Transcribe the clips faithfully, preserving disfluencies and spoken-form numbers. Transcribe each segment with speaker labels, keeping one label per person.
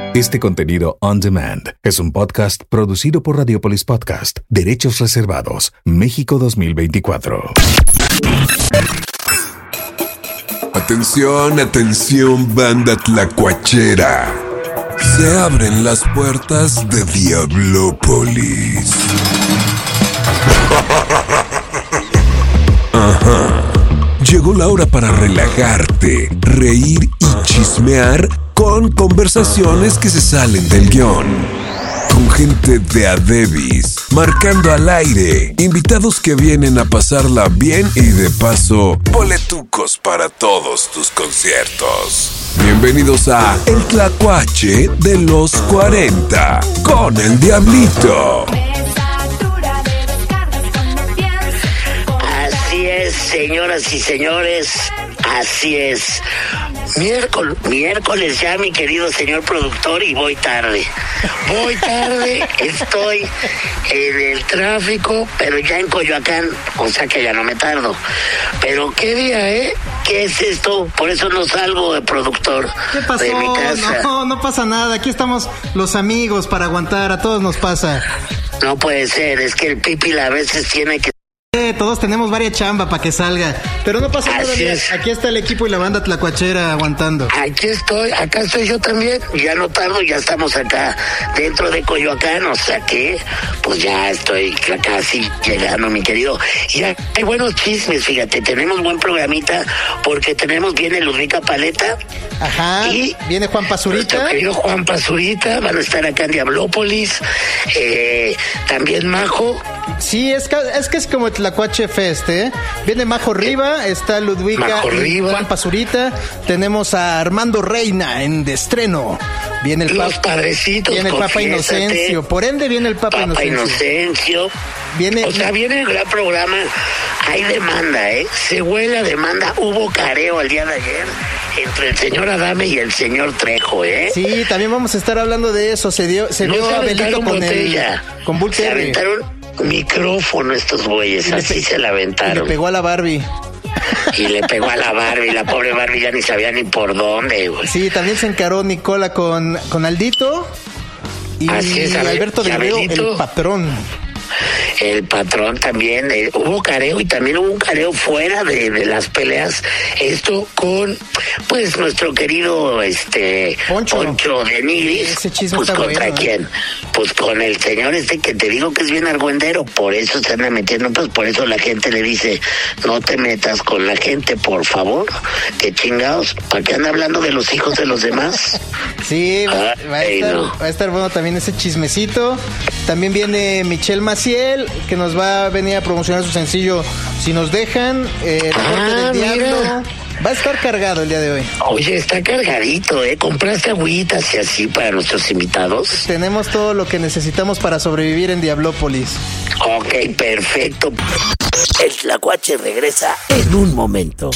Speaker 1: Este contenido on demand es un podcast producido por Radiopolis Podcast. Derechos reservados. México dos mil veinticuatro.
Speaker 2: Atención, atención, banda tlacuachera. Se abren las puertas de Diablópolis. Ajá. Llegó la hora para relajarte, reír y chismear con conversaciones que se salen del guión. Con gente de a debis, marcando al aire, invitados que vienen a pasarla bien y de paso, boletucos para todos tus conciertos. Bienvenidos a El Tlacuache de los cuarenta con el Diablito.
Speaker 3: Así es, señoras y señores, así es. Miércoles, miércoles ya, mi querido señor productor, y voy tarde. Voy tarde, estoy en el tráfico, pero ya en Coyoacán, o sea que ya no me tardo. Pero qué día, ¿eh? ¿Qué es esto? Por eso no salgo de productor.
Speaker 4: ¿Qué pasó?
Speaker 3: De mi casa.
Speaker 4: No, no pasa nada. Aquí estamos los amigos para aguantar. A todos nos pasa.
Speaker 3: No puede ser, es que el Pipi a veces tiene que...
Speaker 4: Todos tenemos varias chamba para que salga. Pero no pasa nada, mira, aquí está el equipo y la banda tlacuachera aguantando.
Speaker 3: Aquí estoy, acá estoy yo también. Ya no tardo, ya estamos acá dentro de Coyoacán. O sea que, pues ya estoy casi llegando, mi querido. Y hay buenos chismes, fíjate. Tenemos buen programita porque tenemos, viene Ludvica Paleta.
Speaker 4: Ajá, y viene Juan Pazurita.
Speaker 3: Nuestro querido Juan Pazurita. Van a estar acá en Diablópolis. Eh, también Majo.
Speaker 4: Sí, es que es, que es como el Tlacuache Fest, ¿eh? Viene Majo Riva, está Ludvica y Juan Pazurita. Tenemos a Armando Reina en de estreno. Viene el
Speaker 3: Los
Speaker 4: Papa,
Speaker 3: padrecitos.
Speaker 4: viene el Papa Inocencio. Por ende viene el Papa,
Speaker 3: Papa
Speaker 4: Inocencio.
Speaker 3: Inocencio.
Speaker 4: Viene,
Speaker 3: o sea, viene el gran programa. Hay demanda, ¿eh? Se huele a demanda. Hubo careo el día de ayer entre el señor Adame y el señor Trejo, ¿eh?
Speaker 4: Sí, también vamos a estar hablando de eso. Se dio, se
Speaker 3: no
Speaker 4: vio
Speaker 3: se
Speaker 4: a Belito con
Speaker 3: botella.
Speaker 4: el con Bull
Speaker 3: Se
Speaker 4: Terry.
Speaker 3: aventaron micrófono estos güeyes, así
Speaker 4: pe-
Speaker 3: se la aventaron.
Speaker 4: Y le pegó a la Barbie.
Speaker 3: Y le pegó a la Barbie, la pobre Barbie ya ni sabía ni por dónde, güey.
Speaker 4: Sí, también se encaró Nicola con, con Aldito y
Speaker 3: así es,
Speaker 4: Alberto del Río, el patrón.
Speaker 3: El patrón también, eh, hubo careo y también hubo un careo fuera de, de las peleas, esto con pues nuestro querido este
Speaker 4: Poncho,
Speaker 3: Poncho de Nigris.
Speaker 4: Ese chisme
Speaker 3: pues
Speaker 4: está
Speaker 3: contra
Speaker 4: bueno,
Speaker 3: quién,
Speaker 4: ¿eh?
Speaker 3: Pues con el señor este que te digo que es bien argüendero, por eso se anda metiendo, pues por eso la gente le dice, no te metas con la gente, por favor, que chingados, ¿para qué anda hablando de los hijos de los demás?
Speaker 4: Sí, va,
Speaker 3: Ay,
Speaker 4: va, a estar,
Speaker 3: no.
Speaker 4: va a estar bueno también ese chismecito. También viene Michelle Maciel, que nos va a venir a promocionar su sencillo Si nos dejan, eh, La Corte
Speaker 3: Ah,
Speaker 4: del Diablo.
Speaker 3: mira.
Speaker 4: Va a estar cargado el día de hoy.
Speaker 3: Oye, está cargadito, ¿eh? ¿Compraste agüitas y así para nuestros invitados?
Speaker 4: Tenemos todo lo que necesitamos para sobrevivir en Diablópolis.
Speaker 3: Ok, perfecto. El Tlacuache regresa en un momento.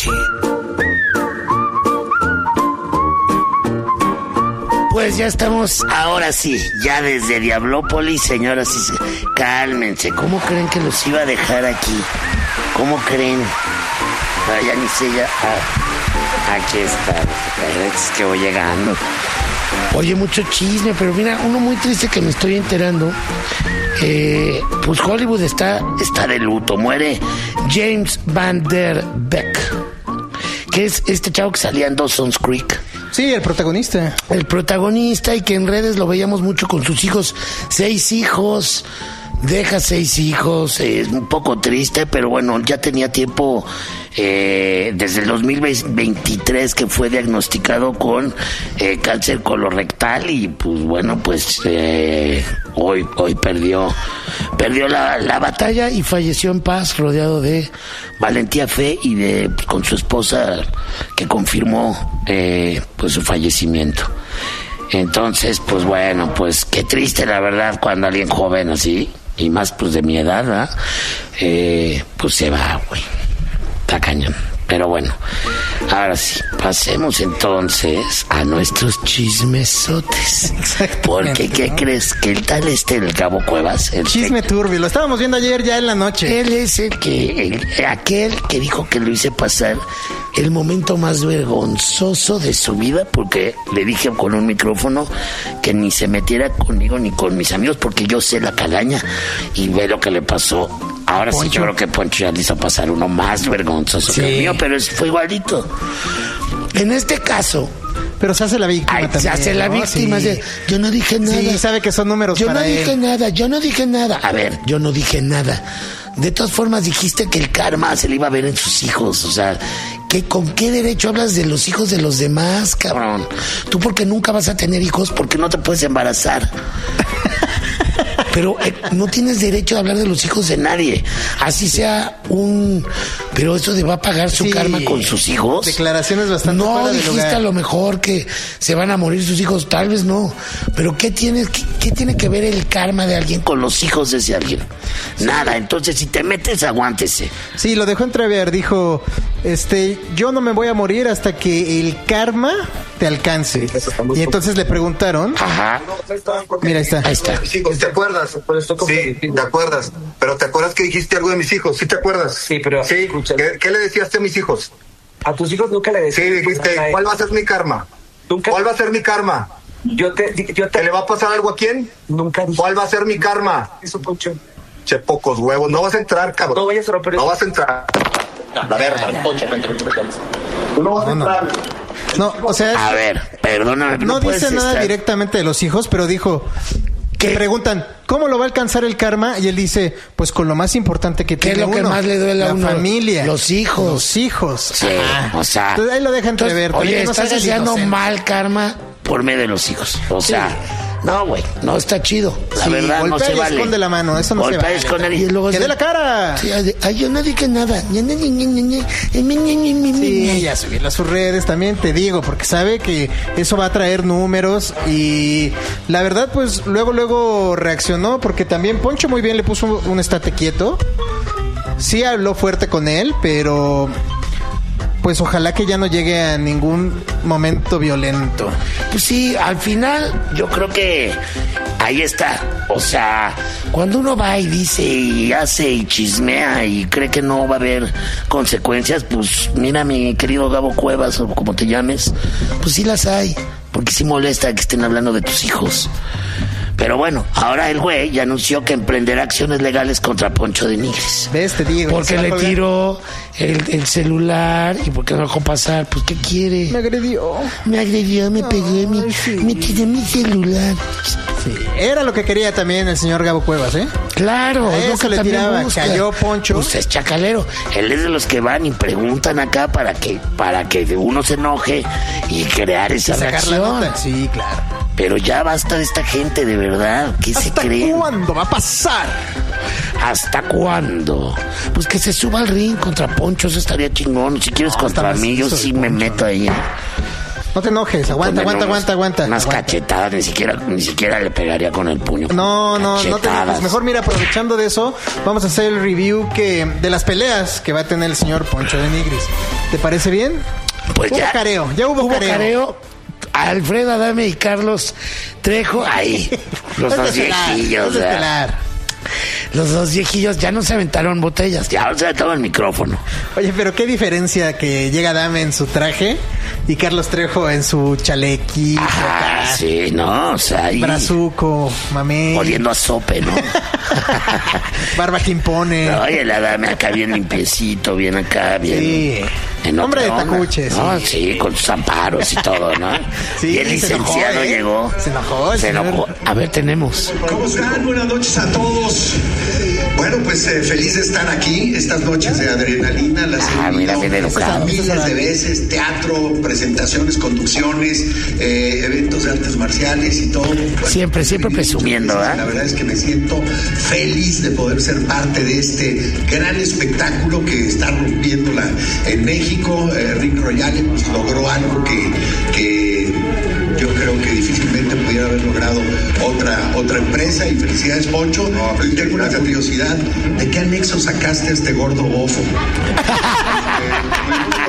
Speaker 3: Pues ya estamos, ahora sí, ya desde Diablópolis, señoras y señores. Cálmense, ¿cómo creen que los iba a dejar aquí? ¿Cómo creen? Ah, ya ni sé, ya. Ah, aquí está, es que voy llegando. Oye, mucho chisme, pero mira, uno muy triste que me estoy enterando. Eh, pues Hollywood está, está de luto. Muere James Van Der Beek, que es este chavo que salía en Dawson's Creek.
Speaker 4: Sí, el protagonista.
Speaker 3: El protagonista, y que en redes lo veíamos mucho con sus hijos. Seis hijos, deja seis hijos, es un poco triste, pero bueno, ya tenía tiempo, eh, desde el dos mil veintitrés que fue diagnosticado con eh, cáncer colorectal, y pues bueno, pues eh, hoy, hoy perdió, perdió la, la batalla y falleció en paz, rodeado de valentía, fe y de pues, con su esposa, que confirmó eh, pues su fallecimiento. Entonces, pues bueno, pues qué triste la verdad cuando alguien joven así, y más pues de mi edad, ¿verdad? Eh, pues se va, güey. Está cañón, Pero bueno, ahora sí, pasemos entonces a nuestros chismesotes. Porque, ¿qué ¿no? crees? Que el tal este, el Gabo Cuevas... El
Speaker 4: Chisme
Speaker 3: te...
Speaker 4: turbio, lo estábamos viendo ayer ya en la noche.
Speaker 3: Él es el que, el, aquel que dijo que lo hice pasar el momento más vergonzoso de su vida, porque le dije con un micrófono que ni se metiera conmigo ni con mis amigos, porque yo sé la calaña, y ve lo que le pasó. Ahora Poncho. Sí, yo creo que Poncho ya le hizo pasar uno más vergonzoso sí. que el mío, pero fue igualito. En este caso...
Speaker 4: Pero se hace la víctima Ay, también.
Speaker 3: Se hace la
Speaker 4: ¿no?
Speaker 3: víctima. Sí. Yo no dije nada.
Speaker 4: Sí, sabe que son números
Speaker 3: yo
Speaker 4: para
Speaker 3: no
Speaker 4: él.
Speaker 3: dije nada, yo no dije nada. A ver, yo no dije nada. De todas formas, dijiste que el karma se le iba a ver en sus hijos. O sea, ¿qué, ¿con qué derecho hablas de los hijos de los demás, cabrón? Tú porque nunca vas a tener hijos, porque no te puedes embarazar. Pero eh, no tienes derecho a hablar de los hijos de nadie. Así sea un... Pero eso de va a pagar su sí, karma con sus hijos.
Speaker 4: Declaraciones bastante
Speaker 3: No, dijiste a lo mejor que se van a morir sus hijos. Tal vez no. Pero ¿qué tiene, qué, qué tiene que ver el karma de alguien con los hijos de ese alguien? Sí. Nada. Entonces, si te metes, aguántese.
Speaker 4: Sí, lo dejó entrever. Dijo, este, yo no me voy a morir hasta que el karma te alcance. Y entonces le preguntaron.
Speaker 3: Ajá.
Speaker 4: Mira, ahí está.
Speaker 3: Ahí está.
Speaker 5: ¿Te acuerdas? Sí, te acuerdas. Pero ¿te acuerdas que dijiste algo de mis hijos? ¿Sí te acuerdas?
Speaker 6: Sí, pero...
Speaker 5: Sí. ¿Qué, ¿Qué le decías a mis hijos?
Speaker 6: A tus hijos nunca le decías.
Speaker 5: Sí, dijiste, ¿cuál va a ser mi karma?
Speaker 6: ¿Nunca?
Speaker 5: ¿Cuál va a ser mi karma?
Speaker 6: Yo te... Yo te...
Speaker 5: ¿Te le va a pasar algo a quién?
Speaker 6: Nunca dije.
Speaker 5: ¿Cuál va a ser mi karma?
Speaker 6: Eso, Poncho.
Speaker 5: Che, pocos huevos. No vas a entrar, cabrón.
Speaker 6: No vayas a romper...
Speaker 5: No vas a entrar.
Speaker 6: La verdad, Poncho.
Speaker 5: Tú no vas a entrar.
Speaker 4: No, o sea...
Speaker 3: A ver, perdóname.
Speaker 4: No, no dice nada estar... directamente de los hijos, pero dijo... Que preguntan, ¿cómo lo va a alcanzar el karma? Y él dice, pues con lo más importante que tiene uno.
Speaker 3: ¿Qué es lo que más le duele a uno?
Speaker 4: La familia.
Speaker 3: Los hijos.
Speaker 4: Los hijos.
Speaker 3: Sí, ah. o sea...
Speaker 4: Entonces ahí lo deja entrever.
Speaker 3: Entonces, oye, no estás haciendo mal karma por medio de los hijos. O sea... Sí. No, güey, no está chido. La sí, verdad, no se vale.
Speaker 4: Esconde la mano, eso no
Speaker 3: golpea
Speaker 4: se vale.
Speaker 3: Esconde y luego
Speaker 4: ¡que dé la cara!
Speaker 3: Sí, ay, yo no dije nada.
Speaker 4: Sí, ella subirla a sus redes también, te digo, porque sabe que eso va a traer números y la verdad, pues, luego, luego reaccionó, porque también Poncho muy bien le puso un estate quieto. Sí habló fuerte con él, pero... pues ojalá que ya no llegue a ningún momento violento.
Speaker 3: Pues sí, al final yo creo que ahí está. O sea, cuando uno va y dice y hace y chismea y cree que no va a haber consecuencias, pues mira, mi querido Gabo Cuevas, o como te llames, pues sí las hay. Porque sí molesta que estén hablando de tus hijos. Pero bueno, ahora el güey ya anunció que emprenderá acciones legales contra Poncho de Nigris.
Speaker 4: ¿Ves? Te digo.
Speaker 3: Porque le tiró el, el celular y porque no lo dejó pasar. Pues, ¿qué quiere?
Speaker 4: Me agredió.
Speaker 3: Me agredió, me pegó, Ay, me, sí. me tiró mi celular.
Speaker 4: Sí, era lo que quería también el señor Gabo Cuevas, ¿eh?
Speaker 3: Claro,
Speaker 4: a eso le tiraba, busca. Cayó Poncho.
Speaker 3: Pues es chacalero. Él es de los que van y preguntan acá para que para que uno se enoje y crear esa
Speaker 4: y sacar
Speaker 3: reacción.
Speaker 4: La nota. Sí, claro.
Speaker 3: Pero ya basta de esta gente, de verdad. ¿Qué se creen?
Speaker 4: ¿Hasta cuándo va a pasar?
Speaker 3: ¿Hasta cuándo? Pues que se suba al ring contra Poncho, eso estaría chingón. Si quieres no, contra mí, yo sí me meto ahí.
Speaker 4: No te enojes, aguanta, aguanta, aguanta, aguanta.
Speaker 3: Unas
Speaker 4: aguanta.
Speaker 3: cachetadas, ni siquiera, ni siquiera le pegaría con el puño.
Speaker 4: No, no, no te enojes. Mejor mira, aprovechando de eso, vamos a hacer el review que de las peleas que va a tener el señor Poncho de Nigris. ¿Te parece bien?
Speaker 3: Pues
Speaker 4: hubo
Speaker 3: ya.
Speaker 4: careo, ya hubo,
Speaker 3: hubo
Speaker 4: careo.
Speaker 3: careo. Alfredo Adame y Carlos Trejo, ahí, los dos viejillos. Los dos viejillos ya no se aventaron botellas, ya se aventaron el micrófono.
Speaker 4: Oye, pero qué diferencia que llega Adame en su traje y Carlos Trejo en su chalequito.
Speaker 3: Ah, sí, no, o sea, ahí.
Speaker 4: Brazuco, mamé.
Speaker 3: Oliendo a sope, ¿no?
Speaker 4: Barba que impone.
Speaker 3: No, oye, el Adame acá bien limpiecito, bien acá, bien.
Speaker 4: Sí.
Speaker 3: En
Speaker 4: hombre de tacuches.
Speaker 3: No, sí. sí, con sus amparos y todo, ¿no?
Speaker 4: Sí,
Speaker 3: y el licenciado
Speaker 4: enojó, ¿eh?
Speaker 3: llegó.
Speaker 4: Se enojó,
Speaker 3: Se enojó. A ver, tenemos.
Speaker 7: ¿Cómo están? Buenas noches a todos. Bueno, pues eh, feliz de estar aquí. Estas noches de adrenalina las
Speaker 3: ah, he mira, bien educado.
Speaker 7: miles de veces, teatro, presentaciones, conducciones, eh, eventos de artes marciales y todo. Bueno,
Speaker 3: siempre, siempre presumiendo, ¿eh?
Speaker 7: La verdad es que me siento feliz de poder ser parte de este gran espectáculo que está rompiéndola en México. Eh, Rick Royale pues, logró algo que, que yo creo que difícilmente pudiera haber logrado otra otra empresa. Y felicidades, Poncho. No, pero tengo una curiosidad: ¿de qué anexo sacaste a este gordo bofo?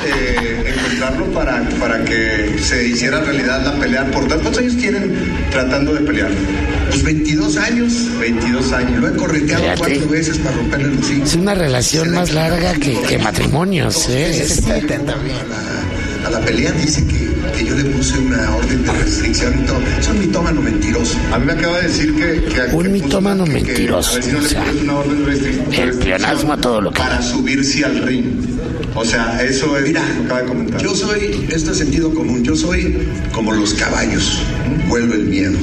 Speaker 7: eh, encontrarlo para, para que se hiciera realidad la pelea. ¿Por cuántos años tienen tratando de pelear? Pues veintidós años. veintidós años. Lo he correteado
Speaker 3: Fíjate.
Speaker 7: cuatro veces para romperle los hijos.
Speaker 3: Es una relación más larga que, que matrimonios, ¿eh? Esta.
Speaker 4: también.
Speaker 7: A la, a la pelea dice que, que yo le puse una orden de restricción y todo. Es un mitómano mentiroso. A mí me acaba de decir que... que
Speaker 3: Un
Speaker 7: que
Speaker 3: mitómano
Speaker 7: que- que-
Speaker 3: mentiroso,
Speaker 7: a ver si no le
Speaker 3: o sea,
Speaker 7: pones una orden de restric-
Speaker 3: el pleonasmo a todo lo que...
Speaker 7: para subirse al ring. O sea, eso es... Mira, lo acaba de comentar. Yo soy, esto es sentido común, yo soy como los caballos. Vuelve el miedo.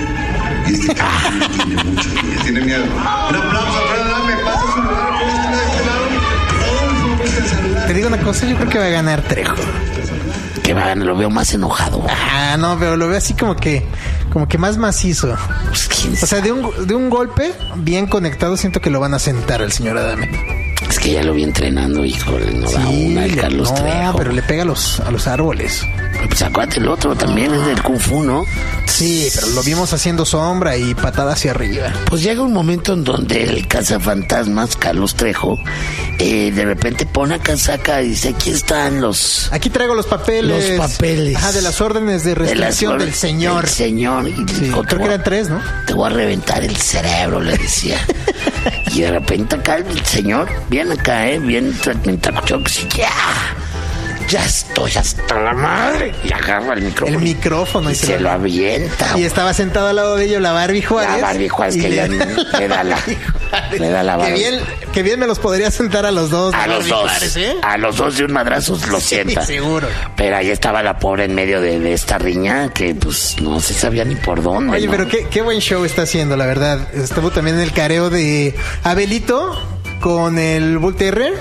Speaker 7: Y este caballo tiene mucho miedo. Tiene miedo. Un aplauso, Alfredo Adame, pasa su lugar, ¿cómo está de este lado? Rodolfo, gusta saludar.
Speaker 4: Te digo una cosa, yo creo que va a ganar Trejo.
Speaker 3: Que va a ganar, lo veo más enojado.
Speaker 4: Ah, no, pero lo veo así como que, como que más macizo.
Speaker 3: Pues, ¿quién
Speaker 4: O sea, de un, de un golpe bien conectado siento que lo van a sentar al señor Adame.
Speaker 3: Es que ya lo vi entrenando, híjole, no da una el
Speaker 4: le-
Speaker 3: Carlos
Speaker 4: no,
Speaker 3: Trejo.
Speaker 4: pero le pega a los, a los árboles.
Speaker 3: Pues acuérdate, el otro también es del Kung Fu, ¿no?
Speaker 4: Sí, pero lo vimos haciendo sombra y patada hacia arriba.
Speaker 3: Pues llega un momento en donde el cazafantasmas, Carlos Trejo, eh, de repente pone a casaca y dice, aquí están los...
Speaker 4: Aquí traigo los papeles.
Speaker 3: Los papeles.
Speaker 4: Ajá, de las órdenes de
Speaker 3: de las
Speaker 4: restricción del
Speaker 3: órdenes
Speaker 4: señor.
Speaker 3: del señor. Y
Speaker 4: Sí,
Speaker 3: dijo, te
Speaker 4: creo que
Speaker 3: voy a-
Speaker 4: eran tres, ¿no?
Speaker 3: Te voy a reventar el cerebro, le decía. Y de repente acá el señor, bien acá, ¿eh? Bien Choc, ya, ya estoy hasta la madre. Y agarra el micrófono.
Speaker 4: El micrófono
Speaker 3: y,
Speaker 4: y se
Speaker 3: se
Speaker 4: lo-
Speaker 3: lo avienta.
Speaker 4: Y estaba sentado al lado de ellos la Barbie Juárez.
Speaker 3: La Barbie Juárez
Speaker 4: y
Speaker 3: que le, le da la, le da la
Speaker 4: que
Speaker 3: Barbie.
Speaker 4: bien, que bien me los podría sentar a los dos.
Speaker 3: A
Speaker 4: la
Speaker 3: los
Speaker 4: Barbie
Speaker 3: dos,
Speaker 4: Juárez, ¿eh?
Speaker 3: a los dos de un madrazo lo sienta.
Speaker 4: seguro.
Speaker 3: Pero ahí estaba la pobre en medio de, de esta riña que pues no se sabía ni por dónde.
Speaker 4: Oye,
Speaker 3: ¿no?
Speaker 4: pero qué, qué buen show está haciendo, la verdad. Estuvo también el careo de Abelito con el Bull Terrier.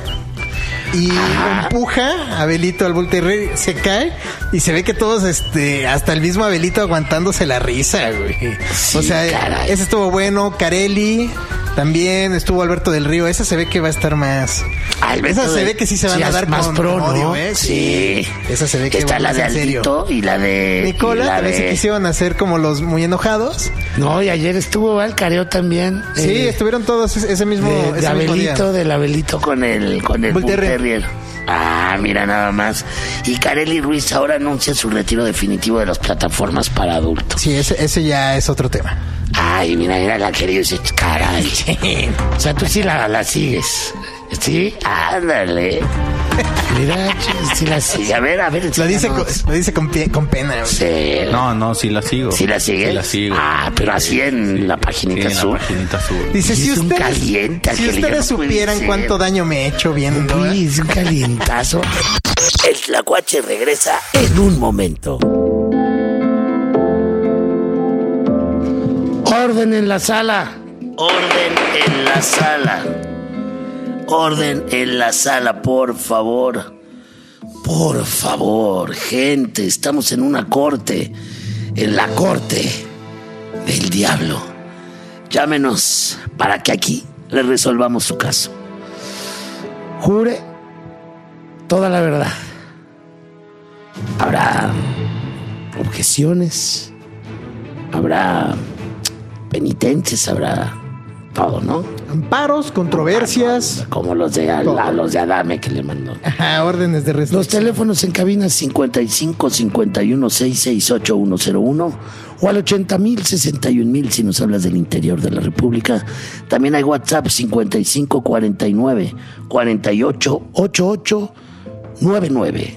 Speaker 4: Y
Speaker 3: Ajá.
Speaker 4: empuja a Abelito al Bull Terrier, se cae y se ve que todos, este, hasta el mismo Abelito aguantándose la risa, güey.
Speaker 3: Sí,
Speaker 4: o sea,
Speaker 3: caray.
Speaker 4: ese estuvo bueno. Carelli, también estuvo Alberto del Río. Esa se ve que va a estar más.
Speaker 3: Alberto
Speaker 4: Esa se
Speaker 3: de-
Speaker 4: ve que sí se van
Speaker 3: sí,
Speaker 4: a dar
Speaker 3: más
Speaker 4: con
Speaker 3: pro, ¿no?
Speaker 4: odio, ¿eh?
Speaker 3: Sí.
Speaker 4: Esa se ve que
Speaker 3: está
Speaker 4: va
Speaker 3: la
Speaker 4: más
Speaker 3: de
Speaker 4: en serio.
Speaker 3: Aldito y la de
Speaker 4: Nicola
Speaker 3: y la
Speaker 4: también se
Speaker 3: de-
Speaker 4: quisieron hacer como los muy enojados.
Speaker 3: No, y ayer estuvo el careo también.
Speaker 4: Sí,
Speaker 3: eh,
Speaker 4: estuvieron todos ese ese mismo,
Speaker 3: de, de
Speaker 4: ese mismo día.
Speaker 3: Abelito, del Abelito con el con el
Speaker 4: Bull
Speaker 3: Bull
Speaker 4: Terrier.
Speaker 3: Terrier. Ah, mira nada más. Y Carelli Ruiz ahora anuncia su retiro definitivo de las plataformas para adultos.
Speaker 4: Sí, ese, ese ya es otro tema.
Speaker 3: Ay, mira, mira la querida dice, caray. O sea, tú sí la, la sigues. ¿Sí? Ándale. Mira, sí la sigue. A ver, a ver.
Speaker 4: Lo dice, con,
Speaker 3: enséñanos.
Speaker 4: lo dice con, pie- con pena. güey.
Speaker 3: Sí.
Speaker 8: No, no, sí la sigo.
Speaker 3: ¿Sí la sigues?
Speaker 8: Sí la sigo.
Speaker 3: Ah, pero así en
Speaker 8: Sí,
Speaker 3: la paginita
Speaker 8: sí, en
Speaker 3: azul.
Speaker 8: la paginita azul.
Speaker 4: Dice,
Speaker 3: Y
Speaker 4: si
Speaker 3: es un
Speaker 4: ustedes,
Speaker 3: caliente,
Speaker 4: si
Speaker 3: aquel,
Speaker 4: ustedes
Speaker 3: no puede
Speaker 4: supieran
Speaker 3: ser.
Speaker 4: cuánto daño me he hecho viendo.
Speaker 3: Uy,
Speaker 4: ¿eh?
Speaker 3: es un calientazo. El Tlacuache regresa en un momento. Orden en la sala. Orden en la sala. Orden en la sala, por favor. Por favor, gente, estamos en una corte. En la corte del diablo. Llámenos para que aquí le resolvamos su caso. Jure toda la verdad. Habrá objeciones, habrá penitencias, habrá todo, ¿no?
Speaker 4: Amparos, controversias,
Speaker 3: Como los de, a, a los de Adame que le mandó.
Speaker 4: ajá, órdenes de
Speaker 3: Los
Speaker 4: restricción.
Speaker 3: teléfonos en cabina cincuenta y cinco, cincuenta y uno, sesenta y seis, ochenta y uno cero uno o al ochenta mil, sesenta y un mil si nos hablas del interior de la República. También hay WhatsApp cincuenta y cinco, cuarenta y nueve, cuarenta y ocho, ochenta y ocho, noventa y nueve.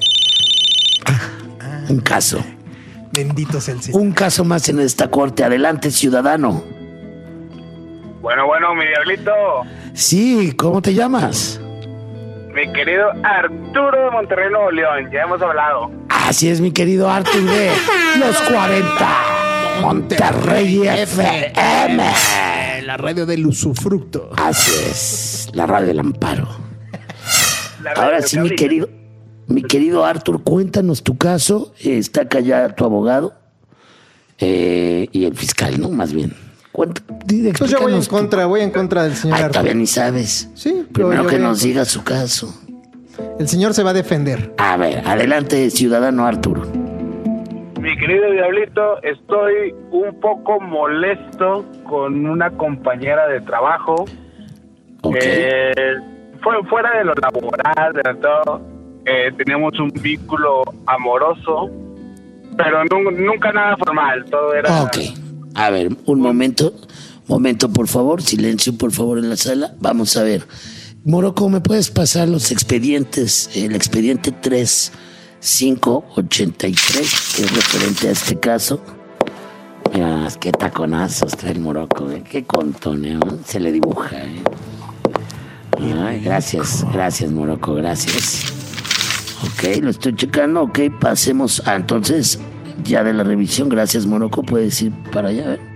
Speaker 3: Un caso.
Speaker 4: Bendito sea el Señor.
Speaker 3: Un caso más en esta corte. Adelante, ciudadano.
Speaker 9: Bueno, bueno, mi diablito,
Speaker 3: Sí, ¿cómo te llamas?
Speaker 9: mi querido Arturo de Monterrey, Nuevo León, ya hemos hablado.
Speaker 3: Así es, mi querido Artur de Los cuarenta. Monterrey F M.
Speaker 4: La radio del usufructo.
Speaker 3: Así es, la radio del amparo.
Speaker 9: La radio
Speaker 3: Ahora
Speaker 9: del
Speaker 3: sí, mi
Speaker 9: cabrito.
Speaker 3: querido, mi querido Artur, cuéntanos tu caso. Eh, Está acá ya tu abogado eh, y el fiscal, ¿no? Más bien. Cuenta, di-
Speaker 4: Pues yo voy en
Speaker 3: explícanos tu-
Speaker 4: contra, voy en contra del señor
Speaker 3: Ay,
Speaker 4: Arturo.
Speaker 3: todavía ni sabes.
Speaker 4: Sí, pero
Speaker 3: Primero
Speaker 4: yo
Speaker 3: que
Speaker 4: voy en
Speaker 3: nos
Speaker 4: contra.
Speaker 3: diga su caso.
Speaker 4: El señor se va a defender.
Speaker 3: A ver, adelante, ciudadano Arturo.
Speaker 9: Mi querido diablito, estoy un poco molesto con una compañera de trabajo.
Speaker 3: Ok.
Speaker 9: Eh, fue fuera de lo laboral, de todo. eh, teníamos un vínculo amoroso, pero nu- nunca nada formal, todo era...
Speaker 3: Ok, a ver, un momento, momento por favor, silencio por favor en la sala, vamos a ver. Morocco, ¿me puedes pasar los expedientes, el expediente tres cinco ochenta y tres, que es referente a este caso? Mira, qué taconazos trae el Morocco, ¿eh? Qué contoneo, se le dibuja, ¿eh? Ay, gracias, gracias Morocco, gracias. Ok, lo estoy checando, ok, pasemos a entonces ya de la revisión, gracias Morocco, puedes ir para allá, a ver.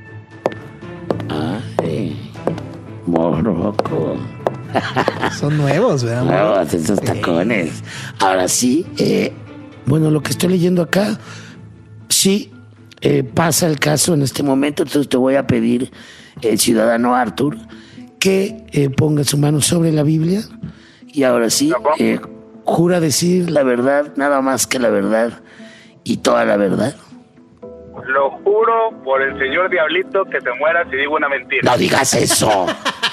Speaker 3: Ay, Morocco.
Speaker 4: Son nuevos, ¿verdad?
Speaker 3: Nuevos esos tacones. Ahora sí, eh, bueno, lo que estoy leyendo acá, sí, eh, pasa el caso en este momento, entonces te voy a pedir, el ciudadano Arthur, que eh, ponga su mano sobre la Biblia y ahora sí, eh, jura decir la verdad, nada más que la verdad y toda la verdad.
Speaker 9: Lo juro por el señor Diablito que te muera si digo una mentira.
Speaker 3: No digas eso.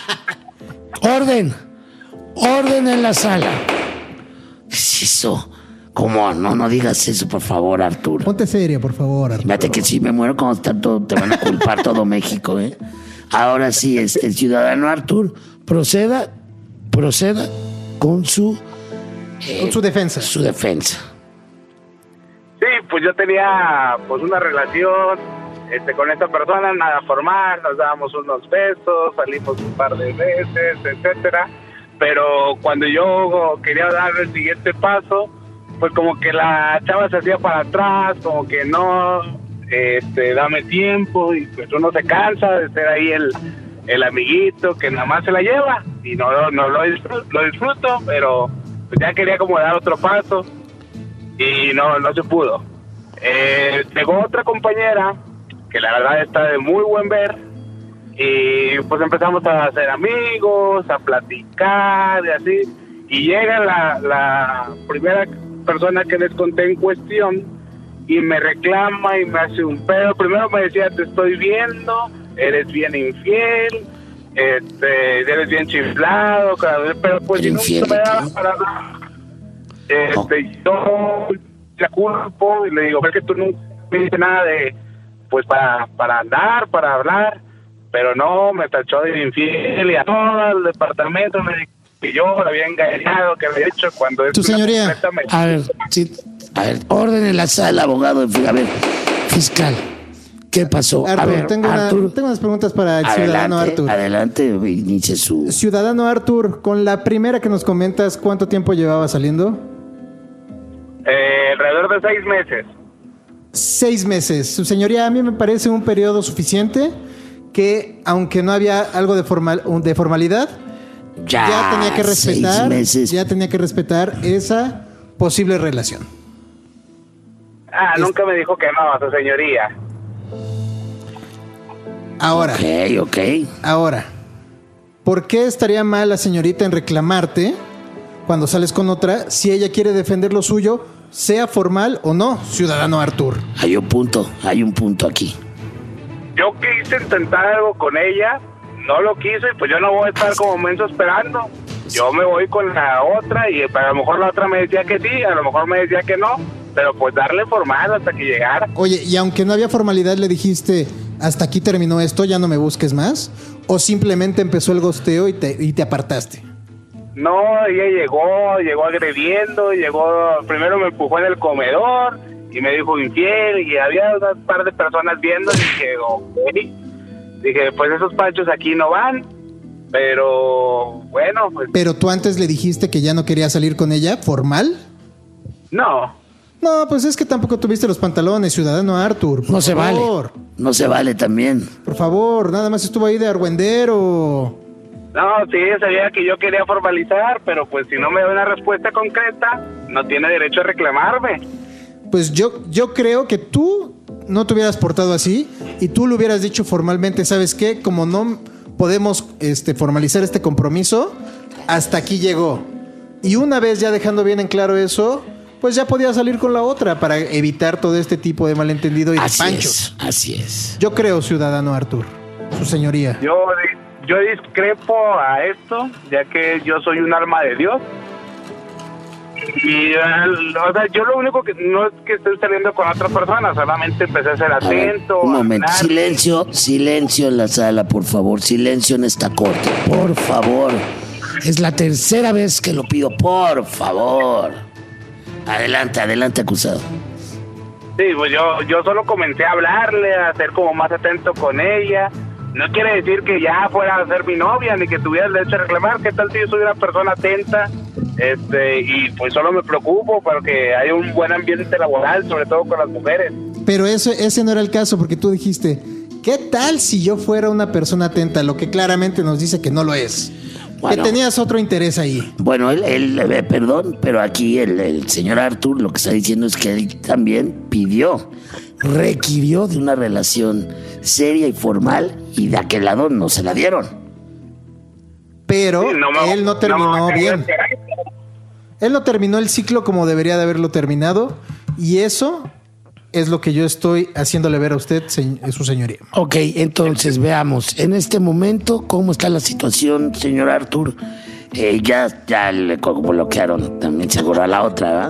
Speaker 3: Orden, orden en la sala. ¿Qué es eso? ¿Cómo? No, no digas eso, por favor, Arturo.
Speaker 4: Ponte serio, por favor, Arturo.
Speaker 3: Fíjate que si me muero como está todo, te van a culpar todo México, ¿eh? Ahora sí, este, el ciudadano Artur, proceda, proceda con su...
Speaker 4: Eh, con su defensa.
Speaker 3: Su defensa.
Speaker 9: Sí, pues yo tenía pues una relación este, con esta persona, nada formal, nos dábamos unos besos, salimos un par de veces, etcétera. Pero cuando yo quería dar el siguiente paso, pues como que la chava se hacía para atrás, como que no, este, dame tiempo, y pues uno se cansa de ser ahí el, el amiguito que nada más se la lleva, y no, no lo disfruto, lo disfruto, pero pues ya quería como dar otro paso, y no, no se pudo. Eh, llegó otra compañera, que la verdad está de muy buen ver, y pues empezamos a hacer amigos, a platicar y así, y llega la, la primera persona que les conté en cuestión y me reclama y me hace un pedo. Primero me decía, te estoy viendo, eres bien infiel, este, eres bien chiflado, pero pues si nunca me daba para nada. Este, yo la culpo y le digo, es que tú nunca me dices nada de, pues para, para andar, para hablar, pero no, me tachó de infiel y a todo el departamento me dijo que yo lo había engañado, que lo había hecho cuando es
Speaker 4: tu señoría.
Speaker 3: A ver, sí, a ver, orden en la sala, abogado, a ver, fiscal, ¿qué pasó?
Speaker 4: Artur,
Speaker 3: a ver,
Speaker 4: tengo,
Speaker 3: Artur,
Speaker 4: una, tengo unas preguntas para el
Speaker 3: adelante,
Speaker 4: ciudadano Artur.
Speaker 3: Adelante, inicie su...
Speaker 4: Ciudadano Artur, con la primera que nos comentas, ¿cuánto tiempo llevaba saliendo?
Speaker 9: Eh, alrededor de seis meses.
Speaker 4: Seis meses. Su señoría, a mí me parece un periodo suficiente que, aunque no había algo de, formal, de formalidad, ya, ya tenía que respetar, ya tenía que respetar esa posible relación.
Speaker 9: Ah, es... nunca me dijo que no, su señoría.
Speaker 4: Ahora.
Speaker 3: Ok, ok.
Speaker 4: Ahora, ¿por qué estaría mal la señorita en reclamarte cuando sales con otra si ella quiere defender lo suyo, sea formal o no, ciudadano Artur?
Speaker 3: Hay un punto, hay un punto aquí.
Speaker 9: Yo quise intentar algo con ella, no lo quiso y pues yo no voy a estar como menso esperando. Yo me voy con la otra y a lo mejor la otra me decía que sí, a lo mejor me decía que no, pero pues darle formal hasta que llegara.
Speaker 4: Oye, y aunque no había formalidad, le dijiste, hasta aquí terminó esto, ya no me busques más, o simplemente empezó el gosteo y te, y te apartaste.
Speaker 9: No, ella llegó, llegó agrediendo, llegó, primero me empujó en el comedor y me dijo infiel y había un par de personas viendo y dije, ok, dije, pues esos panchos aquí no van, pero bueno. Pues,
Speaker 4: ¿pero tú antes le dijiste que ya no quería salir con ella, formal?
Speaker 9: No.
Speaker 4: No, pues es que tampoco tuviste los pantalones, ciudadano Artur.
Speaker 3: No se vale, no se vale también.
Speaker 4: Por favor, nada más estuvo ahí de argüendero.
Speaker 9: No, sí, sabía que yo quería formalizar, pero pues si no me da una respuesta concreta, no tiene derecho a reclamarme.
Speaker 4: Pues yo, yo creo que tú no te hubieras portado así y tú le hubieras dicho formalmente, ¿sabes qué? Como no podemos este, formalizar este compromiso, hasta aquí llegó. Y una vez ya dejando bien en claro eso, pues ya podía salir con la otra para evitar todo este tipo de malentendido y de
Speaker 3: así
Speaker 4: panchos.
Speaker 3: Es, así es.
Speaker 4: Yo creo, ciudadano Artur, su señoría.
Speaker 9: Yo, yo discrepo a esto, ya que yo soy un alma de Dios. Y, o sea, yo lo único que no es que estoy saliendo con otra persona, solamente empecé a ser
Speaker 3: A ver,
Speaker 9: atento.
Speaker 3: un
Speaker 9: a
Speaker 3: momento,
Speaker 9: hablar.
Speaker 3: silencio, silencio en la sala, por favor, silencio en esta corte, por favor. Es la tercera vez que lo pido, por favor. Adelante, adelante, acusado.
Speaker 9: Sí, pues yo, yo solo comencé a hablarle, a ser como más atento con ella. No quiere decir que ya fuera a ser mi novia, ni que tuviera el derecho a reclamar. ¿Qué tal si yo soy una persona atenta? Este, y pues solo me preocupo porque hay un buen ambiente laboral, sobre todo con las mujeres.
Speaker 4: Pero eso, ese no era el caso, porque tú dijiste, ¿qué tal si yo fuera una persona atenta? Lo que claramente nos dice que no lo es.
Speaker 3: Bueno.
Speaker 4: Que tenías otro interés ahí.
Speaker 3: Bueno, él, él eh, perdón, pero aquí el, el señor Arthur lo que está diciendo es que él también pidió, requirió de una relación seria y formal y de aquel lado no se la dieron.
Speaker 4: Pero
Speaker 9: Sí, no me-
Speaker 4: él no
Speaker 9: no
Speaker 4: terminó
Speaker 9: me-
Speaker 4: bien. Él no terminó el ciclo como debería de haberlo terminado. Y eso es lo que yo estoy haciéndole ver a usted, se- su señoría.
Speaker 3: Ok, entonces veamos, en este momento, ¿cómo está la situación, señor Arthur? Eh, ya, ya le co- bloquearon también seguro a la otra, ¿verdad?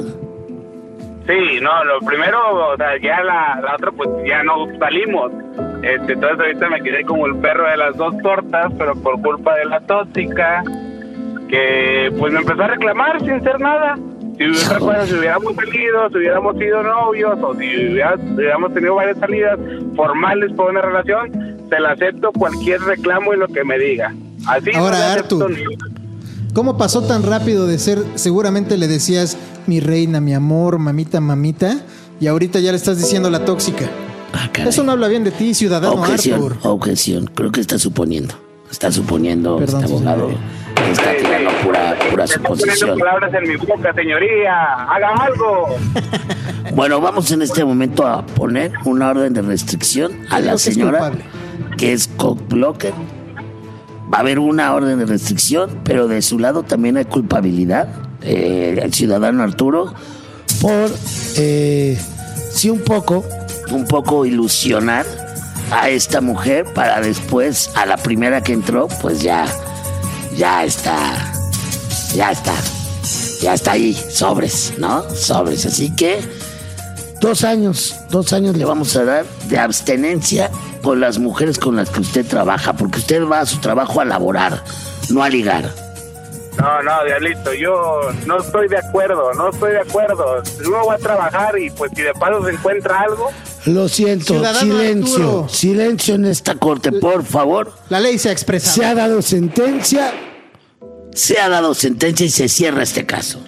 Speaker 9: Sí, no, lo primero, o sea, ya la, la otra, pues ya no salimos. Este, entonces ahorita me quedé como el perro de las dos tortas, pero por culpa de la tóxica, que pues me empezó a reclamar sin ser nada. Si, hubiera- bueno, si hubiéramos salido, si hubiéramos sido novios, o si hubiera- hubiéramos tenido varias salidas formales por una relación, se le acepto cualquier reclamo y lo que me diga. Así no
Speaker 4: Ahora,
Speaker 9: le acepto
Speaker 4: Arthur,
Speaker 9: nada.
Speaker 4: ¿cómo pasó tan rápido de ser, seguramente le decías mi reina, mi amor, mamita, mamita, y ahorita ya le estás diciendo la tóxica?
Speaker 3: Ah, caray.
Speaker 4: Eso no habla bien de ti, ciudadano
Speaker 3: Objeción,
Speaker 4: Arthur.
Speaker 3: objeción, creo que está suponiendo, está suponiendo
Speaker 4: Perdón,
Speaker 3: este abogado, que está
Speaker 9: Sí,
Speaker 3: tirando
Speaker 9: sí.
Speaker 3: pura, pura
Speaker 9: Está poniendo
Speaker 3: suposición.
Speaker 9: palabras en mi boca, señoría. Haga algo.
Speaker 3: Bueno, vamos en este momento a poner una orden de restricción a
Speaker 4: Creo
Speaker 3: la
Speaker 4: que es
Speaker 3: señora,
Speaker 4: culpable.
Speaker 3: que es cockblocker. Va a haber una orden de restricción, pero de su lado también hay culpabilidad. Eh, el ciudadano Arturo, por, eh, sí, un poco, un poco ilusionar a esta mujer para después, a la primera que entró, pues ya, ya está, ya está, ya está ahí, sobres, ¿no? Sobres. Así que dos años, dos años le vamos a dar de abstenencia con las mujeres con las que usted trabaja, porque usted va a su trabajo a laborar, no a ligar.
Speaker 9: No, no, Diablito, yo no estoy de acuerdo, no estoy de acuerdo. Uno va a trabajar y pues si de paso se encuentra algo,
Speaker 3: Lo siento,
Speaker 4: Ciudadano
Speaker 3: silencio,
Speaker 4: Arturo.
Speaker 3: silencio en esta corte, por favor.
Speaker 4: La ley se ha expresado.
Speaker 3: Se ha dado sentencia, se ha dado sentencia y se cierra este caso.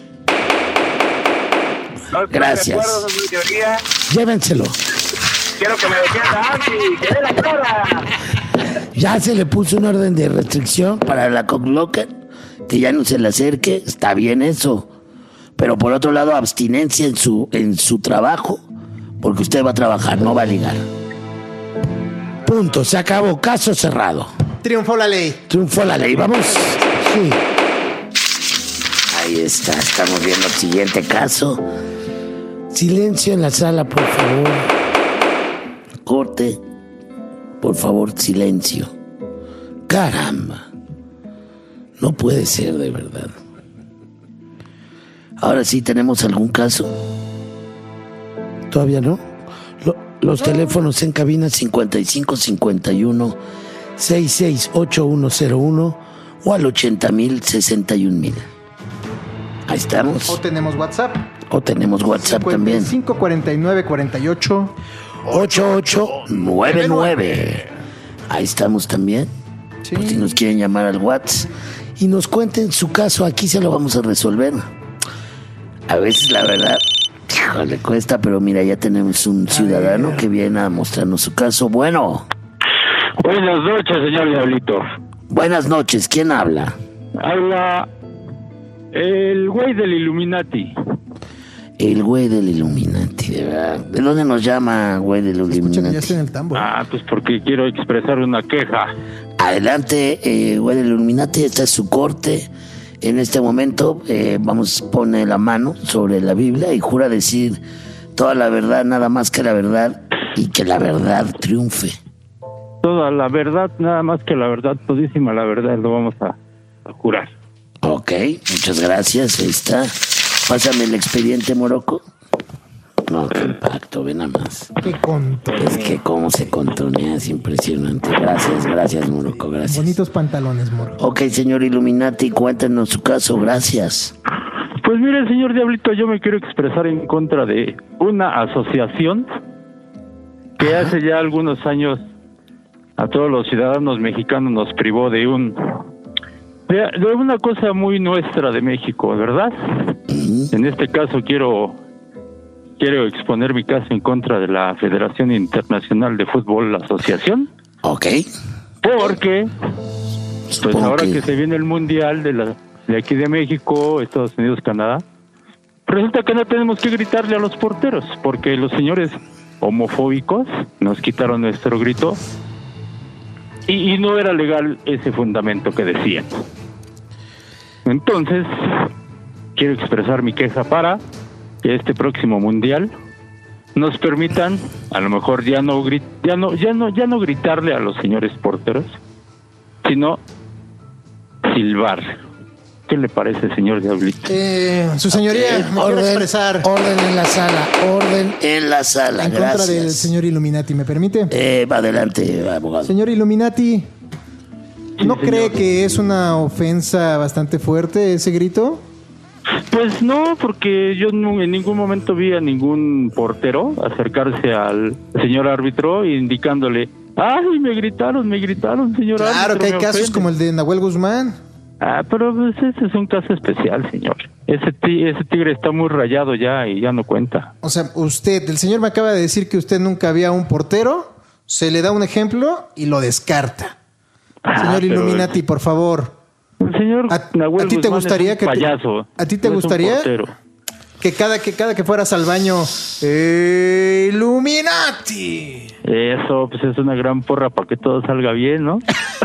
Speaker 9: no estoy
Speaker 3: Gracias.
Speaker 9: de acuerdo, señoría.
Speaker 3: Llévenselo.
Speaker 9: Quiero que me defienda Andy, que dé la cara.
Speaker 3: Ya se le puso una orden de restricción para la cockblocker, que ya no se le acerque, está bien eso. Pero por otro lado, abstinencia en su, en su trabajo, porque usted va a trabajar, no va a ligar. Punto, se acabó, caso cerrado.
Speaker 4: Triunfó la ley.
Speaker 3: Triunfó la ley, vamos. Sí. Ahí está, estamos viendo el siguiente caso. Silencio en la sala, por favor. Corte. Por favor, silencio. Caramba. No puede ser de verdad. Ahora sí, ¿tenemos algún caso? ¿Todavía no? Lo- los teléfonos en cabina cincuenta y cinco cincuenta y uno sesenta y seis ochenta y uno cero uno o al ochenta mil sesenta y un mil. Ahí estamos.
Speaker 4: O tenemos WhatsApp.
Speaker 3: O tenemos WhatsApp también.
Speaker 4: cinco cuarenta y nueve cuarenta y ocho.
Speaker 3: ocho ocho nueve nueve. Ahí estamos también.
Speaker 4: Sí.
Speaker 3: Por si nos quieren llamar al WhatsApp y nos cuenten su caso, aquí se lo vamos a resolver. A veces la verdad, híjole, cuesta, pero mira, ya tenemos un ciudadano que viene a mostrarnos su caso. Bueno,
Speaker 8: Buenas noches, señor Diablito.
Speaker 3: buenas noches, ¿quién habla?
Speaker 8: Habla el güey del Illuminati.
Speaker 3: El güey del Illuminati, de verdad. ¿De dónde nos llama, güey del
Speaker 4: Escucha que ya
Speaker 3: Illuminati?
Speaker 4: está en el tambo.
Speaker 8: Ah, pues porque quiero expresar una queja.
Speaker 3: Adelante, eh, güey del Illuminati, esta es su corte. En este momento eh, vamos a poner la mano sobre la Biblia y jura decir toda la verdad, nada más que la verdad, y que la verdad triunfe.
Speaker 8: Toda la verdad, nada más que la verdad, todísima la verdad, lo vamos a, a jurar.
Speaker 3: Ok, muchas gracias, ahí está. Pásame el expediente, Morocco. No, qué impacto, ve nada más.
Speaker 4: Qué control.
Speaker 3: Es que cómo se contonea, es impresionante. Gracias, gracias, Morocco, gracias.
Speaker 4: Bonitos pantalones, Morocco.
Speaker 3: Ok, señor Illuminati, cuéntanos su caso, gracias.
Speaker 8: Pues mire, señor Diablito, yo me quiero expresar en contra de una asociación que
Speaker 3: Ajá.
Speaker 8: hace ya algunos años a todos los ciudadanos mexicanos nos privó de un de, de una cosa muy nuestra de México, ¿verdad?
Speaker 3: Uh-huh.
Speaker 8: En este caso quiero quiero exponer mi caso en contra de la Federación Internacional de Fútbol, la asociación.
Speaker 3: Ok.
Speaker 8: Porque pues
Speaker 3: Supongo
Speaker 8: ahora
Speaker 3: que...
Speaker 8: que se viene el Mundial de la de aquí de México, Estados Unidos, Canadá, resulta que no tenemos que gritarle a los porteros, porque los señores homofóbicos nos quitaron nuestro grito y, y no era legal ese fundamento que decían. Entonces, quiero expresar mi queja para que este próximo Mundial nos permitan, a lo mejor ya no grit, ya no, ya no, ya no gritarle a los señores porteros, sino silbar. ¿Qué le parece, señor Diablito?
Speaker 4: Eh, su señoría, me quiero expresar.
Speaker 3: Orden en la sala, orden en la sala,
Speaker 4: En
Speaker 3: gracias.
Speaker 4: contra del señor Illuminati, ¿me permite?
Speaker 3: Eh, va adelante, abogado.
Speaker 4: Señor Illuminati, ¿no
Speaker 8: Sí,
Speaker 4: cree
Speaker 8: señor.
Speaker 4: que es una ofensa bastante fuerte ese grito?
Speaker 8: Pues no, porque yo no, en ningún momento vi a ningún portero acercarse al señor árbitro indicándole, ¡ay, me gritaron, me gritaron, señor árbitro!
Speaker 4: Claro que hay
Speaker 8: me
Speaker 4: casos
Speaker 8: ofende".
Speaker 4: como el de Nahuel Guzmán.
Speaker 8: Ah, pero pues ese es un caso especial, señor. Ese, ti- ese tigre está muy rayado ya y ya no cuenta.
Speaker 4: O sea, usted, el señor me acaba de decir que usted nunca había un portero, se le da un ejemplo y lo descarta.
Speaker 8: Ah,
Speaker 4: Señor
Speaker 8: pero
Speaker 4: Illuminati, por favor.
Speaker 8: El señor
Speaker 4: ¿A,
Speaker 8: Nahuel
Speaker 4: a ti te
Speaker 8: Guzmán
Speaker 4: gustaría
Speaker 8: es
Speaker 4: que
Speaker 8: un
Speaker 4: te-
Speaker 8: payaso,
Speaker 4: a ti te
Speaker 8: no es un
Speaker 4: gustaría
Speaker 8: portero.
Speaker 4: que cada que cada que fueras al baño, ¡eh, Illuminati!
Speaker 8: Eso, pues es una gran porra para que todo salga bien, ¿no?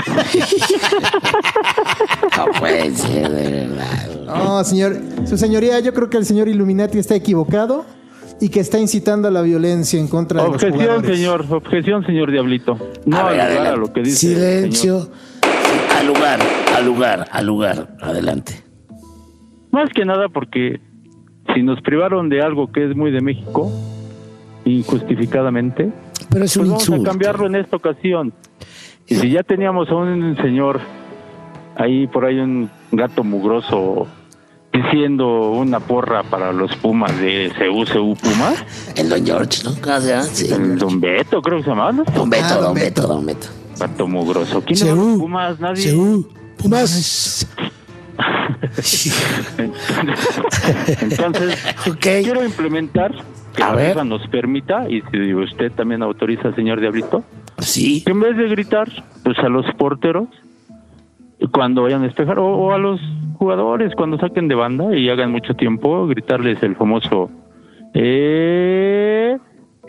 Speaker 3: No puede ser, de verdad.
Speaker 4: No, señor, su señoría, yo creo que el señor Illuminati está equivocado y que está incitando a la violencia en contra de los
Speaker 8: Objeción,
Speaker 4: jugadores.
Speaker 8: señor, objeción, señor Diablito. No
Speaker 3: A ver,
Speaker 8: al lugar a
Speaker 3: adelante.
Speaker 8: lo que dice el señor.
Speaker 3: Silencio. Al lugar, al lugar, al lugar. Adelante.
Speaker 8: Más que nada porque si nos privaron de algo que es muy de México, injustificadamente,
Speaker 3: Pero es un
Speaker 8: pues vamos
Speaker 3: insulto.
Speaker 8: a cambiarlo en esta ocasión. Y si ya teníamos a un señor, ahí por ahí un gato mugroso, diciendo una porra para los Pumas de C U C U Pumas,
Speaker 3: El Don George, ¿no? ¿Cómo se llama? Sí.
Speaker 8: el Don Beto creo que se llamaba, ¿no?
Speaker 3: Don Beto,
Speaker 4: Ah,
Speaker 3: Don
Speaker 4: Don
Speaker 3: Beto,
Speaker 4: Beto.
Speaker 3: Don Beto.
Speaker 8: Gato mugroso. ¿Quién
Speaker 3: C
Speaker 8: es
Speaker 3: U.
Speaker 8: los Pumas? Nadie.
Speaker 3: C U. Pumas.
Speaker 8: Entonces,
Speaker 3: Ok.
Speaker 8: quiero implementar que
Speaker 3: A
Speaker 8: la
Speaker 3: ver.
Speaker 8: FIFA nos permita, y si usted también autoriza, señor Diablito,
Speaker 3: Sí.
Speaker 8: que en vez de gritar pues a los porteros cuando vayan a despejar, o, o a los jugadores cuando saquen de banda y hagan mucho tiempo, gritarles el famoso eh...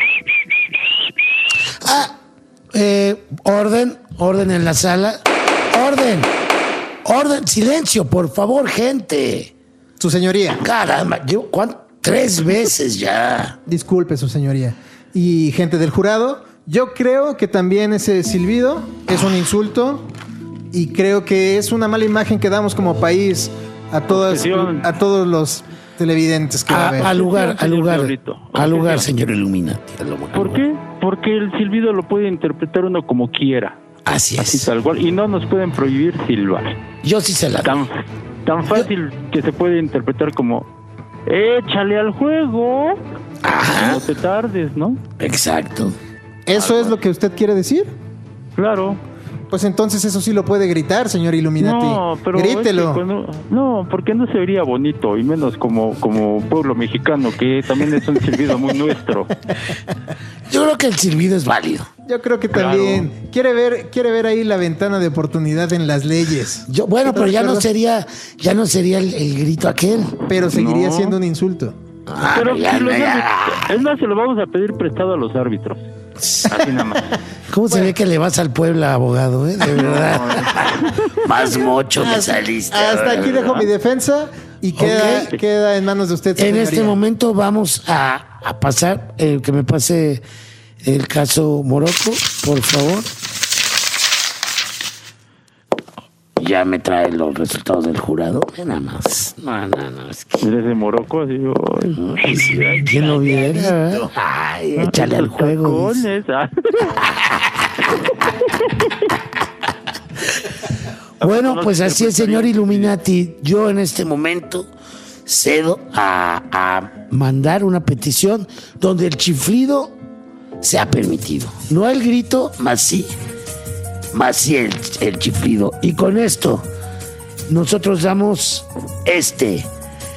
Speaker 3: Ah, eh, orden, orden en la sala. Orden, orden, silencio, por favor, gente.
Speaker 4: Su señoría,
Speaker 3: Caramba, yo, ¿cuánto? Tres veces ya.
Speaker 4: disculpe, su señoría. Y gente del jurado, yo creo que también ese silbido es un insulto y creo que es una mala imagen que damos como país a todas,
Speaker 8: Objeción.
Speaker 4: a todos los televidentes que va a
Speaker 3: A-
Speaker 4: ver.
Speaker 3: al lugar, al
Speaker 8: Señor
Speaker 3: lugar,
Speaker 8: Diablito.
Speaker 3: al lugar,
Speaker 8: Objeción.
Speaker 3: señor Illuminati. al lugar, al
Speaker 8: ¿Por
Speaker 3: lugar.
Speaker 8: qué? Porque el silbido lo puede interpretar uno como quiera,
Speaker 3: Así
Speaker 8: así
Speaker 3: es.
Speaker 8: tal cual, y no nos pueden prohibir silbar.
Speaker 3: Yo sí se la doy.
Speaker 8: Tan, tan fácil que se puede interpretar como échale al juego,
Speaker 3: Ajá,
Speaker 8: no te tardes, ¿no?
Speaker 3: exacto.
Speaker 4: ¿Eso es lo que usted quiere decir?
Speaker 8: Claro.
Speaker 4: Pues entonces eso sí lo puede gritar, señor Illuminati.
Speaker 8: No, pero es que
Speaker 4: Grítelo.
Speaker 8: cuando- no, porque no se vería bonito, y menos como, como pueblo mexicano, que también es un silbido muy nuestro.
Speaker 3: Yo creo que el silbido es válido.
Speaker 4: Yo creo que
Speaker 8: Claro.
Speaker 4: también quiere ver, quiere ver ahí la ventana de oportunidad en las leyes.
Speaker 3: Yo, bueno, pero ya no sería, ya no sería el, el grito aquel.
Speaker 4: Pero seguiría
Speaker 8: No.
Speaker 4: siendo un insulto.
Speaker 3: Ah,
Speaker 8: Pero
Speaker 3: ya,
Speaker 8: si los
Speaker 3: ya.
Speaker 8: árbitros- es más, se lo vamos a pedir prestado a los árbitros. Así nada más.
Speaker 3: ¿Cómo se ve que le vas al Puebla, abogado, eh? De verdad. Más mocho me saliste.
Speaker 4: Hasta aquí dejo mi defensa y queda,
Speaker 3: Ok.
Speaker 4: queda en manos de usted,
Speaker 3: En
Speaker 4: señoría.
Speaker 3: este momento vamos a, a pasar, eh, que me pase el caso Morocco, por favor. ya me trae los resultados del jurado. Nada más. No, no, no. Es que...
Speaker 8: Desde Morocco, así.
Speaker 3: Ay, sí, ¿quién lo viera? Ay, échale al juego. Bueno, pues así es, señor Illuminati. Yo en este momento cedo a, a mandar una petición donde el chiflido sea permitido. No el grito, más sí. Más sí el, el chiflido. Y con esto, nosotros damos este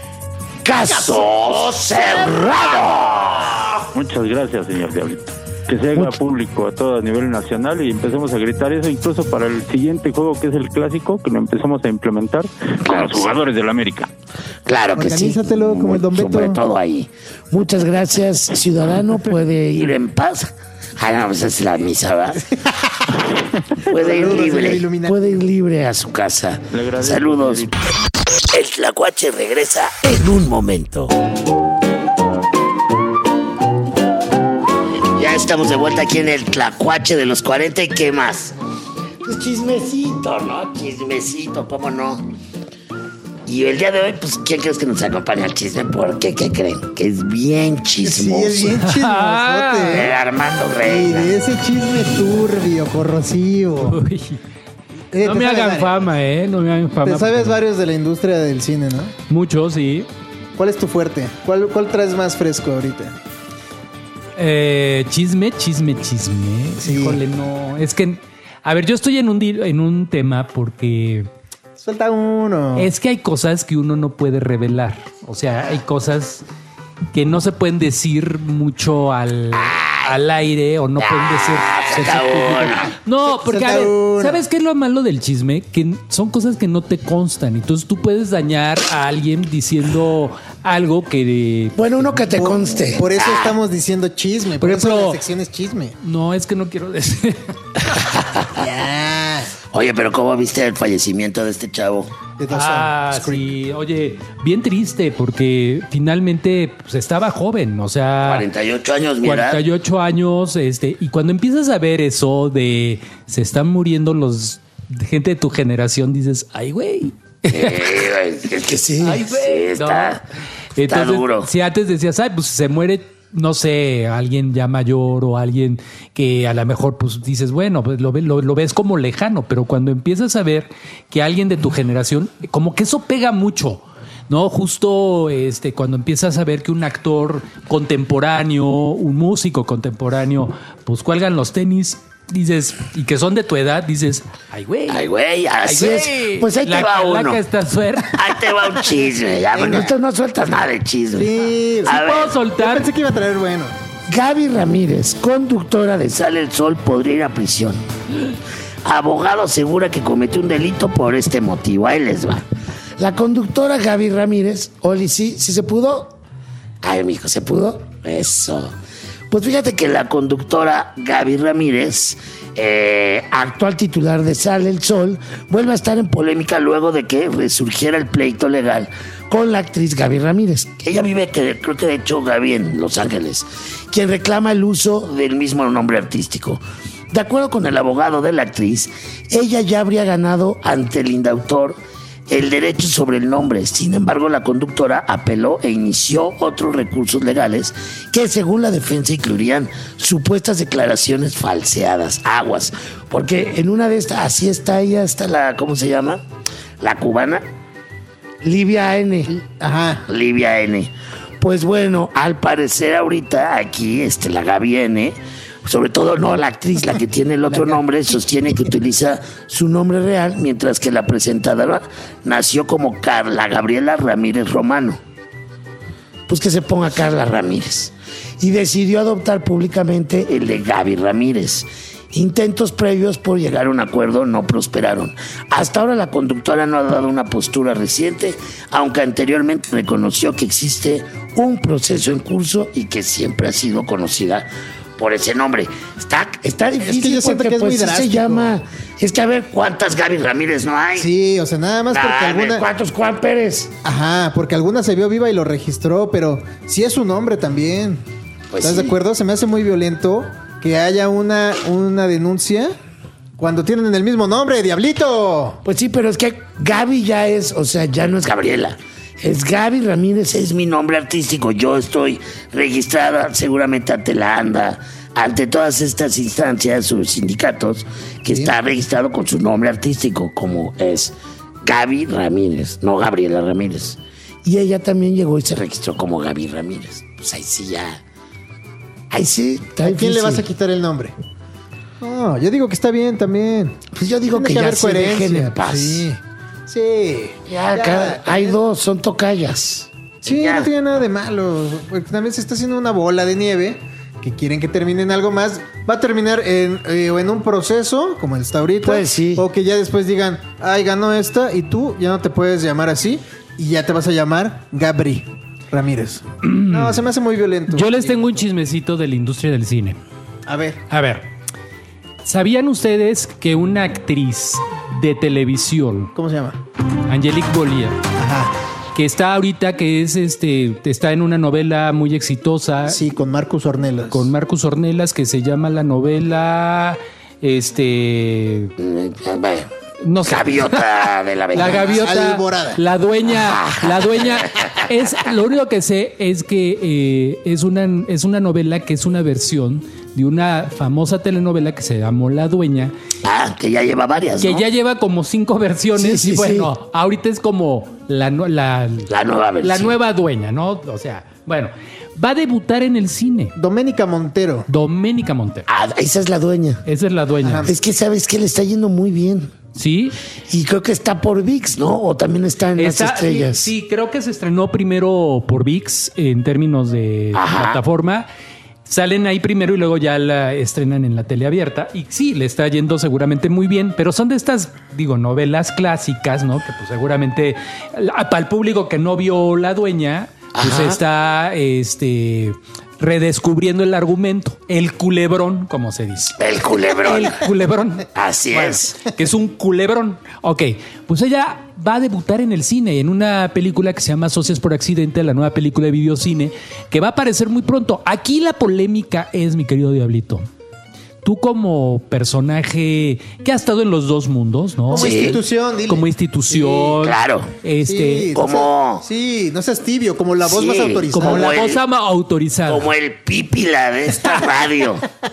Speaker 3: caso cerrado.
Speaker 8: Muchas gracias, señor Diablito. Que se haga Mucho. público a todo a nivel nacional y empecemos a gritar eso incluso para el siguiente juego, que es el clásico, que lo empezamos a implementar claro, con los jugadores sí. del América.
Speaker 3: Claro que sí.
Speaker 4: Organízatelo como el Don Beto.
Speaker 3: Sobre todo ahí. Muchas gracias, ciudadano. Puede ir en paz. Ah, no, pues es la misa, ¿verdad? Puede ir libre. Puede ir libre a su casa. Saludos. El Tlacuache regresa en un momento. Ya estamos de vuelta aquí en el Tlacuache de los cuarenta. ¿Y qué más? Pues chismecito, ¿no? Chismecito, ¿cómo no? Y el día de hoy, pues, ¿quién crees que nos acompaña al chisme? Porque, ¿qué creen? Que es bien chismoso.
Speaker 4: Sí, es bien chismosote.
Speaker 3: El Armando Reina.
Speaker 4: Sí, ese chisme turbio, corrosivo.
Speaker 10: Uy. Eh, no me hagan varios. fama, ¿eh? No me hagan fama.
Speaker 4: Te sabes porque... varios de la industria del cine, ¿no?
Speaker 10: Muchos, sí.
Speaker 4: ¿Cuál es tu fuerte? ¿Cuál, cuál traes más fresco ahorita?
Speaker 10: Eh, chisme, chisme, chisme. Sí. Híjole, no. Es que, a ver, yo estoy en un, en un tema porque...
Speaker 4: Suelta uno.
Speaker 10: Es que hay cosas que uno no puede revelar. O sea, hay cosas que no se pueden decir mucho al, al aire o no pueden decir... No, porque a ver, ¿sabes qué es lo malo del chisme? Que son cosas que no te constan. Entonces tú puedes dañar a alguien diciendo algo que...
Speaker 3: Bueno, uno que te conste.
Speaker 4: Por, por eso ah. estamos diciendo chisme. Por, por ejemplo, eso la sección es chisme.
Speaker 10: No, es que no quiero decir.
Speaker 3: Ya. Oye, pero ¿cómo viste el fallecimiento de este chavo?
Speaker 10: Ah, sí. Oye, bien triste porque finalmente pues, estaba joven, o sea...
Speaker 3: cuarenta y ocho años, mira.
Speaker 10: cuarenta y ocho años, este... Y cuando empiezas a ver eso de... Se están muriendo los... Gente de tu generación, dices, ay, güey.
Speaker 3: Eh, es que sí.
Speaker 10: Ay, güey.
Speaker 3: Sí, está,
Speaker 10: no. Entonces,
Speaker 3: está duro.
Speaker 10: Si antes decías, ay, pues se muere... no sé, alguien ya mayor o alguien que a lo mejor pues dices, bueno, pues lo, lo, lo ves como lejano, pero cuando empiezas a ver que alguien de tu generación, como que eso pega mucho, ¿no? Justo este, cuando empiezas a ver que un actor contemporáneo, un músico contemporáneo, pues cuelgan los tenis, dices, y que son de tu edad, dices, ay, güey.
Speaker 3: Ay, güey, así ay, güey. Es. Pues ahí
Speaker 10: la
Speaker 3: te va uno.
Speaker 10: Está suerte.
Speaker 3: Ahí te va un chisme. Ya, bueno, tú no sueltas nada de chisme.
Speaker 4: Sí,
Speaker 3: a
Speaker 4: sí puedo soltar. Yo pensé que iba a traer bueno.
Speaker 3: Gaby Ramírez, conductora de Sale el Sol, podría ir a prisión. Abogado asegura que cometió un delito por este motivo. Ahí les va. La conductora Gaby Ramírez, Oli, sí, sí se pudo. Ay, mijo, ¿se pudo? Eso. Pues fíjate que la conductora Gaby Ramírez, eh, actual titular de Sale el Sol, vuelve a estar en polémica luego de que resurgiera el pleito legal con la actriz Gaby Ramírez. Ella vive, que, creo que de hecho, Gaby en Los Ángeles, quien reclama el uso del mismo nombre artístico. De acuerdo con el abogado de la actriz, ella ya habría ganado ante el indautor el derecho sobre el nombre. Sin embargo, la conductora apeló e inició otros recursos legales que, según la defensa, incluirían supuestas declaraciones falseadas. Aguas, porque en una de estas, así está ella, está la, ¿cómo se llama? La cubana, Livia N. Ajá. Livia N. Pues bueno, al parecer ahorita aquí, este, la Gaby N., sobre todo no la actriz, la que tiene el otro nombre, sostiene que utiliza su nombre real, mientras que la presentadora nació como Carla Gabriela Ramírez Romano. Pues que se ponga Carla Ramírez. Y decidió adoptar públicamente el de Gaby Ramírez. Intentos previos por llegar a un acuerdo no prosperaron. Hasta ahora la conductora no ha dado una postura reciente, aunque anteriormente reconoció que existe un proceso en curso y que siempre ha sido conocida por ese nombre. Está, está difícil, es que yo siento porque que es pues, muy drástico. Se llama... Es que a ver cuántas Gaby Ramírez no hay.
Speaker 4: Sí, o sea, nada más porque
Speaker 3: Dame,
Speaker 4: alguna...
Speaker 3: ¿Cuántos Juan Pérez?
Speaker 4: Ajá, porque alguna se vio viva y lo registró, pero sí es su nombre también. Pues ¿Estás sí. de acuerdo? Se me hace muy violento que haya una, una denuncia Cuando tienen el mismo nombre, Diablito.
Speaker 3: Pues sí, pero es que Gaby ya es, o sea, ya no es Gabriela. Es Gaby Ramírez, es mi nombre artístico. Yo estoy registrada seguramente ante la ANDA, ante todas estas instancias o sindicatos, que sí. Está registrado con su nombre artístico, como es Gaby Ramírez, no Gabriela Ramírez. Y ella también llegó y se registró como Gaby Ramírez. Pues ahí sí ya. Ahí sí.
Speaker 4: ¿A quién le vas a quitar el nombre? No, yo digo que está bien también.
Speaker 3: Pues yo digo
Speaker 4: Tiene
Speaker 3: que,
Speaker 4: que
Speaker 3: ya
Speaker 4: haber
Speaker 3: se dejen
Speaker 4: coherencia.
Speaker 3: en paz.
Speaker 4: Sí. Sí.
Speaker 3: Ya,
Speaker 4: Ya,
Speaker 3: cada- hay dos, son tocallas.
Speaker 4: Sí,
Speaker 3: Ya.
Speaker 4: no tiene nada de malo. Porque también se está haciendo una bola de nieve que quieren que termine en algo más. Va a terminar en, eh, o en un proceso, como está ahorita.
Speaker 3: Pues sí.
Speaker 4: O que ya después digan, ay, ganó esta y tú ya no te puedes llamar así y ya te vas a llamar Gabri Ramírez. No, se me hace muy violento.
Speaker 10: Yo les tengo un chismecito de la industria del cine.
Speaker 4: A ver.
Speaker 10: A ver, ¿sabían ustedes que una actriz de televisión,
Speaker 4: ¿Cómo se llama?
Speaker 10: Angelique Boyer,
Speaker 4: Ajá.
Speaker 10: que está ahorita, que es este, está en una novela muy exitosa
Speaker 4: Sí, con Marcus Ornelas.
Speaker 10: con Marcus Ornelas, que se llama la novela, este, no sé.
Speaker 3: Gaviota de la Vega.
Speaker 10: La gaviota,
Speaker 4: Alborada.
Speaker 10: la dueña, la dueña es lo único que sé es que eh, es una es una novela que es una versión de una famosa telenovela que se llamó La Dueña,
Speaker 3: Ah, que ya lleva varias,
Speaker 10: que
Speaker 3: ¿no?
Speaker 10: ya lleva como cinco versiones
Speaker 3: Sí, sí,
Speaker 10: y bueno,
Speaker 3: sí.
Speaker 10: ahorita es como la nu- la,
Speaker 3: La nueva versión.
Speaker 10: la nueva dueña, ¿no? O sea, bueno, va a debutar en el cine.
Speaker 4: Doménica Montero.
Speaker 10: Doménica Montero.
Speaker 3: Ah, esa es la dueña.
Speaker 10: Esa es la dueña.
Speaker 3: Es que sabes que le está yendo muy bien.
Speaker 10: ¿Sí?
Speaker 3: Y creo que está por ViX, ¿no? O también está en
Speaker 10: Está-
Speaker 3: las estrellas.
Speaker 10: Sí, sí, creo que se estrenó primero por ViX en términos de
Speaker 3: Ajá.
Speaker 10: plataforma. Salen ahí primero y luego ya la estrenan en la tele abierta. Y sí, le está yendo seguramente muy bien, pero son de estas, digo, novelas clásicas, ¿no? Que pues seguramente la- para el público que no vio La Dueña, pues
Speaker 3: Ajá.
Speaker 10: está este redescubriendo el argumento, el culebrón, como se dice.
Speaker 3: El culebrón.
Speaker 10: El culebrón.
Speaker 3: Así
Speaker 10: Bueno,
Speaker 3: es.
Speaker 10: que es un culebrón. Ok, pues ella va a debutar en el cine, en una película que se llama Socias por Accidente, la nueva película de videocine, que va a aparecer muy pronto. Aquí la polémica es, mi querido Diablito, tú como personaje que ha estado en los dos mundos, ¿no?
Speaker 4: Como
Speaker 3: Sí.
Speaker 4: institución, dile.
Speaker 10: Como institución.
Speaker 3: Sí, claro.
Speaker 10: Este,
Speaker 4: Sí,
Speaker 3: como-
Speaker 4: no seas- sí, no seas tibio, como la voz
Speaker 3: Sí,
Speaker 4: más autorizada.
Speaker 10: como la
Speaker 3: el-
Speaker 10: voz ama autorizada.
Speaker 3: Como el pípila de esta radio.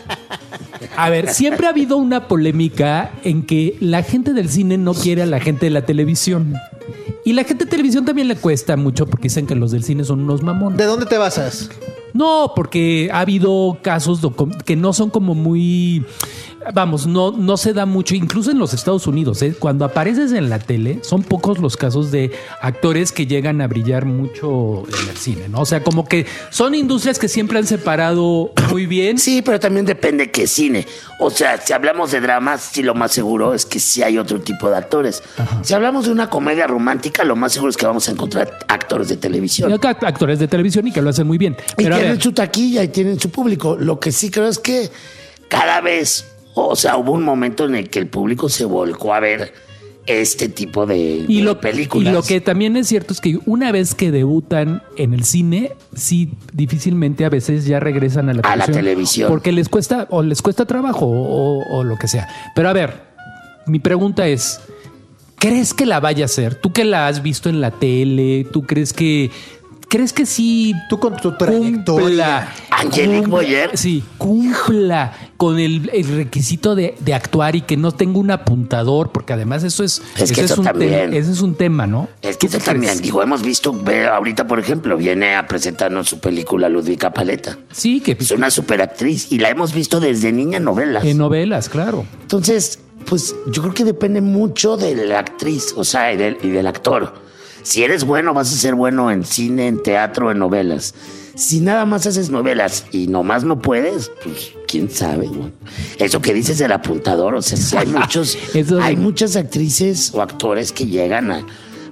Speaker 10: A ver, siempre ha habido una polémica en que la gente del cine no quiere a la gente de la televisión. Y la gente de televisión también le cuesta mucho porque dicen que los del cine son unos mamones.
Speaker 4: ¿De dónde te basas?
Speaker 10: No, porque ha habido casos do- que no son como muy... Vamos, no, no se da mucho, incluso en los Estados Unidos. ¿eh? Cuando apareces en la tele, son pocos los casos de actores que llegan a brillar mucho en el cine, ¿no? O sea, como que son industrias que siempre han separado muy bien.
Speaker 3: Sí, pero también depende qué cine. O sea, si hablamos de dramas, sí, lo más seguro es que sí hay otro tipo de actores. Si hablamos de una comedia romántica, lo más seguro es que vamos a encontrar actores de televisión.
Speaker 10: Y acá actores de televisión y que lo hacen muy bien.
Speaker 3: Y
Speaker 10: Pero a
Speaker 3: tienen
Speaker 10: ver,
Speaker 3: su taquilla y tienen su público. Lo que sí creo es que cada vez, o sea, hubo un momento en el que el público se volcó a ver este tipo de,
Speaker 10: y
Speaker 3: de
Speaker 10: lo,
Speaker 3: películas.
Speaker 10: y lo que también es cierto es que una vez que debutan en el cine, sí, difícilmente a veces ya regresan a la
Speaker 3: A la
Speaker 10: televisión.
Speaker 3: televisión.
Speaker 10: Porque les cuesta, o les cuesta trabajo, o, o lo que sea. Pero a ver, mi pregunta es: ¿crees que la vaya a hacer? Tú que la has visto en la tele, ¿tú crees que crees que sí
Speaker 4: Tú con tu
Speaker 10: cumpla,
Speaker 4: trayectoria.
Speaker 3: Angelique
Speaker 10: cumpla-
Speaker 3: Boyer.
Speaker 10: sí, cumpla con el, el requisito de, de actuar y que no tenga un apuntador, porque además eso es,
Speaker 3: Es que
Speaker 10: ese
Speaker 3: eso
Speaker 10: un
Speaker 3: también.
Speaker 10: te- ese es un tema, ¿no?
Speaker 3: Es que
Speaker 10: ¿Tú
Speaker 3: eso
Speaker 10: qué
Speaker 3: también,
Speaker 10: crees?
Speaker 3: digo, hemos visto, ve, ahorita por ejemplo, viene a presentarnos su película Ludwika Paleta.
Speaker 10: Sí, que
Speaker 3: Es una superactriz y la hemos visto desde niña en novelas.
Speaker 10: en novelas, claro.
Speaker 3: Entonces, pues yo creo que depende mucho de la actriz, o sea, y del, y del actor. Si eres bueno, vas a ser bueno en cine, en teatro, en novelas. Si nada más haces novelas y nomás no puedes, pues quién sabe, güey. Eso que dices del apuntador, o sea, sí hay muchos,
Speaker 10: Eso-
Speaker 3: hay muchas actrices o actores que llegan a,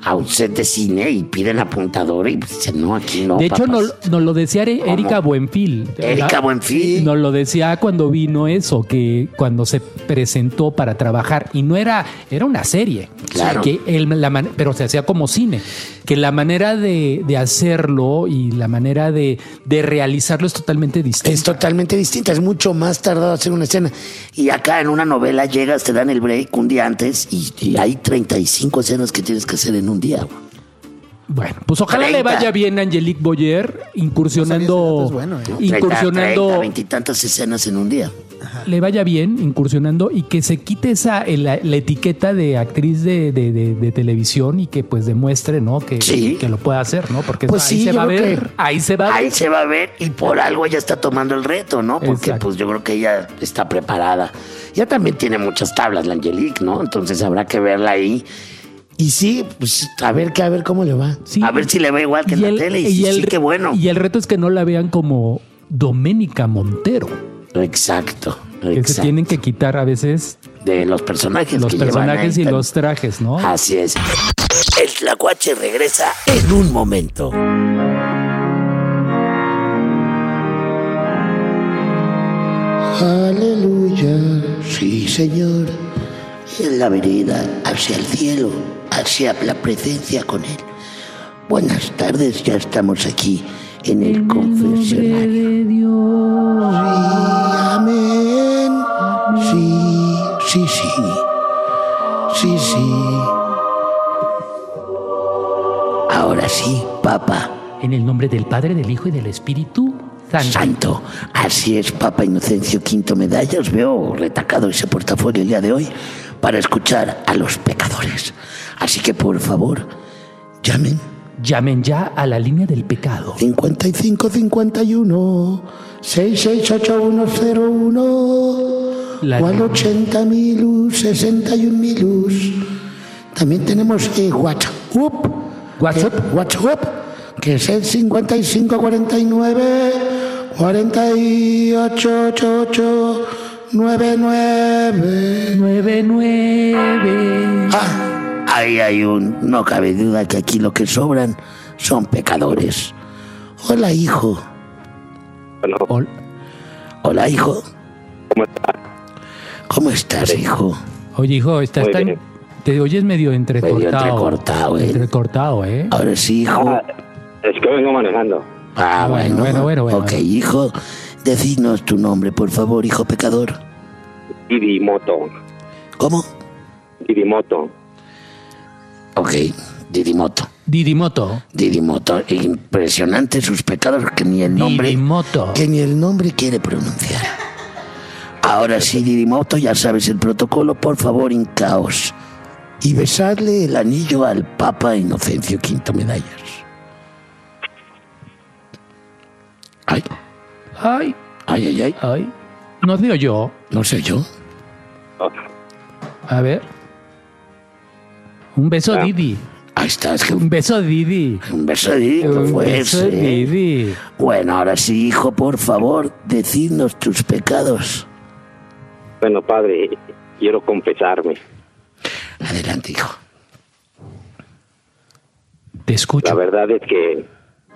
Speaker 3: a un set de cine y piden apuntadora y pues dicen, no, aquí no.
Speaker 10: De hecho,
Speaker 3: papás.
Speaker 10: nos, nos lo decía Eri- Erika Buenfil.
Speaker 3: Erika Buenfil.
Speaker 10: Nos lo decía cuando vino eso, que cuando se presentó para trabajar, y no era, era una serie.
Speaker 3: Claro.
Speaker 10: Que el, la man- pero se hacía como cine. Que la manera de, de hacerlo y la manera de, de realizarlo es totalmente distinta.
Speaker 3: Es totalmente distinta, es mucho más tardado hacer una escena. Y acá en una novela llegas, te dan el break un día antes y, y hay treinta y cinco escenas que tienes que hacer en un día.
Speaker 10: Bueno, pues ojalá
Speaker 3: treinta.
Speaker 10: le vaya bien a Angelique Boyer incursionando,
Speaker 4: No sabía si dato es bueno, ¿eh?
Speaker 10: incursionando,
Speaker 3: treinta, veintitantas escenas en un día.
Speaker 10: le vaya bien incursionando y que se quite esa la, la etiqueta de actriz de, de, de, de televisión y que pues demuestre, ¿no? Que,
Speaker 3: Sí.
Speaker 10: que lo pueda hacer, ¿no? Porque
Speaker 3: Pues
Speaker 10: ahí
Speaker 3: sí,
Speaker 10: se
Speaker 3: yo
Speaker 10: va a
Speaker 3: creo
Speaker 10: ver,
Speaker 3: que-
Speaker 10: ahí se va a
Speaker 3: Ahí
Speaker 10: ver.
Speaker 3: se va a ver y por algo ella está tomando el reto, ¿no? Porque
Speaker 10: Exacto.
Speaker 3: pues yo creo que ella está preparada. Ya también tiene muchas tablas la Angelique, ¿no? Entonces habrá que verla ahí. Y sí, pues a ver qué, a ver cómo le va.
Speaker 10: Sí.
Speaker 3: A ver si le va igual que en
Speaker 10: Y
Speaker 3: la
Speaker 10: el-
Speaker 3: tele. Y,
Speaker 10: y
Speaker 3: sí,
Speaker 10: el-
Speaker 3: sí, qué bueno.
Speaker 10: Y el reto es que no la vean como Doménica Montero,
Speaker 3: Exacto.
Speaker 10: que se
Speaker 3: exacto.
Speaker 10: tienen que quitar a veces
Speaker 3: De los personajes.
Speaker 10: los
Speaker 3: que llevan
Speaker 10: personajes
Speaker 3: ahí.
Speaker 10: y los trajes, ¿no?
Speaker 3: Así es. El Tlacuache regresa en un momento. Aleluya, sí señor. En la vereda hacia el cielo, hacia la presencia con él. Buenas tardes, ya estamos aquí en el confesionario. Sí, amén. Sí, sí, sí. Sí, sí. Ahora sí, Papa
Speaker 10: En el nombre del Padre, del Hijo y del Espíritu Santo.
Speaker 3: Santo. Así es, Papa Inocencio Quinto Medallas. Veo retacado ese portafolio el día de hoy para escuchar a los pecadores. Así que, por favor, llamen
Speaker 10: Llamen ya a la línea del pecado.
Speaker 3: cincuenta y cinco cincuenta y uno seis seis ocho uno cero uno
Speaker 10: La-
Speaker 3: o al ochenta mil sesenta y un mil. También tenemos eh, WhatsApp.
Speaker 10: WhatsApp.
Speaker 3: Eh, WhatsApp, que es el cincuenta y cinco cuarenta y nueve cuarenta y ocho ochenta y ocho noventa y nueve.
Speaker 10: nueve nueve.
Speaker 3: Ah, ahí hay un... No cabe duda que aquí lo que sobran son pecadores. Hola, hijo.
Speaker 10: Hol-
Speaker 3: Hola, hijo.
Speaker 9: ¿Cómo está?
Speaker 3: ¿Cómo estás, hijo?
Speaker 10: Oye, hijo, estás
Speaker 9: Muy
Speaker 10: tan...
Speaker 9: bien.
Speaker 10: Te oyes medio entrecortado.
Speaker 3: Medio entrecortado, ¿eh?
Speaker 10: Entrecortado, ¿eh?
Speaker 3: Ahora sí, hijo.
Speaker 9: Ah, es que vengo manejando.
Speaker 3: Ah,
Speaker 10: bueno,
Speaker 3: bueno,
Speaker 10: bueno, bueno,
Speaker 3: Ok,
Speaker 10: bueno.
Speaker 3: hijo, decidnos tu nombre, por favor, hijo pecador.
Speaker 9: Didimoto.
Speaker 3: ¿Cómo?
Speaker 9: Didimoto.
Speaker 3: Ok, Didimoto.
Speaker 10: Didimoto.
Speaker 3: Didimoto. Impresionante sus pecados que ni el nombre...
Speaker 10: Didimoto.
Speaker 3: Que ni el nombre quiere pronunciar. Ahora sí, Didimoto, ya sabes el protocolo, por favor, hincaos. Y besarle el anillo al Papa Inocencio Quinto Medallas. Ay,
Speaker 10: Ay,
Speaker 3: ay, ay, ay.
Speaker 10: ay. No digo yo.
Speaker 3: No sé yo.
Speaker 10: A ver. Un beso,
Speaker 9: Ah.
Speaker 10: Didi.
Speaker 3: Ahí está, es que
Speaker 10: Un beso, Didi.
Speaker 3: un beso de
Speaker 10: Un
Speaker 3: fue
Speaker 10: beso,
Speaker 3: ese.
Speaker 10: Didi.
Speaker 3: Bueno, ahora sí, hijo, por favor, decidnos tus pecados.
Speaker 9: Bueno, padre, quiero confesarme.
Speaker 3: Adelante, hijo.
Speaker 10: Te escucho.
Speaker 9: La verdad es que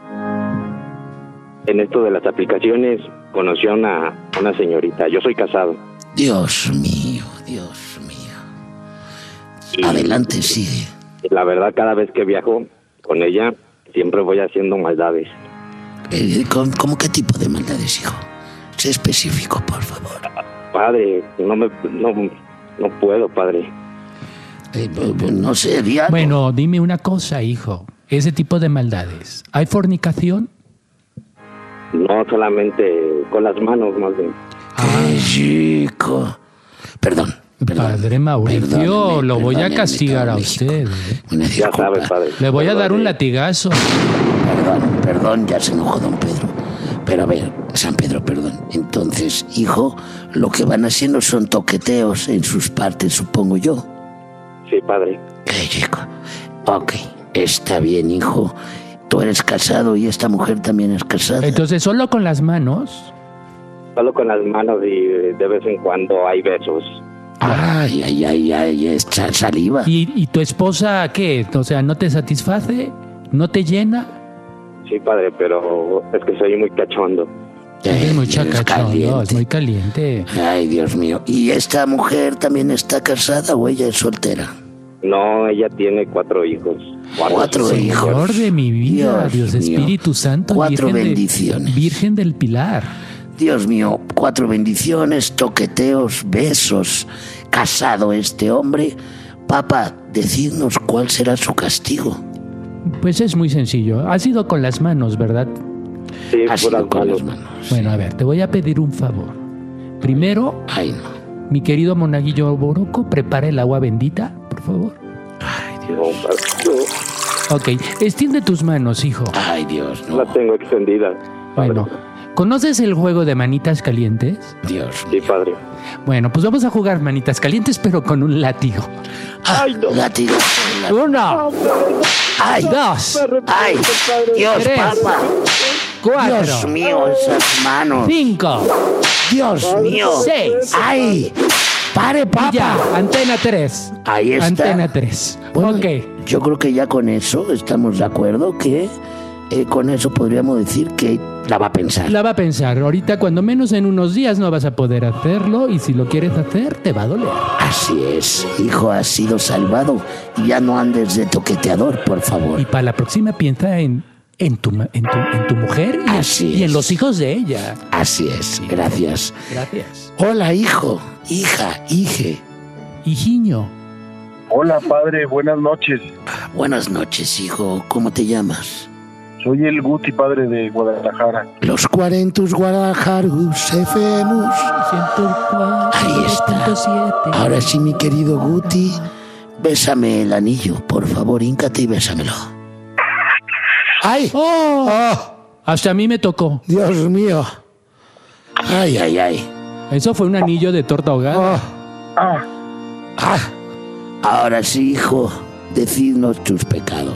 Speaker 9: en esto de las aplicaciones conocí a una, una señorita. Yo soy casado.
Speaker 3: Dios mío, Dios mío.
Speaker 9: Y
Speaker 3: Adelante, sigue.
Speaker 9: la verdad, cada vez que viajo con ella, siempre voy haciendo maldades.
Speaker 3: Eh, ¿con- ¿Cómo qué tipo de maldades, hijo? Sé específico, por favor.
Speaker 9: Padre, no me no, no puedo, padre.
Speaker 3: Eh, bu- bu- no sé, diablo.
Speaker 10: Bueno, dime una cosa, hijo. Ese tipo de maldades. ¿Hay fornicación?
Speaker 9: No solamente con las manos, más bien.
Speaker 3: Qué chico. Perdón, perdón.
Speaker 10: Padre Mauricio,
Speaker 3: Perdóneme,
Speaker 10: lo voy a
Speaker 3: perdóneme,
Speaker 10: castigar a
Speaker 3: México.
Speaker 10: usted. ¿eh?
Speaker 3: Una
Speaker 9: Ya
Speaker 3: disculpa.
Speaker 9: sabes, padre.
Speaker 10: Le voy a dar un
Speaker 9: Perdone.
Speaker 10: latigazo.
Speaker 3: Perdón, perdón, ya se enojó don Pedro. Pero a ver, San Pedro, perdón. Entonces, hijo, lo que van haciendo son toqueteos en sus partes, supongo yo.
Speaker 9: Sí, padre.
Speaker 3: Qué chico. Ok, está bien, hijo. Tú eres casado y esta mujer también es casada.
Speaker 10: Entonces, solo con las manos.
Speaker 9: Solo con las manos y de vez en cuando hay besos.
Speaker 3: Ay, ay, ay, ay, esta saliva.
Speaker 10: ¿Y, ¿Y tu esposa qué? O sea, ¿no te satisface? ¿No te llena?
Speaker 11: Sí, padre, pero es que soy muy cachondo.
Speaker 10: Es muy
Speaker 3: Es
Speaker 10: chacachondo,
Speaker 3: caliente.
Speaker 10: es muy caliente.
Speaker 3: Ay, Dios mío. ¿Y esta mujer también está casada o ella es soltera?
Speaker 11: No, ella tiene cuatro hijos.
Speaker 3: Cuatro hijos.
Speaker 10: Señor de mi vida,
Speaker 3: Dios
Speaker 10: Dios,
Speaker 3: mío.
Speaker 10: Espíritu Santo,
Speaker 3: Cuatro
Speaker 10: Virgen de-
Speaker 3: bendiciones.
Speaker 10: Virgen del Pilar.
Speaker 3: Dios mío, cuatro bendiciones, toqueteos, besos. Casado este hombre. Papá, decidnos cuál será su castigo.
Speaker 10: Pues es muy sencillo. Ha sido con las manos, ¿verdad?
Speaker 11: Sí,
Speaker 3: Ha sido
Speaker 11: puras
Speaker 3: con
Speaker 11: manos.
Speaker 3: las manos.
Speaker 10: Bueno, a ver, te voy a pedir un favor. Primero,
Speaker 3: Ay, no.
Speaker 10: mi querido monaguillo Boroco, prepara el agua bendita, por favor.
Speaker 3: Ay,
Speaker 11: No,
Speaker 3: Dios.
Speaker 11: padre, no,
Speaker 10: Ok, extiende tus manos, hijo.
Speaker 3: Ay, Dios, no.
Speaker 11: la tengo extendida. Padre.
Speaker 10: Bueno, ¿conoces el juego de manitas calientes?
Speaker 3: Dios.
Speaker 11: Sí, padre.
Speaker 10: Bueno, pues vamos a jugar manitas calientes, pero con un látigo.
Speaker 3: Ay, no. Látigo.
Speaker 10: Uno,
Speaker 3: Ay,
Speaker 10: dos,
Speaker 3: ay, Dios,
Speaker 10: Tres.
Speaker 3: papá.
Speaker 10: cuatro,
Speaker 3: Dios mío, esas manos.
Speaker 10: cinco,
Speaker 3: Dios mío.
Speaker 10: seis.
Speaker 3: Ay, pare,
Speaker 10: Y
Speaker 3: papá.
Speaker 10: ya, antena tres.
Speaker 3: Ahí está.
Speaker 10: Antena tres.
Speaker 3: Bueno,
Speaker 10: Ok.
Speaker 3: yo creo que ya con eso estamos de acuerdo que eh, con eso podríamos decir que la va a pensar.
Speaker 10: La va a pensar. Ahorita, cuando menos en unos días, no vas a poder hacerlo. Y si lo quieres hacer, te va a doler.
Speaker 3: Así es, hijo, has sido salvado y ya no andes de toqueteador, por favor.
Speaker 10: Y para la próxima, piensa en, en, tu, ma- en, tu, en tu mujer y,
Speaker 3: Así
Speaker 10: y en
Speaker 3: es.
Speaker 10: los hijos de ella.
Speaker 3: Así es, gracias.
Speaker 10: Gracias.
Speaker 3: Hola, hijo, hija, hije.
Speaker 10: Hijiño.
Speaker 12: Hola, padre, buenas noches.
Speaker 3: Buenas noches, hijo. ¿Cómo te llamas?
Speaker 12: Soy el Guti, padre de Guadalajara.
Speaker 3: Los cuarentos Guadalajarus F M. Ahí está. Ahora sí, mi querido Guti, bésame el anillo, por favor, híncate y bésamelo. ¡Ay!
Speaker 10: ¡Oh! Hasta a mí me tocó.
Speaker 3: Dios mío. Ay, ay, ay.
Speaker 10: Eso fue un anillo de torta ahogada.
Speaker 12: Ah,
Speaker 3: Ah. Ahora sí, hijo, decidnos tus pecados.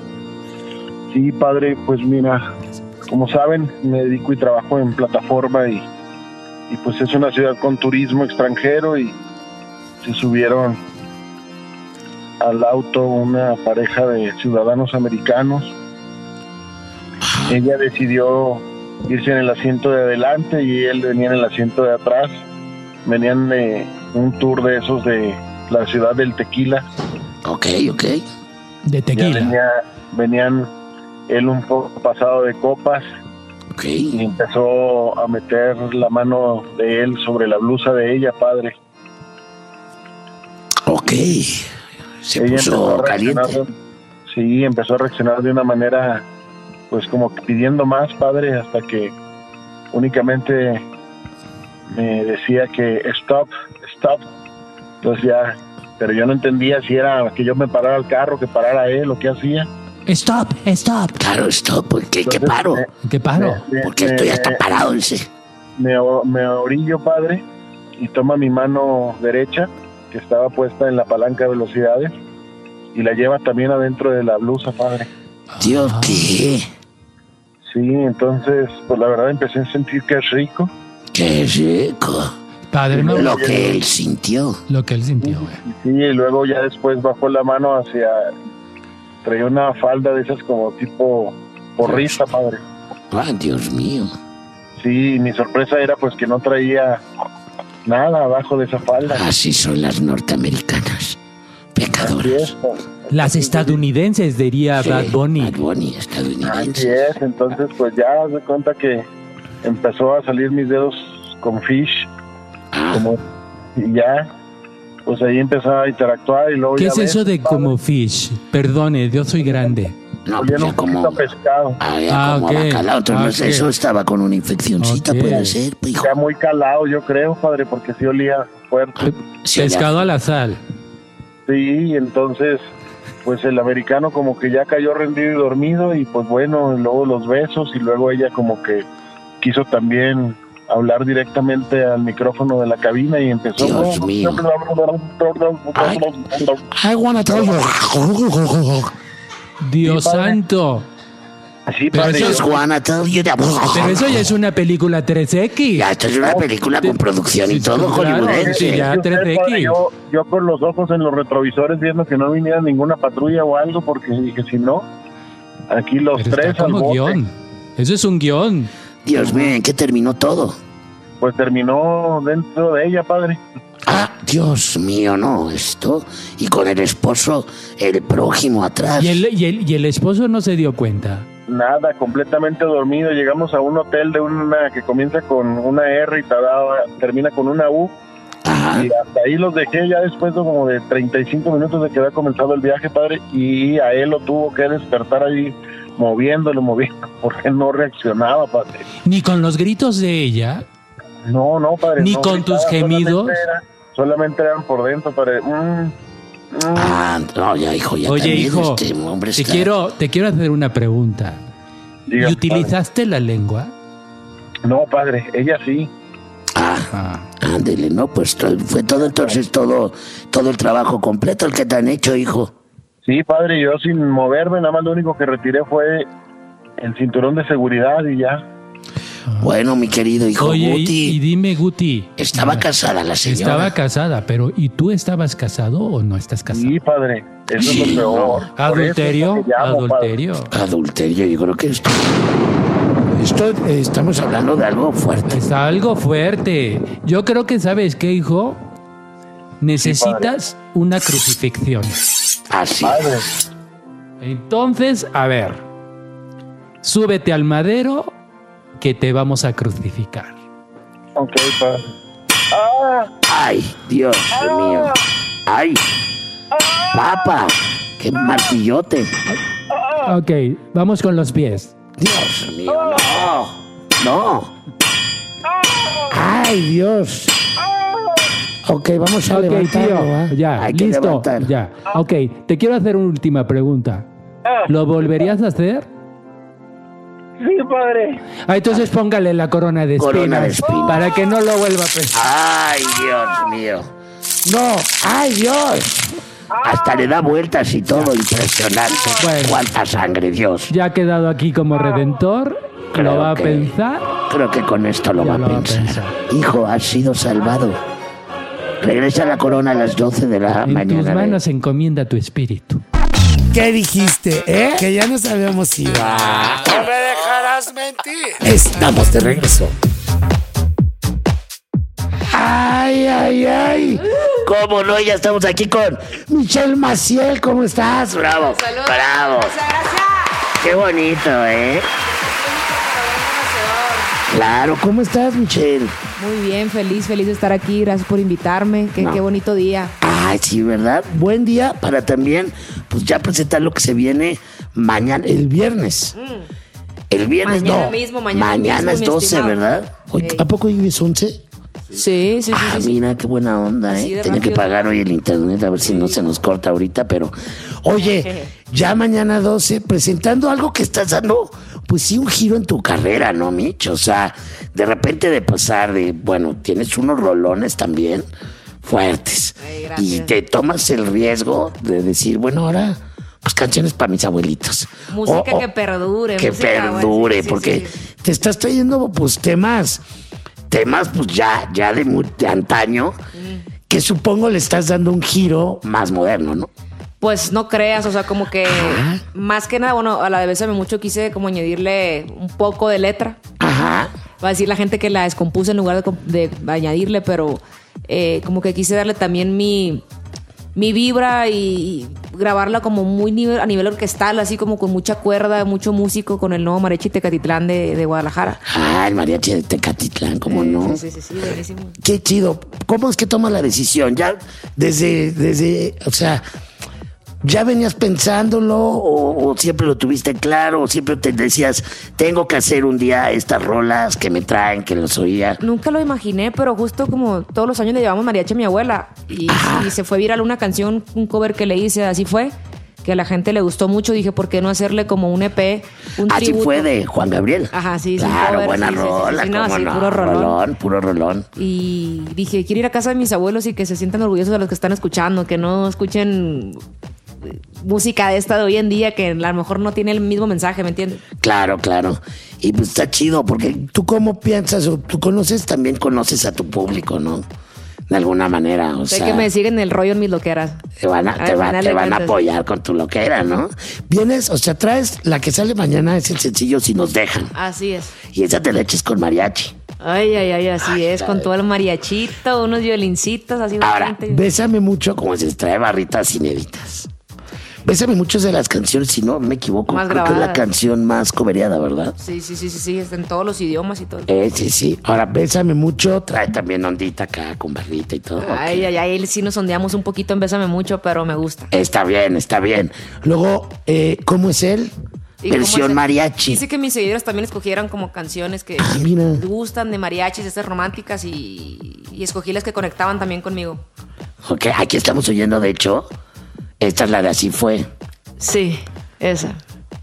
Speaker 12: sí, padre, pues mira, como saben, me dedico y trabajo en plataforma y, y pues es una ciudad con turismo extranjero y se subieron al auto una pareja de ciudadanos americanos. Ella decidió irse en el asiento de adelante y él venía en el asiento de atrás. Venían de un tour de esos de la ciudad del tequila.
Speaker 3: Ok, ok.
Speaker 10: De
Speaker 12: Ya
Speaker 10: tequila.
Speaker 12: venía, venían él un poco pasado de copas
Speaker 3: Ok.
Speaker 12: y empezó a meter la mano de él sobre la blusa de ella, padre.
Speaker 3: Ok. Se
Speaker 12: Ella empezó
Speaker 3: puso
Speaker 12: a reaccionar
Speaker 3: caliente.
Speaker 12: de- Sí, empezó a reaccionar de una manera, pues como que pidiendo más, padre, hasta que únicamente me decía que stop, stop. Entonces ya, pero yo no entendía si era que yo me parara al carro, que parara él o qué hacía.
Speaker 10: Stop, stop.
Speaker 3: Claro, stop. ¿Por qué? ¿Qué
Speaker 12: Entonces,
Speaker 3: paro?
Speaker 12: me-
Speaker 10: ¿Qué paro?
Speaker 12: me-
Speaker 3: Porque
Speaker 12: me-
Speaker 3: estoy hasta parado, dice.
Speaker 12: me, me orillo, padre, y toma mi mano derecha, que estaba puesta en la palanca de velocidades, y la lleva también adentro de la blusa, padre.
Speaker 3: Dios, ¿qué?
Speaker 12: Sí, entonces, pues la verdad empecé a sentir que es rico.
Speaker 3: Qué rico.
Speaker 10: Padre, no.
Speaker 3: Lo que él sintió.
Speaker 10: Lo que él sintió, güey.
Speaker 12: Sí, y luego ya después bajó la mano hacia... Traía una falda de esas como tipo porrista, padre.
Speaker 3: Ah, Dios mío.
Speaker 12: Sí, y mi sorpresa era pues que no traía nada abajo de esa falda.
Speaker 3: Así son las norteamericanas.
Speaker 12: Así
Speaker 3: Pecadoras.
Speaker 12: es,
Speaker 10: Las estadounidenses, diría
Speaker 3: Sí,
Speaker 10: Bad Bunny.
Speaker 3: Bad Bunny,
Speaker 12: así
Speaker 3: estadounidense.
Speaker 12: es. Entonces pues ya haz de cuenta que empezó a salir mis dedos con fish.
Speaker 3: Ah,
Speaker 12: Como, y ya, pues ahí empezó a interactuar y luego
Speaker 10: ¿Qué
Speaker 12: ya
Speaker 10: es
Speaker 12: ves,
Speaker 10: eso de
Speaker 12: padre,
Speaker 10: como fish? Perdone, yo soy grande.
Speaker 3: no,
Speaker 12: olían
Speaker 3: pues
Speaker 12: un
Speaker 3: ya como...
Speaker 12: poquito a pescado.
Speaker 3: Ah, ya
Speaker 10: Ah,
Speaker 3: como
Speaker 10: ok.
Speaker 3: bacalao. Entonces,
Speaker 10: Ah, ok.
Speaker 3: eso estaba con una infeccioncita,
Speaker 10: Ok.
Speaker 3: puede ser, pues, hijo.
Speaker 12: Ya muy calado, yo creo, padre, porque sí olía fuerte.
Speaker 3: Sí,
Speaker 10: Pescado a la sal.
Speaker 12: Sí, entonces, pues el americano como que ya cayó rendido y dormido y pues bueno, luego los besos y luego ella como que quiso también hablar directamente al micrófono de la cabina y empezó...
Speaker 3: Dios mío. Ay. I wanna tell you.
Speaker 10: Dios
Speaker 12: Sí, padre.
Speaker 10: santo.
Speaker 12: Sí,
Speaker 10: Pero
Speaker 12: padre,
Speaker 10: eso
Speaker 3: Just
Speaker 12: yo-
Speaker 3: wanna tell you that-
Speaker 10: Pero eso ya es una película tres equis.
Speaker 3: Ya, esto es una película con producción y
Speaker 10: Sí,
Speaker 3: todo
Speaker 10: claro,
Speaker 3: hollywoodense.
Speaker 10: sí, ya.
Speaker 12: Sí, usted,
Speaker 10: tres
Speaker 12: padre,
Speaker 10: equis.
Speaker 12: yo, yo con los ojos en los retrovisores viendo que no viniera ninguna patrulla o algo, porque dije, si no, aquí los
Speaker 10: Pero
Speaker 12: tres
Speaker 10: está
Speaker 12: al
Speaker 10: como
Speaker 12: bote.
Speaker 10: guión. Eso es un guión.
Speaker 3: Dios mío, ¿en qué terminó todo?
Speaker 12: Pues terminó dentro de ella, padre.
Speaker 3: Ah, Dios mío, no, esto. Y con el esposo, el prójimo atrás.
Speaker 10: Y el, y, el, y el esposo no se dio cuenta.
Speaker 12: Nada, completamente dormido. Llegamos a un hotel de una que comienza con una R y tada- termina con una U.
Speaker 3: Ajá.
Speaker 12: Y hasta ahí los dejé ya después de como de treinta y cinco minutos de que había comenzado el viaje, padre. Y a él lo tuvo que despertar ahí, moviéndolo, moviendo, porque no reaccionaba, padre.
Speaker 10: Ni con los gritos de ella.
Speaker 12: No, no, padre.
Speaker 10: Ni
Speaker 12: no
Speaker 10: con
Speaker 12: gritaba,
Speaker 10: tus gemidos.
Speaker 12: Solamente, era- solamente eran por dentro, padre. Mm, mm.
Speaker 3: Ah, no, ya, hijo, ya
Speaker 10: Oye,
Speaker 3: también
Speaker 10: hijo,
Speaker 3: este hombre
Speaker 10: te
Speaker 3: está-
Speaker 10: quiero, te quiero hacer una pregunta.
Speaker 12: Diga,
Speaker 10: ¿Y utilizaste la lengua?
Speaker 12: padre. No, padre, ella sí.
Speaker 3: Ah, ándele, no, pues to- fue todo entonces, todo, todo el trabajo completo el que te han hecho, hijo.
Speaker 12: Sí, padre, yo sin moverme, nada más lo único que retiré fue el cinturón de seguridad y ya.
Speaker 3: Bueno, mi querido hijo
Speaker 10: Oye, y,
Speaker 3: Guti,
Speaker 10: y dime, Guti.
Speaker 3: estaba casada la señora.
Speaker 10: Estaba casada, pero ¿y tú estabas casado o no estás casado?
Speaker 12: Sí, padre, eso
Speaker 3: Sí,
Speaker 12: es lo peor. Por eso
Speaker 10: ¿Adulterio?
Speaker 12: es que llamo,
Speaker 10: ¿Adulterio?
Speaker 3: Adulterio, yo creo que esto... Esto, eh, estamos hablando de algo fuerte.
Speaker 10: Es algo fuerte. Yo creo que, ¿sabes qué, hijo? Necesitas una crucifixión.
Speaker 3: Así.
Speaker 12: Padre,
Speaker 10: Entonces, a ver, súbete al madero que te vamos a crucificar.
Speaker 12: ok, padre. ¡Ah!
Speaker 3: Ay, Dios mío. Ay, papa, qué martillote.
Speaker 10: Ok, vamos con los pies.
Speaker 3: Dios mío, no, no. Ay, Dios. Ok, vamos a
Speaker 10: Ok,
Speaker 3: levantarlo,
Speaker 10: tío,
Speaker 3: ¿ah?
Speaker 10: ya,
Speaker 3: Hay que
Speaker 10: listo,
Speaker 3: levantar.
Speaker 10: ya. Ok, te quiero hacer una última pregunta. ¿Lo volverías a hacer?
Speaker 12: Sí, padre.
Speaker 10: Ah, entonces póngale la corona de espinas,
Speaker 3: Corona de espinas.
Speaker 10: para que no lo vuelva a pensar.
Speaker 3: Ay, Dios mío. No, ay, Dios. Hasta le da vueltas y todo, impresionante.
Speaker 10: Bueno.
Speaker 3: Cuánta sangre, Dios.
Speaker 10: Ya ha quedado aquí como redentor,
Speaker 3: Creo
Speaker 10: lo va a
Speaker 3: que-
Speaker 10: pensar.
Speaker 3: Creo que con esto lo
Speaker 10: Ya
Speaker 3: va
Speaker 10: lo
Speaker 3: a
Speaker 10: va a
Speaker 3: pensar.
Speaker 10: pensar.
Speaker 3: Hijo, has sido salvado. Regresa la corona a las doce de la
Speaker 10: En tus
Speaker 3: mañana.
Speaker 10: manos encomienda tu espíritu.
Speaker 13: ¿Qué dijiste, eh? Que ya nos habíamos ido.
Speaker 3: No me dejarás mentir. Estamos de regreso. Ay, ay, ay. ¿Cómo no? Ya estamos aquí con Michelle Maciel. ¿Cómo estás? Bravo.
Speaker 14: Saludos.
Speaker 3: Bravo.
Speaker 14: Muchas gracias.
Speaker 3: Qué bonito, ¿eh? Claro. ¿Cómo estás, Michelle?
Speaker 14: Muy bien, feliz, feliz de estar aquí. Gracias por invitarme. Qué,
Speaker 3: No.
Speaker 14: qué bonito día.
Speaker 3: Ay, sí, ¿verdad? Buen día para también, pues ya presentar lo que se viene mañana, el viernes. El viernes
Speaker 14: Mañana
Speaker 3: no.
Speaker 14: mismo, mañana
Speaker 3: Mañana
Speaker 14: mismo,
Speaker 3: es
Speaker 14: mi
Speaker 3: doce,
Speaker 14: estimado.
Speaker 3: ¿verdad? Hoy-
Speaker 14: Ey.
Speaker 3: ¿A poco hoy es once?
Speaker 14: Sí, sí, sí.
Speaker 3: Ah,
Speaker 14: sí, sí.
Speaker 3: mira, qué buena onda,
Speaker 14: Así
Speaker 3: ¿eh?
Speaker 14: de
Speaker 3: Tenía que
Speaker 14: rápido.
Speaker 3: pagar hoy el internet, a ver si no se nos corta ahorita, pero... Oye, ya mañana doce, presentando algo que estás dando, pues sí, un giro en tu carrera, ¿no, Mitch? O sea, de repente de pasar de... Bueno, tienes unos rolones también fuertes.
Speaker 14: Ay, gracias.
Speaker 3: Y te tomas el riesgo de decir, bueno, ahora... Pues canciones para mis abuelitos.
Speaker 14: Música
Speaker 3: O- o-
Speaker 14: que perdure.
Speaker 3: que
Speaker 14: música,
Speaker 3: perdure,
Speaker 14: bueno, sí, sí,
Speaker 3: porque
Speaker 14: sí, sí.
Speaker 3: te estás trayendo pues temas, temas pues ya, ya de, mu- de antaño, que supongo le estás dando un giro más moderno, ¿no?
Speaker 14: Pues no creas, o sea, como que más que nada, bueno, a la de Bésame Mucho quise como añadirle un poco de letra.
Speaker 3: Ajá.
Speaker 14: Va a decir la gente que la descompuse en lugar de, com- de añadirle, pero eh, como que quise darle también mi, mi vibra y, y grabarla como muy nivel, a nivel orquestal, así como con mucha cuerda, mucho músico, con el nuevo Mariachi Tecatitlán de, de Guadalajara.
Speaker 3: Ah, el mariachi de Tecatitlán, ¿cómo no?
Speaker 14: Sí, sí, sí, sí, buenísimo.
Speaker 3: Qué chido. ¿Cómo es que tomas la decisión? Ya desde, desde, o sea, ¿ya venías pensándolo o, o siempre lo tuviste claro o siempre te decías, tengo que hacer un día estas rolas que me traen, que los oía?
Speaker 14: Nunca lo imaginé, pero justo como todos los años le llevamos mariachi a mi abuela y, y se fue viral una canción, un cover que le hice, así fue, que a la gente le gustó mucho. Dije, ¿por qué no hacerle como un E P, un
Speaker 3: Así
Speaker 14: tributo?
Speaker 3: fue de Juan Gabriel.
Speaker 14: Ajá, sí, sí, un
Speaker 3: Claro,
Speaker 14: cover,
Speaker 3: buena
Speaker 14: sí, sí, sí, sí,
Speaker 3: rola,
Speaker 14: sí, no,
Speaker 3: cómo
Speaker 14: sí,
Speaker 3: no,
Speaker 14: puro rolón.
Speaker 3: puro rolón.
Speaker 14: Y dije, quiero ir a casa de mis abuelos y que se sientan orgullosos de los que están escuchando, que no escuchen música de esta de hoy en día que a lo mejor no tiene el mismo mensaje, ¿me entiendes?
Speaker 3: Claro, claro. Y pues está chido, porque tú cómo piensas, o tú conoces, también conoces a tu público, ¿no? De alguna manera, o
Speaker 14: sé
Speaker 3: sea...
Speaker 14: que me siguen el rollo en mis loqueras.
Speaker 3: Te van a, te va, te van a apoyar con tu loquera, ¿no? Vienes, o sea, traes, la que sale mañana es el sencillo Si Nos Dejan.
Speaker 14: Así es.
Speaker 3: Y esa te la eches con mariachi.
Speaker 14: Ay, ay, ay, así
Speaker 3: Ay,
Speaker 14: es,
Speaker 3: la
Speaker 14: con
Speaker 3: de-
Speaker 14: todo el mariachito, unos violincitos, así
Speaker 3: Ahora,
Speaker 14: bastante.
Speaker 3: Bésame Mucho, como se trae barritas inéditas. Bésame Mucho es de las canciones, si no me equivoco,
Speaker 14: Más
Speaker 3: creo que es la
Speaker 14: grabadas.
Speaker 3: canción más coveriada, ¿verdad?
Speaker 14: Sí, sí, sí, sí, sí, está en todos los idiomas y todo.
Speaker 3: Eh, sí, sí. Ahora, Bésame Mucho trae también ondita acá con barrita y todo.
Speaker 14: Ay, ay, ay, sí nos sondeamos un poquito en Bésame Mucho, pero me gusta.
Speaker 3: Está bien, está bien. Luego, eh, ¿cómo es él?
Speaker 14: ¿Y cómo
Speaker 3: Versión
Speaker 14: es?
Speaker 3: mariachi.
Speaker 14: Dice que mis seguidores también escogieran como canciones que
Speaker 3: Ah, mira.
Speaker 14: les gustan de mariachis, estas románticas y, y escogí las que conectaban también conmigo.
Speaker 3: Ok, aquí estamos oyendo, de hecho. Esta es la de Así Fue.
Speaker 14: Sí, esa.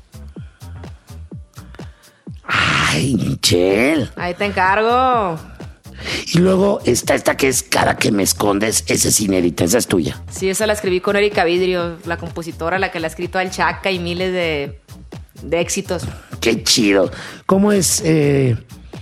Speaker 3: Ay, Michelle.
Speaker 14: Ahí te encargo.
Speaker 3: Y luego está esta que es Cada que me escondes. Esa es inédita, esa es tuya.
Speaker 14: Sí, esa la escribí con Erika Vidrio, la compositora, la que la ha escrito al Chaca y miles de, de éxitos.
Speaker 3: Qué chido. ¿Cómo es eh,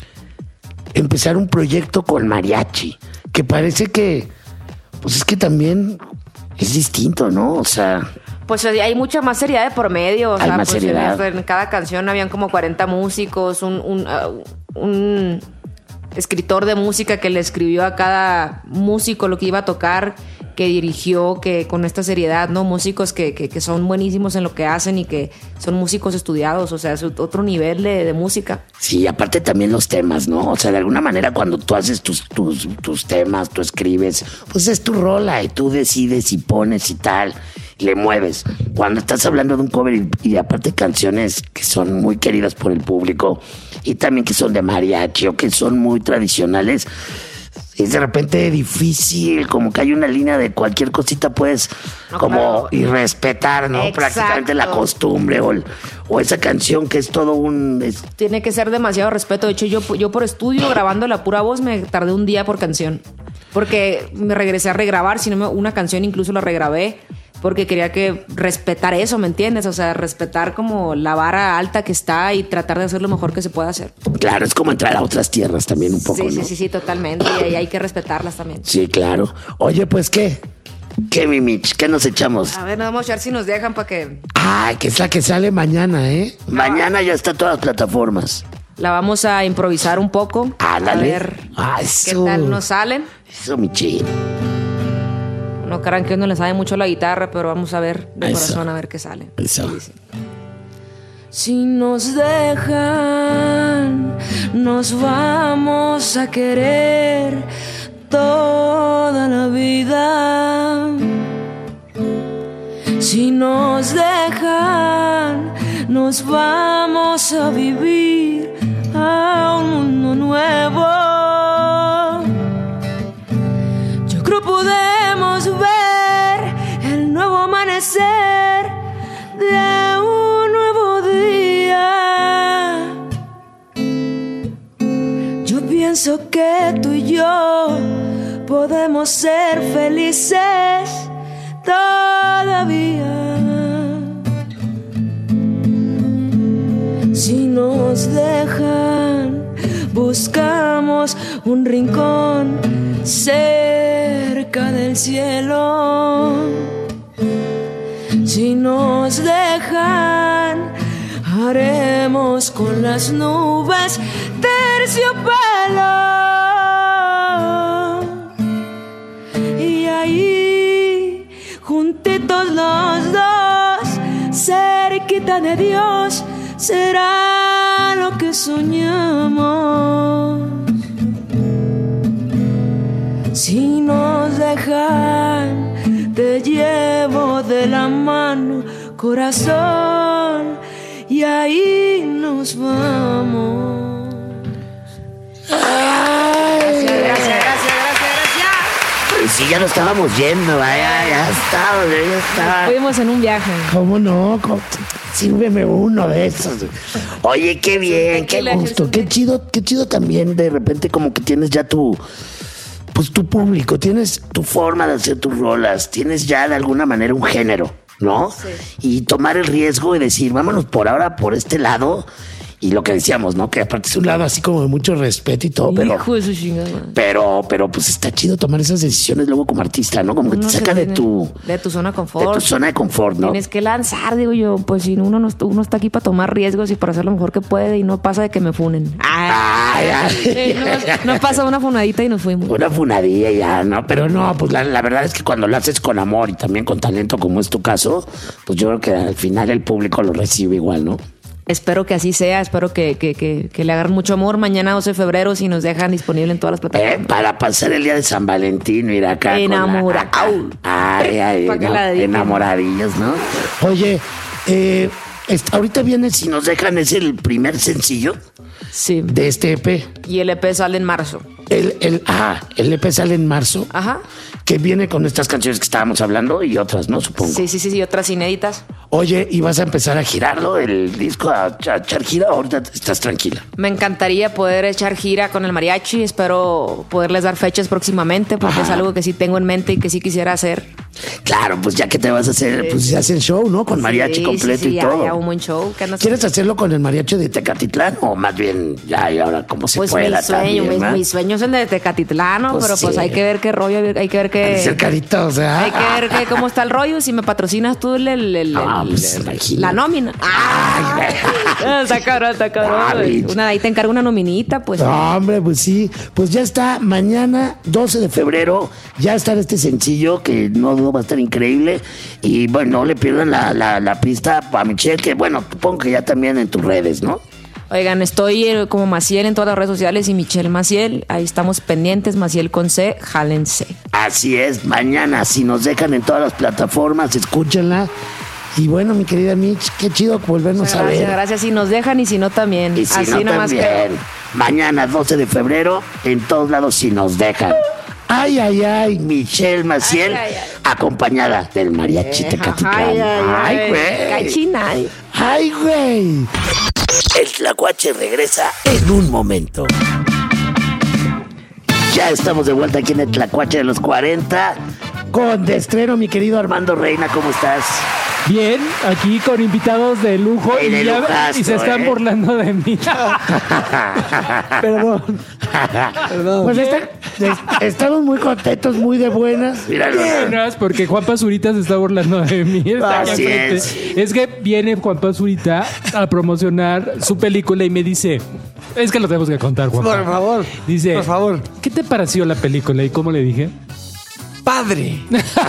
Speaker 3: empezar un proyecto con mariachi? Que parece que, pues es que también es distinto, ¿no? O sea,
Speaker 14: Pues hay mucha más seriedad de por medio. O
Speaker 3: Hay
Speaker 14: sea,
Speaker 3: más
Speaker 14: pues,
Speaker 3: seriedad.
Speaker 14: En, en cada canción habían como cuarenta músicos, un, un, uh, un escritor de música que le escribió a cada músico lo que iba a tocar, que dirigió, que con esta seriedad, ¿no? Músicos que, que, que son buenísimos en lo que hacen y que son músicos estudiados, o sea, es otro nivel de, de música.
Speaker 3: sí, aparte también los temas, ¿no? O sea, de alguna manera cuando tú haces tus, tus, tus temas, tú escribes, pues es tu rola y tú decides y pones y tal, y le mueves. Cuando estás hablando de un cover y, y aparte canciones que son muy queridas por el público y también que son de mariachi o que son muy tradicionales, es de repente difícil, como que hay una línea de cualquier cosita puedes
Speaker 14: No,
Speaker 3: como
Speaker 14: claro.
Speaker 3: y respetar, ¿no?
Speaker 14: Exacto.
Speaker 3: Prácticamente la costumbre o, el- o esa canción que es todo un... es-
Speaker 14: Tiene que ser demasiado respeto. De hecho, yo, yo por estudio, grabando la pura voz, me tardé un día por canción. Porque me regresé a regrabar, si no me- una canción incluso la regrabé. Porque quería que respetar eso, ¿me entiendes? O sea, respetar como la vara alta que está y tratar de hacer lo mejor que se pueda hacer.
Speaker 3: Claro, es como entrar a otras tierras también un poco,
Speaker 14: Sí,
Speaker 3: ¿no?
Speaker 14: sí, sí, sí, totalmente. Y ahí hay que respetarlas también.
Speaker 3: Sí, claro. Oye, pues, ¿qué? ¿Qué, mi Mitch? ¿Qué nos echamos?
Speaker 14: A ver, nos vamos a ver si nos dejan para que
Speaker 3: Ay, que es la que sale mañana, ¿eh? Mañana ya está en todas las plataformas.
Speaker 14: la vamos a improvisar un poco.
Speaker 3: Ándale.
Speaker 14: A ver
Speaker 3: Ah,
Speaker 14: qué
Speaker 3: eso.
Speaker 14: tal nos salen.
Speaker 3: Eso, Michi.
Speaker 14: No crean que uno le sabe mucho la guitarra, pero vamos a ver de
Speaker 3: Eso.
Speaker 14: corazón a ver qué sale.
Speaker 3: Eso.
Speaker 14: Dice. Si nos dejan, nos vamos a querer toda la vida. Si nos dejan, nos vamos a vivir a un mundo nuevo. Yo creo podemos ver el nuevo amanecer de un nuevo día. Yo pienso que tú y yo podemos ser felices todavía. Si nos dejan, buscamos un rincón cerca del cielo. Si nos dejan, haremos con las nubes terciopelo. Y ahí, juntitos los dos, cerquita de Dios, será lo que soñamos. Si nos dejan, te llevo de la mano, corazón, y ahí nos vamos.
Speaker 3: Ay.
Speaker 14: Gracias, gracias, gracias, gracias.
Speaker 3: Pues sí, ya lo estábamos yendo, vaya, ya estaba, ya estaba.
Speaker 14: Fuimos en un viaje.
Speaker 3: ¿Cómo no? ¿Cómo? Sírveme uno de esos. Oye, qué bien, qué
Speaker 14: Tequila,
Speaker 3: gusto,
Speaker 14: Jesús.
Speaker 3: qué chido, qué chido también de repente como que tienes ya tu, pues tu público, tienes tu forma de hacer tus rolas, tienes ya de alguna manera un género. ¿no?
Speaker 14: Sí.
Speaker 3: Y tomar el riesgo y decir, vámonos por ahora por este lado. Y lo que decíamos, ¿no? Que aparte es un lado así como de mucho respeto y todo, pero...
Speaker 14: Hijo de su chingada.
Speaker 3: Pero, pero pues está chido tomar esas decisiones luego como artista, ¿no? Como que
Speaker 14: Uno
Speaker 3: te
Speaker 14: se
Speaker 3: saca de
Speaker 14: tiene-
Speaker 3: tu,
Speaker 14: de tu zona de confort.
Speaker 3: de tu zona de confort, ¿no?
Speaker 14: Tienes que lanzar, digo yo, pues si uno no, uno está aquí para tomar riesgos y para hacer lo mejor que puede y no pasa de que me funen.
Speaker 3: Ay, ay.
Speaker 14: Sí, no, no pasa una funadita y nos fuimos.
Speaker 3: Una funadilla ya, ¿no? Pero no, pues la, la verdad es que cuando lo haces con amor y también con talento, como es tu caso, pues yo creo que al final el público lo recibe igual, ¿no?
Speaker 14: Espero que así sea, espero que, que, que, que le agarren mucho amor mañana doce de febrero si nos dejan disponible en todas las plataformas.
Speaker 3: Eh, para pasar el día de San Valentín, mira acá. con la-
Speaker 14: Enamorado.
Speaker 3: acá. Ay, ay,
Speaker 14: Pa' que
Speaker 3: no,
Speaker 14: la dediquen.
Speaker 3: enamoradillos, ¿no? Oye, eh, est- ahorita viene, si nos dejan, es el primer sencillo
Speaker 14: Sí.
Speaker 3: de este E P.
Speaker 14: Y el E P sale en marzo.
Speaker 3: El, el, ah, el E P sale en marzo,
Speaker 14: Ajá.
Speaker 3: que viene con estas canciones que estábamos hablando y otras, ¿no? Supongo.
Speaker 14: Sí, sí, sí, sí, otras inéditas.
Speaker 3: Oye, ¿y vas a empezar a girarlo, el disco, a, a echar gira? Ahorita estás tranquila.
Speaker 14: Me encantaría poder echar gira con el mariachi. Espero poderles dar fechas próximamente porque es algo que sí tengo en mente y que sí quisiera hacer.
Speaker 3: Claro, pues ya que te vas a hacer,
Speaker 14: Sí.
Speaker 3: pues se hace el show, ¿no? Con mariachi
Speaker 14: Sí,
Speaker 3: completo
Speaker 14: sí, sí,
Speaker 3: y
Speaker 14: ya,
Speaker 3: todo.
Speaker 14: ya un buen show. ¿Qué andas-
Speaker 3: ¿Quieres hacerlo con el mariachi de Tecatitlán o más bien ya y ahora como se
Speaker 14: Pues
Speaker 3: pueda
Speaker 14: mi sueño,
Speaker 3: también,
Speaker 14: mi,
Speaker 3: ¿no?
Speaker 14: mi sueño es el de Tecatitlán, ¿no?
Speaker 3: Pues
Speaker 14: pero pues
Speaker 3: sí.
Speaker 14: hay que ver qué rollo, hay que ver qué...
Speaker 3: Hacer carita, o sea.
Speaker 14: Hay que ver qué, cómo está el rollo. Si me patrocinas tú el, el- el-
Speaker 3: Ah,
Speaker 14: el-
Speaker 3: pues,
Speaker 14: el-
Speaker 3: imagínate.
Speaker 14: la nómina. ¡Ay! Está cabrón, está
Speaker 3: Ah,
Speaker 14: cabrón.
Speaker 3: bitch.
Speaker 14: Una, ahí te encargo una nominita, pues.
Speaker 3: No, hombre, pues sí. Pues ya está, mañana, doce de febrero, ya está este sencillo que no dudo va a estar increíble. Y bueno, no le pierdan la, la, la pista a Michelle, que bueno, supongo que ya también en tus redes, ¿no?
Speaker 14: Oigan, estoy eh, como Maciel en todas las redes sociales y Michelle Maciel. Ahí estamos pendientes, Maciel con C, jálense.
Speaker 3: Así es, mañana, si nos dejan en todas las plataformas, escúchenla. Y bueno, mi querida Mitch, qué chido volvernos a
Speaker 14: Gracias,
Speaker 3: ver.
Speaker 14: gracias. Si nos dejan y si no también.
Speaker 3: Y si
Speaker 14: Así
Speaker 3: no,
Speaker 14: nomás
Speaker 3: también.
Speaker 14: que...
Speaker 3: Mañana, doce de febrero, en todos lados, si nos dejan. Ay, ay, ay, Michelle Maciel,
Speaker 14: Ay, ay, ay.
Speaker 3: acompañada del mariachi Tecatitlán.
Speaker 14: Ay, ay, ay.
Speaker 3: güey.
Speaker 14: Cachina.
Speaker 3: Ay, güey. El Tlacuache regresa en un momento. Ya estamos de vuelta aquí en el Tlacuache de los cuarenta. Con de estreno, mi querido Armando Reina, ¿cómo estás?
Speaker 10: Bien, aquí con invitados de lujo
Speaker 3: Y
Speaker 10: y,
Speaker 3: de
Speaker 10: ya-
Speaker 3: lujazo,
Speaker 10: y se están
Speaker 3: ¿eh?
Speaker 10: burlando de mí. Perdón. Perdón.
Speaker 3: Pues está- es- estamos muy contentos, muy de buenas. Míralo.
Speaker 10: Buenas, porque Juan Pazurita se está burlando de mí. Está aquí
Speaker 3: Así
Speaker 10: enfrente.
Speaker 3: es.
Speaker 10: Es que viene Juan Pazurita a promocionar su película y me dice, es que lo tenemos que contar, Juan.
Speaker 15: Por favor.
Speaker 10: Dice,
Speaker 15: Por favor.
Speaker 10: ¿qué te pareció la película? ¿Y cómo le dije?
Speaker 15: Padre.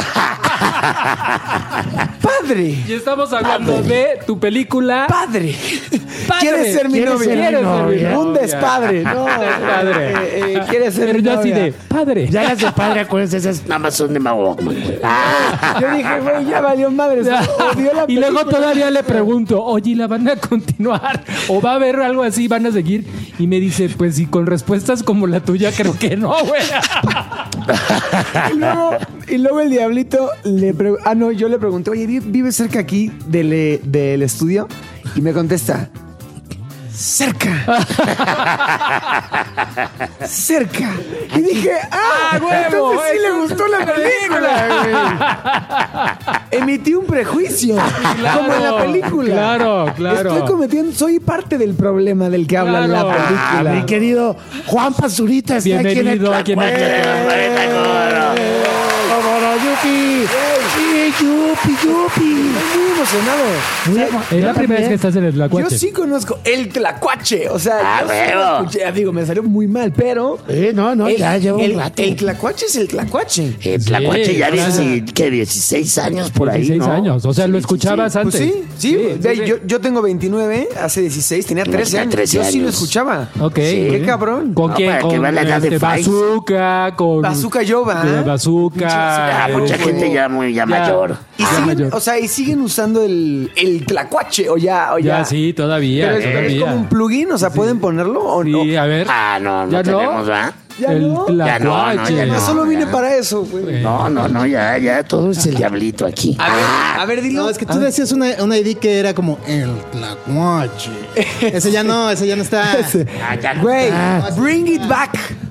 Speaker 15: Padre.
Speaker 10: Y estamos hablando de tu película.
Speaker 15: Padre.
Speaker 10: Padre.
Speaker 15: ¿Quieres ser mi
Speaker 10: ¿Quieres
Speaker 15: novia?
Speaker 10: ser mi
Speaker 15: ¿Quieres ser mi
Speaker 10: novia?
Speaker 15: novia? Un despadre. No.
Speaker 10: Despadre.
Speaker 15: Eh, eh, ¿Quieres ser
Speaker 10: Pero
Speaker 15: mi
Speaker 10: yo así
Speaker 15: novia?
Speaker 10: de, padre.
Speaker 3: Ya las de padre, acuérdense, esas nada más son de Mau.
Speaker 15: Yo dije, güey, ya valió madre. Odió la
Speaker 10: Y luego
Speaker 15: película.
Speaker 10: todavía le pregunto, oye, ¿y la van a continuar? ¿O va a haber algo así? ¿Van a seguir? Y me dice, pues si con respuestas como la tuya, creo que no, güey.
Speaker 15: Y luego, y luego el diablito le preguntó, ah, no, yo le pregunté, oye, ¿vi- ¿vives cerca aquí del, eh, del estudio? Y me contesta, cerca. Cerca. Y dije, ah,
Speaker 10: ¡Ah, huevo!
Speaker 15: entonces sí
Speaker 10: Eso
Speaker 15: le gustó
Speaker 10: es
Speaker 15: la
Speaker 10: una
Speaker 15: película, güey. Emití un prejuicio,
Speaker 10: Claro,
Speaker 15: como en la película.
Speaker 10: claro, claro.
Speaker 15: Estoy cometiendo, soy parte del problema del que habla
Speaker 10: Claro.
Speaker 15: la
Speaker 3: Ah,
Speaker 15: película.
Speaker 3: mi querido Juan Pazurita está
Speaker 10: Bienvenido
Speaker 3: aquí en el
Speaker 10: aquí en el
Speaker 3: Tlacuache. ¡Cómo no, yupi! ¡Sí, yupi, yupi!
Speaker 15: Estoy muy emocionado.
Speaker 3: Muy
Speaker 15: O sea,
Speaker 3: emo-
Speaker 10: Es la
Speaker 3: yo
Speaker 10: primera vez
Speaker 3: también.
Speaker 10: que estás en el
Speaker 15: Yo
Speaker 10: Tlacuache.
Speaker 15: sí conozco el Tlacuache. O sea,
Speaker 3: Ah,
Speaker 15: yo sí
Speaker 3: huevo.
Speaker 15: lo escuché. Ah, digo, me salió muy mal, pero.
Speaker 3: Eh, no, no,
Speaker 15: el,
Speaker 3: ya lleva
Speaker 15: el,
Speaker 3: un rato.
Speaker 15: el Tlacuache es el Tlacuache.
Speaker 3: El Tlacuache
Speaker 10: Sí,
Speaker 3: ya
Speaker 10: claro.
Speaker 3: dice que dieciséis años por ahí,
Speaker 10: dieciséis
Speaker 3: ¿no?
Speaker 10: años. O sea, lo
Speaker 3: Sí,
Speaker 10: escuchabas
Speaker 3: sí,
Speaker 15: Pues
Speaker 10: antes.
Speaker 15: sí, sí. Ve,
Speaker 10: sí.
Speaker 15: Yo, yo tengo veintinueve, hace dieciséis, tenía
Speaker 3: Tenía
Speaker 15: trece años.
Speaker 3: trece
Speaker 15: Yo sí lo
Speaker 3: años.
Speaker 15: escuchaba.
Speaker 10: Ok.
Speaker 3: Sí.
Speaker 15: Qué cabrón.
Speaker 10: ¿Con
Speaker 3: No,
Speaker 10: quién?
Speaker 3: para que
Speaker 10: Con
Speaker 3: vean la edad de
Speaker 10: este,
Speaker 3: Faiz.
Speaker 10: Bazooka, con...
Speaker 15: Bazooka Yoba.
Speaker 10: de
Speaker 15: ¿eh?
Speaker 10: Bazooka.
Speaker 3: Ah, mucha
Speaker 10: eh,
Speaker 3: gente ya muy ya
Speaker 10: Ya.
Speaker 3: mayor.
Speaker 15: Y
Speaker 10: Ya
Speaker 15: siguen,
Speaker 10: mayor.
Speaker 15: o sea, y siguen usando el, el Tlacuache, o ya, o ya.
Speaker 10: Ya, sí, todavía,
Speaker 15: Pero es, es
Speaker 10: todavía.
Speaker 15: como un plugin, o sea, ¿pueden ponerlo o no?
Speaker 10: Sí, a ver.
Speaker 3: Ah, no, no
Speaker 10: ¿Ya no?
Speaker 3: tenemos, ¿verdad?
Speaker 15: Ya
Speaker 10: el
Speaker 15: no.
Speaker 3: Ya no, no,
Speaker 10: Tlacuache.
Speaker 3: ya
Speaker 15: Yo
Speaker 3: no.
Speaker 15: solo vine
Speaker 3: ya.
Speaker 15: para eso, güey.
Speaker 3: No, no, no, ya, ya, todo es el diablito aquí.
Speaker 15: A ver, a ver, dilo.
Speaker 4: No, es que tú decías una, una I D que era como el Tlacuache. Ese ya no, ese ya no está.
Speaker 3: Ah, ya no.
Speaker 15: Güey,
Speaker 3: Ah.
Speaker 15: bring it back.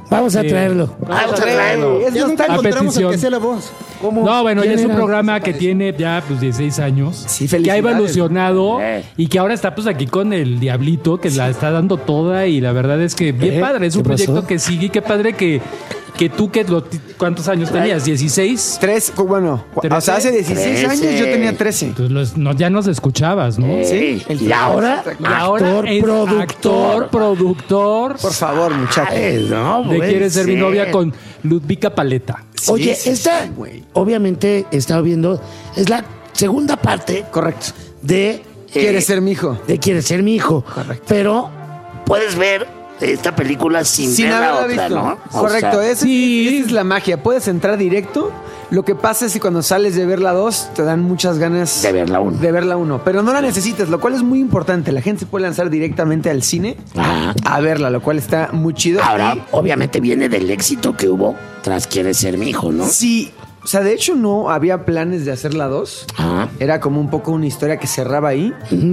Speaker 3: Vamos a
Speaker 10: Sí.
Speaker 3: traerlo. Vamos a traerlo.
Speaker 4: Es
Speaker 10: Ya nunca
Speaker 4: nostálgico.
Speaker 10: encontramos al que
Speaker 4: hacía la voz.
Speaker 10: No, bueno, ya
Speaker 3: ¿Quién
Speaker 10: es un
Speaker 3: era?
Speaker 10: programa que tiene ya pues dieciséis años.
Speaker 15: Sí,
Speaker 10: que ha
Speaker 15: felicidades.
Speaker 10: evolucionado
Speaker 3: Eh.
Speaker 10: y que ahora está pues aquí con el Diablito, que la está dando toda y la verdad es que bien
Speaker 3: Eh,
Speaker 10: padre. Es un
Speaker 3: ¿qué pasó?
Speaker 10: proyecto que sigue y qué padre que, que tú, que lo, ¿cuántos años tenías? ¿dieciséis?
Speaker 15: Tres, bueno, o sea,
Speaker 10: ¿trece?
Speaker 15: hace dieciséis
Speaker 3: Trece.
Speaker 15: años yo tenía trece.
Speaker 10: Entonces los- no, ya nos escuchabas, ¿no?
Speaker 3: Sí.
Speaker 15: el
Speaker 3: Y ahora,
Speaker 10: Y ahora
Speaker 3: actor,
Speaker 10: es
Speaker 3: productor.
Speaker 10: actor, productor.
Speaker 15: Por favor, muchachos.
Speaker 3: Ay, no,
Speaker 10: de
Speaker 3: puede
Speaker 10: Quieres ser mi
Speaker 3: ser.
Speaker 10: novia con Ludvika Paleta.
Speaker 3: Oye,
Speaker 15: Sí, sí,
Speaker 3: esta,
Speaker 15: sí, güey.
Speaker 3: obviamente, he estado viendo, es la segunda parte
Speaker 15: Correcto.
Speaker 3: de... eh,
Speaker 15: Quieres ser mi hijo.
Speaker 3: De Quieres ser mi hijo.
Speaker 15: Correcto.
Speaker 3: Pero puedes ver esta película sin,
Speaker 15: Sin
Speaker 3: ver la
Speaker 15: haberla
Speaker 3: otra,
Speaker 15: visto.
Speaker 3: ¿no? O
Speaker 15: Correcto,
Speaker 3: sea,
Speaker 15: esa,
Speaker 10: sí.
Speaker 15: esa es la magia. Puedes entrar directo. Lo que pasa es que cuando sales de ver la dos, te dan muchas ganas
Speaker 3: De ver la uno.
Speaker 15: De ver la uno. Pero no la necesitas, lo cual es muy importante. La gente se puede lanzar directamente al cine
Speaker 3: Ajá.
Speaker 15: a verla, lo cual está muy chido.
Speaker 3: Ahora,
Speaker 15: Y-
Speaker 3: obviamente, viene del éxito que hubo tras Quieres ser mi hijo, ¿no?
Speaker 15: Sí, o sea, de hecho no había planes de hacer la dos.
Speaker 3: Ajá.
Speaker 15: Era como un poco una historia que cerraba ahí.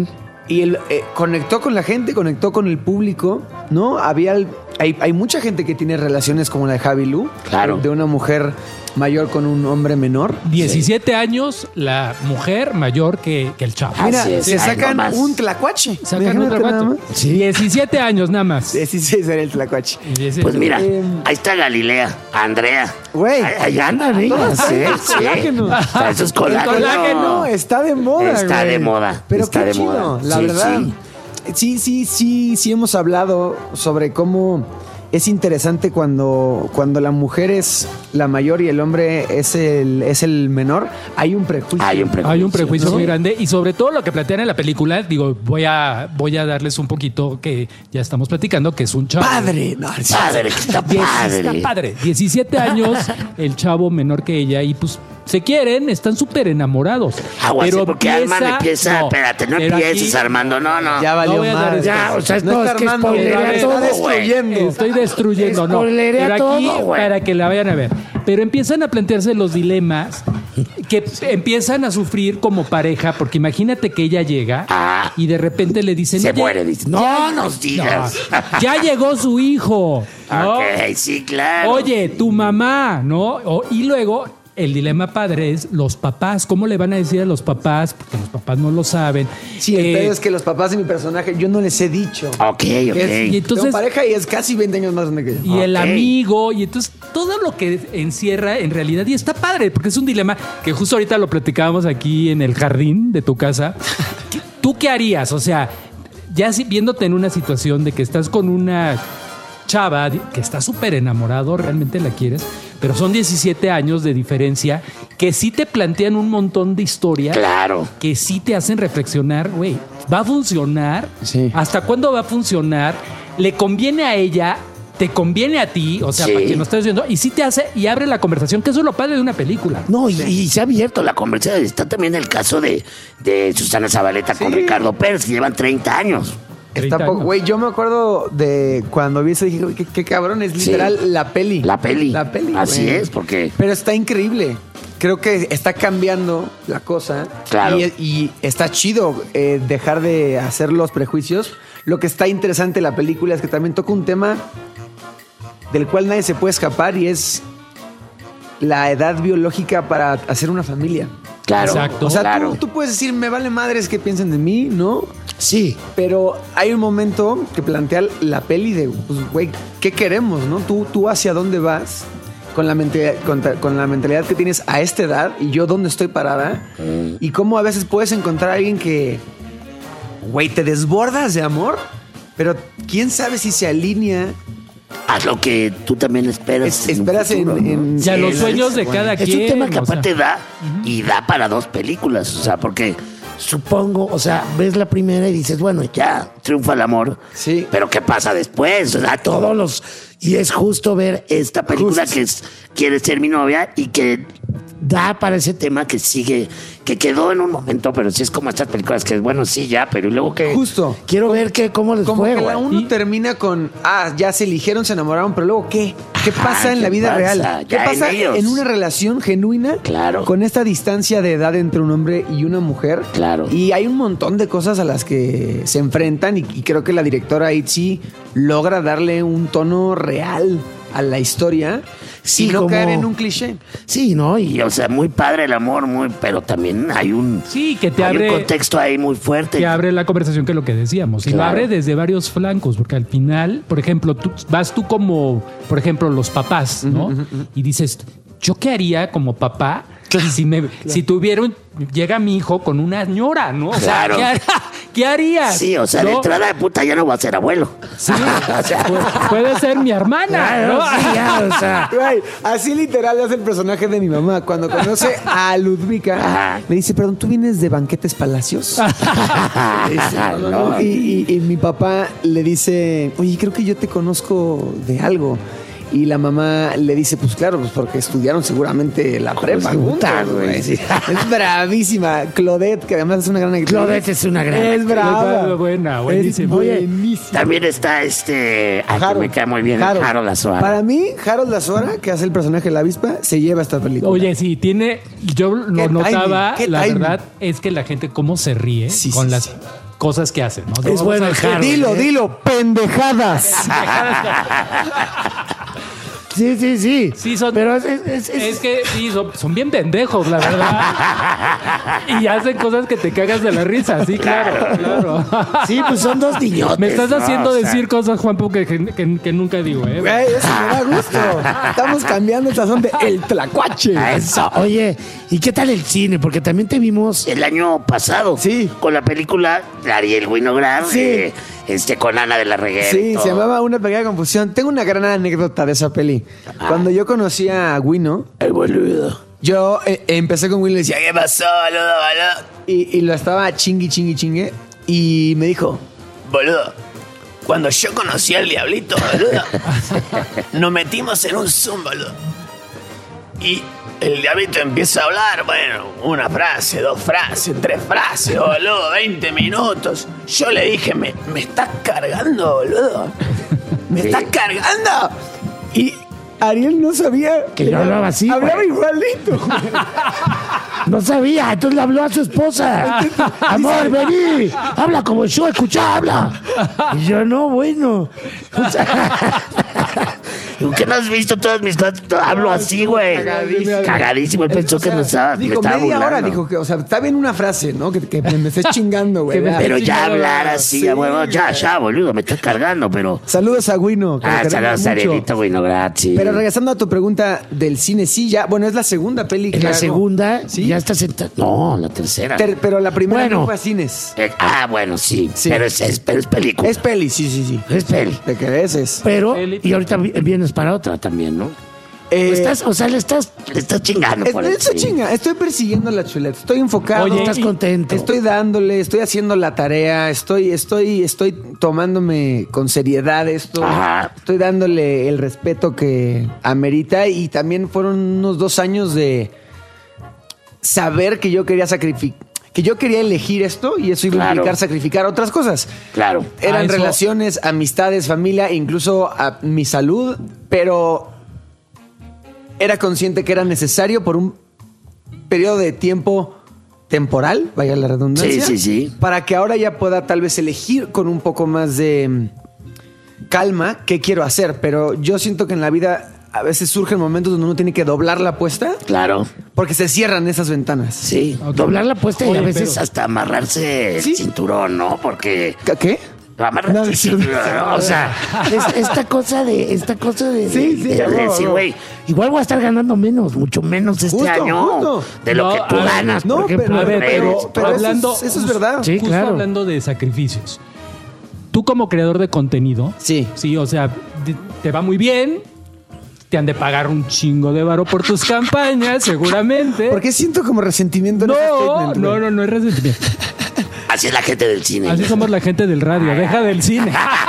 Speaker 15: Y él eh, conectó con la gente, conectó con el público, ¿no? Había el- hay, hay mucha gente que tiene relaciones como la de Javi Lu.
Speaker 3: Claro.
Speaker 15: De una mujer mayor con un hombre menor.
Speaker 10: diecisiete años, la mujer mayor que, que el chavo.
Speaker 15: Mira,
Speaker 3: Así es,
Speaker 15: se
Speaker 3: ay,
Speaker 15: sacan
Speaker 3: nomás.
Speaker 15: un tlacuache.
Speaker 10: Sacan
Speaker 15: Imagínate
Speaker 10: otro
Speaker 15: nada
Speaker 10: vato.
Speaker 15: más.
Speaker 10: diecisiete años nada más.
Speaker 15: dieciséis era el tlacuache.
Speaker 10: diecisiete.
Speaker 3: Pues mira,
Speaker 15: Eh,
Speaker 3: ahí está Galilea, Andrea.
Speaker 15: Güey.
Speaker 3: Ahí, ahí andan ellas,
Speaker 15: Todo
Speaker 3: ¿eh?
Speaker 15: está
Speaker 3: Sí.
Speaker 15: colágeno.
Speaker 3: Está- Eso es
Speaker 15: El
Speaker 3: colágeno.
Speaker 15: colágeno está de moda.
Speaker 3: Está
Speaker 15: güey.
Speaker 3: de moda,
Speaker 15: Pero
Speaker 3: está
Speaker 15: qué
Speaker 3: de
Speaker 15: chido,
Speaker 3: moda.
Speaker 15: la
Speaker 3: Sí,
Speaker 15: verdad.
Speaker 3: sí.
Speaker 15: Sí, sí, sí, sí hemos hablado sobre cómo es interesante cuando, cuando la mujer es la mayor y el hombre es el, es el menor. Hay un prejuicio.
Speaker 3: Hay un prejuicio.
Speaker 10: Hay un prejuicio
Speaker 3: ¿no?
Speaker 10: muy grande y sobre todo lo que plantean en la película, digo, voy a, voy a darles un poquito que ya estamos platicando, que es un chavo.
Speaker 15: Padre. No, sí.
Speaker 3: Padre, que está
Speaker 10: Diez-
Speaker 3: padre.
Speaker 10: Está padre. diecisiete años, el chavo menor que ella y pues se quieren, están súper enamorados.
Speaker 3: Aguas,
Speaker 10: pero
Speaker 3: porque Alman empieza...
Speaker 10: no,
Speaker 3: espérate, no
Speaker 10: pero
Speaker 3: empieces,
Speaker 10: aquí-
Speaker 3: Armando, no, no.
Speaker 15: Ya valió
Speaker 10: voy a dar
Speaker 15: madre.
Speaker 10: ese-
Speaker 3: Ya, o sea,
Speaker 15: No
Speaker 3: no,
Speaker 15: está
Speaker 3: es que
Speaker 15: armando,
Speaker 3: spoilerea
Speaker 10: está
Speaker 3: todo, güey.
Speaker 15: destruyendo.
Speaker 10: Estoy destruyendo, no.
Speaker 3: Spoilerea
Speaker 10: Pero aquí,
Speaker 3: todo, güey.
Speaker 10: para que la vayan a ver. Pero empiezan a plantearse los dilemas que empiezan a sufrir como pareja, porque imagínate que ella llega
Speaker 3: Ah.
Speaker 10: y de repente le dicen...
Speaker 3: Se
Speaker 10: "Oye,
Speaker 3: muere, dice. No
Speaker 10: ya-
Speaker 3: nos digas.
Speaker 10: no, ya llegó su hijo, ¿no?
Speaker 3: Ok, sí, claro.
Speaker 10: Oye, tu mamá, ¿no? O- y luego el dilema padre es los papás. ¿Cómo le van a decir a los papás? Porque los papás no lo saben.
Speaker 15: Sí, el
Speaker 10: Eh,
Speaker 15: pedo es que los papás de mi personaje, yo no les he dicho.
Speaker 3: Ok, ok.
Speaker 15: Es-
Speaker 10: Y entonces-
Speaker 15: tengo pareja y es casi veinte años más grande que yo.
Speaker 10: y el
Speaker 3: Ok.
Speaker 10: amigo, y entonces todo lo que encierra en realidad, y está padre, porque es un dilema que justo ahorita lo platicábamos aquí en el jardín de tu casa. ¿Tú qué harías? O sea, ya si- viéndote en una situación de que estás con una chava que está súper enamorado, realmente la quieres, pero son diecisiete años de diferencia que sí te plantean un montón de historias.
Speaker 3: Claro.
Speaker 10: Que sí te hacen reflexionar, güey, ¿va a funcionar?
Speaker 15: Sí.
Speaker 10: ¿Hasta cuándo va a funcionar? ¿Le conviene a ella? ¿Te conviene a ti? O sea,
Speaker 3: Sí.
Speaker 10: para quien nos estás viendo. Y sí te hace y abre la conversación, que eso es lo padre de una película.
Speaker 3: No, y, y se ha abierto la conversación. Está también el caso de, de Susana Zabaleta con
Speaker 15: Sí.
Speaker 3: Ricardo Pérez, que llevan treinta años.
Speaker 10: treinta
Speaker 15: Está po-
Speaker 10: años.
Speaker 15: Güey, yo me acuerdo de cuando vi eso, dije, güey, qué, qué cabrón, es
Speaker 3: Sí.
Speaker 15: literal la peli.
Speaker 3: La peli.
Speaker 15: La peli.
Speaker 3: Así
Speaker 15: güey.
Speaker 3: es, porque...
Speaker 15: Pero está increíble. Creo que está cambiando la cosa.
Speaker 3: Claro.
Speaker 15: Y, y está chido eh, dejar de hacer los prejuicios. Lo que está interesante de la película es que también toca un tema del cual nadie se puede escapar y es la edad biológica para hacer una familia.
Speaker 3: Claro,
Speaker 10: Exacto.
Speaker 15: O sea,
Speaker 3: claro.
Speaker 15: tú, tú puedes decir, me vale madres que piensen de mí, ¿no?
Speaker 3: Sí.
Speaker 15: Pero hay un momento que plantea la peli de, pues, güey, ¿qué queremos, no? Tú, tú hacia dónde vas con la, mentalidad, con, ta- con la mentalidad que tienes a esta edad y yo dónde estoy parada.
Speaker 3: Mm.
Speaker 15: Y cómo a veces puedes encontrar a alguien que, güey, te desbordas de amor, pero quién sabe si se alinea.
Speaker 3: Haz lo que tú también esperas.
Speaker 15: Es- esperas
Speaker 3: un futuro,
Speaker 15: en-
Speaker 3: ¿no?
Speaker 15: en-
Speaker 10: Ya
Speaker 15: Sí,
Speaker 10: los
Speaker 15: la-
Speaker 10: sueños de
Speaker 15: bueno.
Speaker 10: cada
Speaker 3: Es
Speaker 10: quien.
Speaker 3: un tema que
Speaker 10: o sea.
Speaker 3: aparte da y da para dos películas. O sea, porque supongo, o sea, ves la primera y dices, bueno, ya triunfa el amor.
Speaker 15: Sí.
Speaker 3: Pero ¿qué pasa después? O sea, todos los. Y es justo ver esta película
Speaker 15: Justo.
Speaker 3: que es Quiere ser mi novia y que da para ese tema que sigue, que quedó en un momento, pero sí es como estas películas que es bueno, sí, ya, pero y luego que.
Speaker 15: Justo.
Speaker 3: Quiero ver que, cómo les
Speaker 15: Como
Speaker 3: fue,
Speaker 15: que la
Speaker 3: güey.
Speaker 15: uno
Speaker 10: Y-
Speaker 15: termina con, ah, ya se eligieron, se enamoraron, pero luego, ¿qué? ¿Qué
Speaker 3: Ajá,
Speaker 15: pasa en
Speaker 3: ¿qué
Speaker 15: la vida
Speaker 3: pasa?
Speaker 15: real? ¿Qué
Speaker 3: Ya
Speaker 15: pasa
Speaker 3: en ellos.
Speaker 15: en una relación genuina?
Speaker 3: Claro.
Speaker 15: Con esta distancia de edad entre un hombre y una mujer.
Speaker 3: Claro.
Speaker 15: Y hay un montón de cosas a las que se enfrentan y, y creo que la directora Itzy logra darle un tono real a la historia
Speaker 3: Sí,
Speaker 15: y no
Speaker 3: como-
Speaker 15: caer en un cliché.
Speaker 3: Sí, ¿no? Y, o sea, muy padre el amor, muy, pero también hay un,
Speaker 10: Sí, que te
Speaker 3: hay
Speaker 10: abre-
Speaker 3: un contexto ahí muy fuerte.
Speaker 10: Que abre la conversación, que es lo que decíamos. Y
Speaker 3: Claro.
Speaker 10: la abre desde varios flancos, porque al final, por ejemplo, tú, vas tú como, por ejemplo, los papás, ¿no? Y dices, ¿yo qué haría como papá si me si tuviera un- llega mi hijo con una ñora, ¿no? O sea,
Speaker 3: Claro.
Speaker 10: ¿qué, har- ¿qué haría?
Speaker 3: Sí, o sea, de
Speaker 10: ¿No?
Speaker 3: entrada de puta ya no va a ser abuelo.
Speaker 10: Sí,
Speaker 3: o sea,
Speaker 10: pu- puede ser mi hermana,
Speaker 3: Claro,
Speaker 10: ¿no?
Speaker 3: sí, ya, o sea.
Speaker 15: Güey, así literal es el personaje de mi mamá. Cuando conoce a Ludvika, me dice, perdón, ¿tú vienes de Banquetes Palacios? Dice, "No, no, no". Y, y- y mi papá le dice, oye, creo que yo te conozco de algo. Y la mamá le dice, pues claro, pues porque estudiaron seguramente la prepa juntos, güey.
Speaker 3: sí.
Speaker 15: Es bravísima. Claudette, que además es una gran actriz.
Speaker 3: Claudette es una gran
Speaker 15: Es
Speaker 3: actriz.
Speaker 15: brava.
Speaker 10: Buena,
Speaker 15: Es
Speaker 10: buenísima.
Speaker 15: buenísima.
Speaker 3: También está este. Ay, que
Speaker 15: Harold.
Speaker 3: me cae muy bien,
Speaker 15: Harold.
Speaker 3: Harold Azuara.
Speaker 15: Para mí, Harold Azuara, que hace el personaje de la avispa, se lleva esta película.
Speaker 10: Oye, sí, tiene. Yo lo
Speaker 15: Qué
Speaker 10: notaba,
Speaker 15: timing, qué
Speaker 10: la
Speaker 15: timing.
Speaker 10: verdad es que la gente cómo se ríe
Speaker 15: Sí,
Speaker 10: con
Speaker 15: sí,
Speaker 10: las
Speaker 15: sí.
Speaker 10: cosas que hacen, ¿no?
Speaker 3: Es
Speaker 10: Vamos
Speaker 3: bueno
Speaker 10: a
Speaker 3: el
Speaker 10: hacer-
Speaker 3: Harold.
Speaker 15: Dilo,
Speaker 3: ¿eh?
Speaker 15: dilo, pendejadas.
Speaker 3: Sí, sí, sí.
Speaker 10: Sí, son.
Speaker 3: Pero es, es, es-
Speaker 10: Es que sí, son, son bien pendejos, la verdad. Y hacen cosas que te cagas de la risa, sí, claro, claro.
Speaker 3: Sí, pues son dos niñotes.
Speaker 10: Me estás
Speaker 3: ¿no?
Speaker 10: haciendo
Speaker 3: O sea,
Speaker 10: decir cosas, Juanpo, que, que, que nunca digo, ¿eh?
Speaker 15: Güey, eso me da gusto. Estamos cambiando el sazón de El Tlacuache.
Speaker 3: a Eso. Oye, ¿y qué tal el cine? Porque también te vimos el año pasado.
Speaker 15: Sí.
Speaker 3: Con la película de Ariel Winograd.
Speaker 15: Sí.
Speaker 3: eh, este, con Ana de la Reguera. y
Speaker 15: Sí,
Speaker 3: todo.
Speaker 15: se llamaba Una pequeña confusión. Tengo una gran anécdota de esa peli. Cuando yo conocí a Wino,
Speaker 3: El boludo.
Speaker 15: yo eh, empecé con Wino y le decía, ¿qué pasó, boludo, boludo? Y, y lo estaba chingui, chingui, chingue. Y me dijo, boludo, cuando yo conocí al diablito, boludo, nos metimos en un Zoom, boludo. Y el diablito empieza a hablar, bueno, una frase, dos frases, tres frases, boludo, veinte minutos. Yo le dije, ¿me, me estás cargando, boludo? ¿Me
Speaker 3: Sí.
Speaker 15: estás cargando? Y Ariel no sabía
Speaker 3: Que yo hablaba así,
Speaker 15: Hablaba
Speaker 3: güey.
Speaker 15: igualito.
Speaker 3: No sabía, entonces le habló a su esposa. Amor, vení, habla como yo, escuchá, habla. Y yo, no, bueno. O sea, ¿qué no has visto todas mis cosas? Hablo así, güey.
Speaker 15: Cagadísimo.
Speaker 3: Cagadísimo. Él pensó
Speaker 15: O sea,
Speaker 3: que me estaba, me
Speaker 15: dijo,
Speaker 3: estaba
Speaker 15: media hora,
Speaker 3: burlando.
Speaker 15: dijo que, o sea, está bien una frase, ¿no? Que, que me estés chingando, güey.
Speaker 10: Que me
Speaker 15: ¿verdad?
Speaker 3: Pero ya
Speaker 10: chingada.
Speaker 3: hablar así,
Speaker 15: Sí.
Speaker 3: ya, bueno, ya, ya, boludo, me estás cargando, pero...
Speaker 15: Saludos a Wino. que lo
Speaker 3: Ah,
Speaker 15: queremos
Speaker 3: saludos
Speaker 15: mucho.
Speaker 3: a Arielito Winograd, sí.
Speaker 15: Pero regresando a tu pregunta del cine, sí, ya, bueno, es la segunda peli que
Speaker 3: En la
Speaker 15: hago.
Speaker 3: segunda,
Speaker 15: ¿Sí?
Speaker 3: ya estás sentado. No, la tercera.
Speaker 15: Ter- pero la primera
Speaker 3: Bueno.
Speaker 15: no fue a cines.
Speaker 3: Eh, ah, bueno, sí,
Speaker 15: Sí.
Speaker 3: Pero, es, es, pero es película.
Speaker 15: Es peli, sí, sí, sí.
Speaker 3: Es peli.
Speaker 15: ¿De qué es? es?
Speaker 3: Pero,
Speaker 10: Peli.
Speaker 3: y ahorita vi- vienes para otra también, ¿no?
Speaker 15: Eh,
Speaker 3: Estás, o sea, le estás, le estás chingando
Speaker 15: es-
Speaker 3: por el
Speaker 15: estoy
Speaker 3: cine.
Speaker 15: chinga, estoy persiguiendo la chuleta, estoy enfocado.
Speaker 10: Oye,
Speaker 3: Estás
Speaker 10: y-
Speaker 3: contento.
Speaker 15: Estoy dándole, estoy haciendo la tarea, estoy, estoy, estoy tomándome con seriedad esto,
Speaker 3: Ajá.
Speaker 15: estoy dándole el respeto que amerita y también fueron unos dos años de saber que yo quería sacrificar, que yo quería elegir esto y eso iba a
Speaker 3: Claro.
Speaker 15: implicar sacrificar otras cosas.
Speaker 3: Claro.
Speaker 15: Eran
Speaker 10: Ah, eso-
Speaker 15: relaciones, amistades, familia, incluso a mi salud, pero era consciente que era necesario por un periodo de tiempo temporal, vaya la redundancia.
Speaker 3: Sí, sí, sí.
Speaker 15: Para que ahora ya pueda tal vez elegir con un poco más de mm, calma qué quiero hacer. Pero yo siento que en la vida a veces surgen momentos donde uno tiene que doblar la apuesta
Speaker 3: Claro.
Speaker 15: porque se cierran esas ventanas.
Speaker 3: Sí.
Speaker 10: Ok.
Speaker 3: Doblar la apuesta y
Speaker 10: Oye,
Speaker 3: a veces
Speaker 10: pero-
Speaker 3: hasta amarrarse
Speaker 15: Sí.
Speaker 3: el cinturón, ¿no? Porque...
Speaker 15: ¿Qué?
Speaker 3: Amarrarse
Speaker 15: No,
Speaker 3: el
Speaker 15: es cierto.
Speaker 3: cinturón, ¿no? O sea, es- esta cosa de... Esta cosa de...
Speaker 15: Sí,
Speaker 3: de-
Speaker 15: sí,
Speaker 3: de
Speaker 15: a huevo,
Speaker 3: decir,
Speaker 15: a huevo.
Speaker 3: güey, igual voy a estar ganando menos, mucho menos este
Speaker 15: Justo,
Speaker 3: año
Speaker 15: justo.
Speaker 3: de lo
Speaker 10: No,
Speaker 3: que tú
Speaker 10: a ver,
Speaker 3: ganas,
Speaker 15: no,
Speaker 3: por ejemplo.
Speaker 15: pero-
Speaker 10: A ver, pero,
Speaker 15: Pero- pero eso es-
Speaker 10: hablando,
Speaker 15: eso es verdad.
Speaker 3: Sí,
Speaker 10: justo
Speaker 3: claro.
Speaker 10: hablando de sacrificios. Tú como creador de contenido,
Speaker 15: Sí.
Speaker 10: sí, o sea, te- te va muy bien, te han de pagar un chingo de varo por tus campañas, seguramente.
Speaker 15: ¿Por qué siento como resentimiento en ese
Speaker 10: No,
Speaker 15: statement,
Speaker 10: no,
Speaker 15: güey?
Speaker 10: no, no es resentimiento.
Speaker 3: Así es la gente del cine.
Speaker 10: Así somos la gente del radio, deja del cine.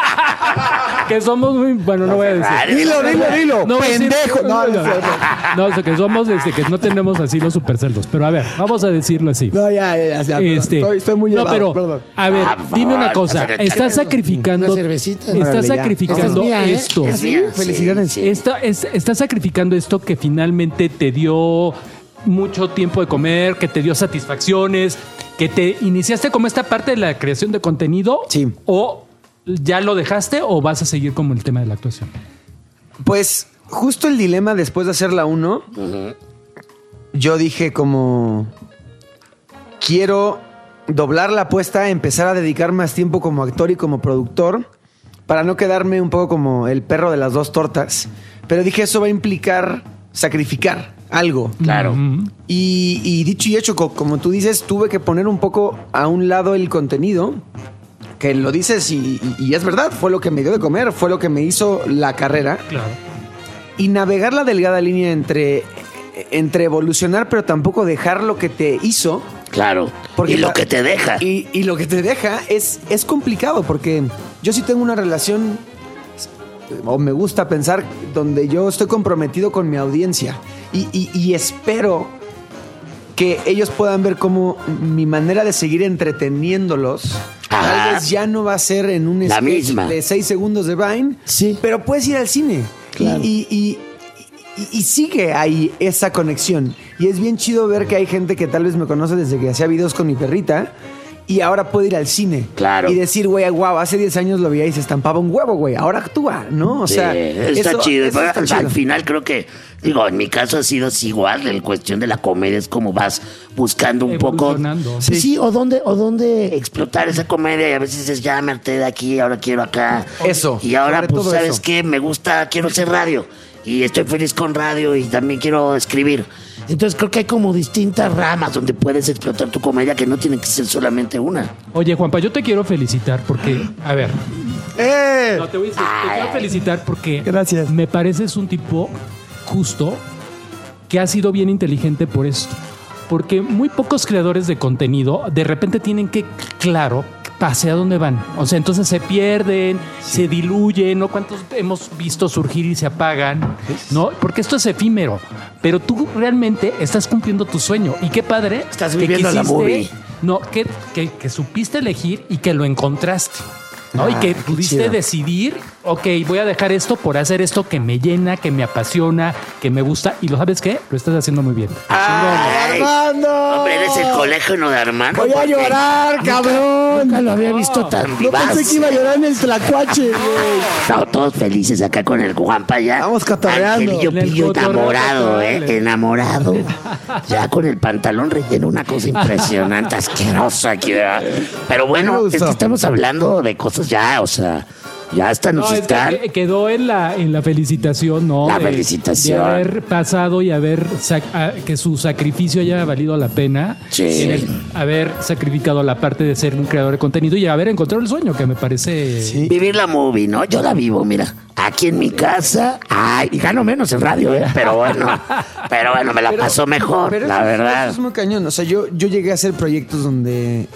Speaker 10: Que somos muy, bueno, no voy a decir.
Speaker 15: Dilo, dilo, dilo.
Speaker 10: No voy a decir-
Speaker 15: pendejo. No, no, no, no.
Speaker 10: No, o sea, que somos desde que no tenemos así los superceldos. Pero a ver, vamos a decirlo así.
Speaker 15: No, ya, ya, ya. perdón.
Speaker 10: Este,
Speaker 15: estoy, estoy muy
Speaker 10: no,
Speaker 15: llevado,
Speaker 10: pero,
Speaker 15: perdón.
Speaker 10: a ver,
Speaker 3: Ah, por
Speaker 10: dime
Speaker 3: favor,
Speaker 10: una cosa.
Speaker 3: pásale,
Speaker 10: Estás
Speaker 3: tráigame
Speaker 10: sacrificando.
Speaker 3: una cervecita.
Speaker 10: Estás
Speaker 15: Órale, ya.
Speaker 10: sacrificando
Speaker 3: Esta es mía, ¿eh?
Speaker 10: esto.
Speaker 3: Es mía.
Speaker 15: Felicidades.
Speaker 3: Sí, sí.
Speaker 10: Esta- es- estás sacrificando esto que finalmente te dio mucho tiempo de comer, que te dio satisfacciones, que te iniciaste como esta parte de la creación de contenido.
Speaker 15: Sí.
Speaker 10: O ya lo dejaste o vas a seguir como el tema de la actuación.
Speaker 15: Pues justo el dilema después de hacer la uno, uh-huh. yo dije como, quiero doblar la apuesta, empezar a dedicar más tiempo como actor y como productor, para no quedarme un poco como el perro de las dos tortas. Pero dije, eso va a implicar sacrificar algo.
Speaker 3: Claro.
Speaker 15: Uh-huh. Y, y dicho y hecho, como tú dices, tuve que poner un poco a un lado el contenido, que lo dices y, y, y es verdad, fue lo que me dio de comer, fue lo que me hizo la carrera.
Speaker 10: Claro.
Speaker 15: Y navegar la delgada línea entre, entre evolucionar, pero tampoco dejar lo que te hizo.
Speaker 3: Claro. Y lo
Speaker 15: la,
Speaker 3: que te deja.
Speaker 15: Y, y lo que te deja es, es complicado, porque yo sí tengo una relación, o me gusta pensar, donde yo estoy comprometido con mi audiencia. Y, y, y espero que ellos puedan ver cómo mi manera de seguir entreteniéndolos Ajá. tal vez ya no va a ser en un
Speaker 3: la
Speaker 15: sketch
Speaker 3: misma.
Speaker 15: de seis segundos de Vine,
Speaker 3: sí.
Speaker 15: pero puedes ir al cine.
Speaker 3: Claro.
Speaker 15: Y, y, y, y sigue ahí esa conexión. Y es bien chido ver que hay gente que tal vez me conoce desde que hacía videos con mi perrita y ahora puede ir al cine.
Speaker 3: Claro.
Speaker 15: Y decir, güey, wow, hace diez años lo veía y se estampaba un huevo, güey. Ahora actúa, ¿no? O sea,
Speaker 3: sí, está,
Speaker 15: eso,
Speaker 3: chido.
Speaker 15: eso está
Speaker 3: al,
Speaker 15: chido.
Speaker 3: Al final creo que, digo, en mi caso ha sido así igual. En cuestión de la comedia es como vas buscando un poco.
Speaker 10: Sí.
Speaker 3: sí, o dónde, o dónde explotar esa comedia. Y a veces dices, ya me harté de aquí, ahora quiero acá.
Speaker 15: Eso.
Speaker 3: Y ahora,
Speaker 15: sobre
Speaker 3: pues,
Speaker 15: todo
Speaker 3: ¿sabes
Speaker 15: eso.
Speaker 3: qué? Me gusta, quiero hacer radio. Y estoy feliz con radio y también quiero escribir. Entonces creo que hay como distintas ramas donde puedes explotar tu comedia que no tiene que ser solamente una.
Speaker 10: Oye, Juanpa, yo te quiero felicitar porque, a ver,
Speaker 15: ¡Eh!
Speaker 10: no, te voy a decir, te quiero felicitar porque
Speaker 15: Gracias.
Speaker 10: me pareces un tipo justo que ha sido bien inteligente por esto. Porque muy pocos creadores de contenido de repente tienen que, claro, hacia dónde van. O sea, entonces se pierden, sí. se diluyen, ¿no? ¿Cuántos hemos visto surgir y se apagan? ¿No? Porque esto es efímero. Pero tú realmente estás cumpliendo tu sueño. Y qué padre.
Speaker 3: Estás viviendo la movie.
Speaker 10: No, que, que, que supiste elegir y que lo encontraste. ¿No?
Speaker 3: Ah,
Speaker 10: y que pudiste
Speaker 3: chido.
Speaker 10: decidir, ok, voy a dejar esto por hacer esto que me llena, que me apasiona, que me gusta. Y lo sabes qué, lo estás haciendo muy bien.
Speaker 3: ¡Ay,
Speaker 15: Armando!
Speaker 3: Hombre, eres el colegio de Armando.
Speaker 15: Voy a llorar, cabrón.
Speaker 3: Nunca lo había visto tan
Speaker 15: No
Speaker 3: vivaz.
Speaker 15: pensé que iba a llorar en el tlacuache, güey.
Speaker 3: No, todos felices acá con el Juanpa ya.
Speaker 15: Vamos cotorreando.
Speaker 3: Angelillo
Speaker 10: En el
Speaker 3: Pillo
Speaker 10: cotorreo
Speaker 3: enamorado,
Speaker 10: total.
Speaker 3: eh, enamorado. Ya con el pantalón relleno, una cosa impresionante, asquerosa aquí, ¿verdad? Pero
Speaker 15: Me
Speaker 3: bueno,
Speaker 15: gustó.
Speaker 3: es que estamos hablando de cosas ya, o sea, ya hasta nos
Speaker 10: No, es
Speaker 3: están.
Speaker 10: que quedó en la, en la felicitación, ¿no?
Speaker 3: La
Speaker 10: De-
Speaker 3: felicitación.
Speaker 10: De haber pasado y haber sac- a- que su sacrificio haya valido la pena.
Speaker 3: Sí.
Speaker 10: En el haber sacrificado la parte de ser un creador de contenido y haber encontrado el sueño, que me parece.
Speaker 15: Sí.
Speaker 3: Vivir la movie, ¿no? Yo la vivo, mira. Aquí en mi casa, ay, y gano menos en radio, ¿eh? Pero bueno, pero bueno, me la
Speaker 15: Pero-
Speaker 3: paso mejor,
Speaker 15: pero
Speaker 3: la
Speaker 15: eso-
Speaker 3: verdad.
Speaker 15: Eso es muy cañón. O sea, yo, yo llegué a hacer proyectos donde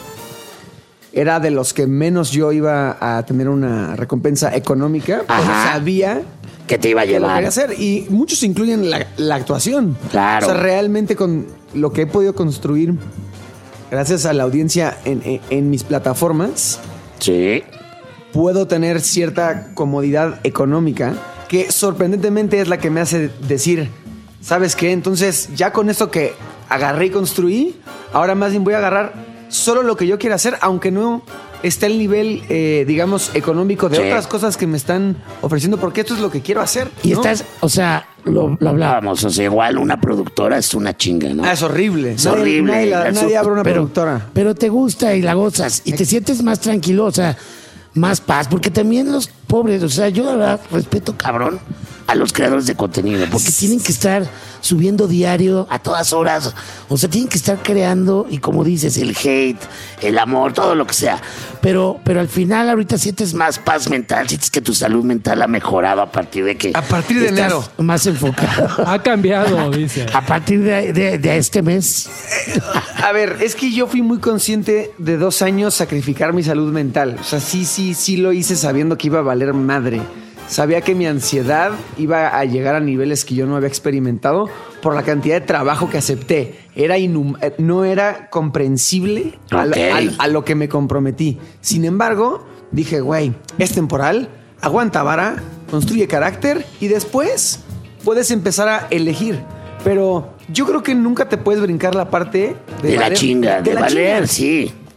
Speaker 15: era de los que menos yo iba a tener una recompensa económica, pero
Speaker 3: Ajá.
Speaker 15: sabía
Speaker 3: Que te iba a
Speaker 15: que lo
Speaker 3: llevar.
Speaker 15: quería hacer. Y muchos incluyen la, la actuación.
Speaker 3: Claro.
Speaker 15: O sea, realmente con lo que he podido construir gracias a la audiencia en, en- en mis plataformas,
Speaker 3: Sí.
Speaker 15: puedo tener cierta comodidad económica que sorprendentemente es la que me hace decir, ¿sabes qué? Entonces ya con esto que agarré y construí, ahora más bien voy a agarrar solo lo que yo quiera hacer, aunque no esté el nivel, eh, digamos, económico de
Speaker 3: Sí.
Speaker 15: otras cosas que me están ofreciendo, porque esto es lo que quiero hacer.
Speaker 3: Y
Speaker 15: ¿no?
Speaker 3: estás, o sea, lo, lo hablábamos, o sea, igual una productora es una chinga, ¿no?
Speaker 15: Ah, es horrible.
Speaker 3: Es
Speaker 15: Nadie-
Speaker 3: horrible.
Speaker 15: Nadie, la-
Speaker 3: Eso-
Speaker 15: nadie abre una
Speaker 3: pero,
Speaker 15: productora.
Speaker 3: Pero te gusta y la gozas y te sientes más tranquilo, o sea, más paz, porque también los pobres, o sea, yo la verdad respeto cabrón a los creadores de contenido, porque tienen que estar subiendo diario a todas horas, o sea, tienen que estar creando y como dices, el hate, el amor, todo lo que sea, pero, pero al final ahorita sientes más paz mental, sientes que tu salud mental ha mejorado a partir de que
Speaker 15: A partir de
Speaker 3: estás
Speaker 15: enero.
Speaker 3: más enfocado.
Speaker 10: Ha cambiado, dice.
Speaker 3: A partir de, de- de este mes.
Speaker 15: A ver, es que yo fui muy consciente de dos años sacrificar mi salud mental. O sea, sí, sí, sí lo hice sabiendo que iba a valer madre. Sabía que mi ansiedad iba a llegar a niveles que yo no había experimentado por la cantidad de trabajo que acepté. Era inhum- eh, no era comprensible a, lo-
Speaker 3: Ok.
Speaker 15: a- a lo que me comprometí. Sin embargo, dije, güey, es temporal, aguanta vara, construye carácter y después puedes empezar a elegir. Pero yo creo que nunca te puedes brincar la parte de,
Speaker 3: De la
Speaker 15: valer-
Speaker 3: chinga, de
Speaker 15: la
Speaker 3: valer,
Speaker 15: chinga.
Speaker 3: sí.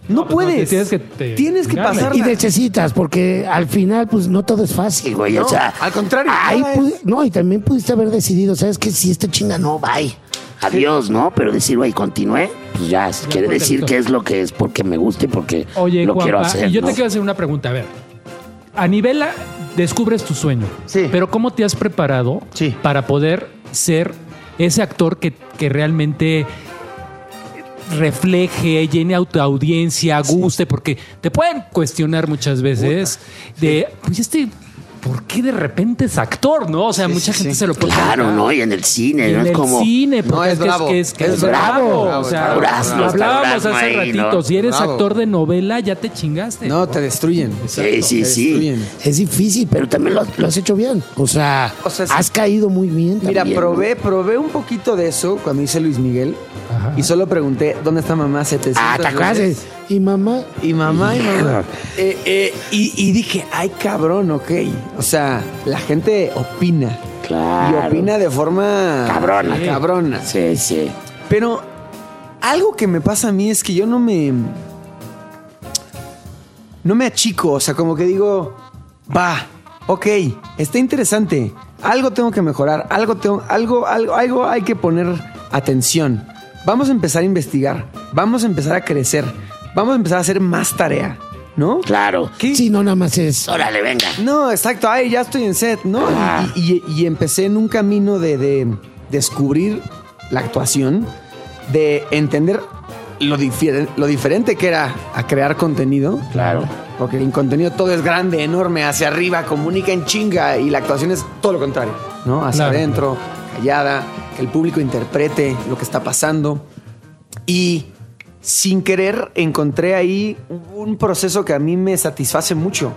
Speaker 15: No,
Speaker 10: No, pues,
Speaker 15: puedes.
Speaker 10: no, tienes que te-
Speaker 15: tienes que
Speaker 10: Dale.
Speaker 15: pasar.
Speaker 3: Y necesitas, porque al final, pues no todo es fácil, güey.
Speaker 15: No,
Speaker 3: o sea,
Speaker 15: al contrario,
Speaker 3: ahí
Speaker 15: nada
Speaker 3: pu-
Speaker 15: es-
Speaker 3: no, y también pudiste haber decidido, ¿sabes qué? Si esta chinga no, bye. Adiós, ¿no? Pero decir, güey, continué, pues ya, si
Speaker 10: Ya,
Speaker 3: quiere
Speaker 10: ponte
Speaker 3: decir
Speaker 10: listo.
Speaker 3: que es lo que es porque me gusta y porque
Speaker 10: Oye,
Speaker 3: lo quiero
Speaker 10: Juanpa,
Speaker 3: hacer.
Speaker 10: y yo
Speaker 3: ¿no?
Speaker 10: te quiero hacer una pregunta. A ver, a nivel a- descubres tu sueño.
Speaker 15: Sí.
Speaker 10: Pero ¿cómo te has preparado
Speaker 15: Sí.
Speaker 10: para poder ser ese actor que, que realmente refleje, llene a tu audiencia, guste? Porque te pueden cuestionar muchas veces de, pues este, ¿por qué de repente es actor, no? O sea,
Speaker 15: Sí,
Speaker 10: mucha
Speaker 15: sí,
Speaker 10: gente
Speaker 15: sí.
Speaker 10: se lo puede
Speaker 3: Claro,
Speaker 10: preguntar.
Speaker 3: ¿no? Y en el cine,
Speaker 10: Y
Speaker 3: ¿no?
Speaker 10: en
Speaker 3: Es
Speaker 10: el
Speaker 3: como...
Speaker 10: cine, porque
Speaker 15: No, es
Speaker 10: es, que
Speaker 15: bravo.
Speaker 10: es que es, que
Speaker 15: Es
Speaker 10: es
Speaker 15: bravo.
Speaker 10: bravo.
Speaker 15: Bravo,
Speaker 10: O sea,
Speaker 15: bravo,
Speaker 3: durazno,
Speaker 10: lo
Speaker 3: está
Speaker 10: hablábamos
Speaker 3: durazno
Speaker 10: hace
Speaker 3: ahí,
Speaker 10: ratito.
Speaker 3: ¿no?
Speaker 10: Si eres
Speaker 15: Bravo.
Speaker 10: actor de novela, ya te chingaste.
Speaker 15: No, te destruyen.
Speaker 3: Sí, sí,
Speaker 15: Te
Speaker 3: sí.
Speaker 15: destruyen.
Speaker 3: Es difícil, pero también lo, lo has hecho bien. O sea,
Speaker 15: O sea, sí.
Speaker 3: has caído muy bien
Speaker 15: Mira,
Speaker 3: también,
Speaker 15: probé, probé un poquito de eso cuando hice Luis Miguel.
Speaker 10: Ajá.
Speaker 15: Y solo pregunté, ¿dónde está mamá? setecientas
Speaker 3: ¿no? Ah, ¿te acuerdas?
Speaker 15: veces.
Speaker 3: Y mamá...
Speaker 15: Y mamá, y mamá.
Speaker 3: Hija.
Speaker 15: Eh, eh, y, y dije, ay, cabrón, ok. O sea, la gente opina.
Speaker 3: Claro.
Speaker 15: Y opina de forma...
Speaker 3: Cabrona.
Speaker 15: Cabrona.
Speaker 3: Sí, sí.
Speaker 15: Pero algo que me pasa a mí es que yo no me... No me achico. O sea, como que digo, va, ok, está interesante. Algo tengo que mejorar. Algo, tengo, algo, algo, algo hay que poner atención. Vamos a empezar a investigar. Vamos a empezar a crecer. Vamos a empezar a hacer más tarea, ¿no?
Speaker 3: Claro.
Speaker 15: ¿Qué?
Speaker 3: Sí, no nada más es... Órale, venga.
Speaker 15: No, exacto. Ay, ya estoy en set, ¿no?
Speaker 3: Ah.
Speaker 15: Y, y- y empecé en un camino de, de descubrir la actuación, de entender lo, difieren- lo diferente que era a crear contenido.
Speaker 3: Claro.
Speaker 15: Porque el contenido todo es grande, enorme, hacia arriba, comunica en chinga. Y la actuación es todo lo contrario, ¿no? Hacia
Speaker 10: Claro,
Speaker 15: adentro, callada, que el público interprete lo que está pasando. Y sin querer encontré ahí un proceso que a mí me satisface mucho.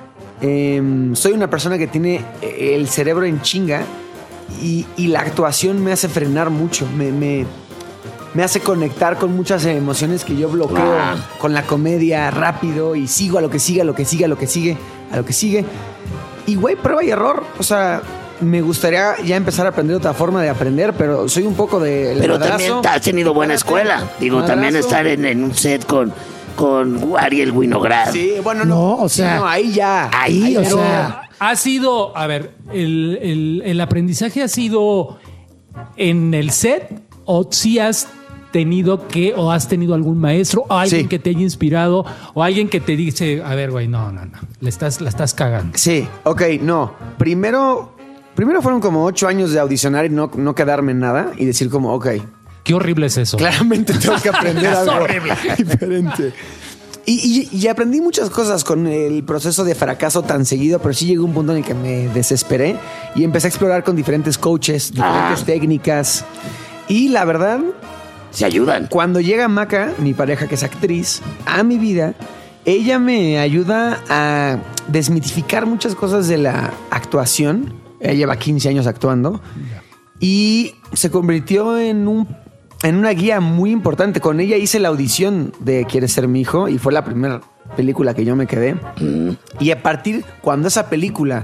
Speaker 15: Em, soy una persona que tiene el cerebro en chinga y, y la actuación me hace frenar mucho, me, me, me hace conectar con muchas emociones que yo bloqueo
Speaker 3: Wow.
Speaker 15: con la comedia rápido y sigo a lo que sigue, a lo que sigue, a lo que sigue, a lo que sigue. Y güey, prueba y error. O sea, me gustaría ya empezar a aprender otra forma de aprender, pero soy un poco de... el
Speaker 3: Pero
Speaker 15: madrazo.
Speaker 3: también has tenido buena escuela. Digo,
Speaker 15: Madrazo.
Speaker 3: también estar en, en un set con, con Ariel Winograd.
Speaker 15: Sí, bueno, no.
Speaker 3: No, o sea,
Speaker 15: no, ahí ya.
Speaker 3: ahí, o
Speaker 10: Pero
Speaker 3: sea...
Speaker 10: ha sido, a ver, el, el- el aprendizaje ha sido en el set o si has tenido que, o has tenido algún maestro o alguien
Speaker 15: Sí.
Speaker 10: que te haya inspirado o alguien que te dice, a ver, güey, no, no, no, le estás, la estás cagando.
Speaker 15: Sí, ok, no. Primero, primero fueron como ocho años de audicionar y no, no quedarme en nada y decir como, ok,
Speaker 10: Qué horrible es eso.
Speaker 15: claramente tengo que aprender
Speaker 10: Es
Speaker 15: algo
Speaker 10: horrible.
Speaker 15: diferente. Y, y- y aprendí muchas cosas con el proceso de fracaso tan seguido, pero sí llegó un punto en el que me desesperé y empecé a explorar con diferentes coaches, diferentes
Speaker 3: Ah.
Speaker 15: técnicas. Y la verdad,
Speaker 3: Se ayudan.
Speaker 15: cuando llega Maca, mi pareja que es actriz, a mi vida, ella me ayuda a desmitificar muchas cosas de la actuación. Ella lleva quince años actuando y se convirtió en un en una guía muy importante. Con ella hice la audición de ¿Quieres ser mi hijo? Y fue la primera película que yo me quedé. Y a partir cuando esa película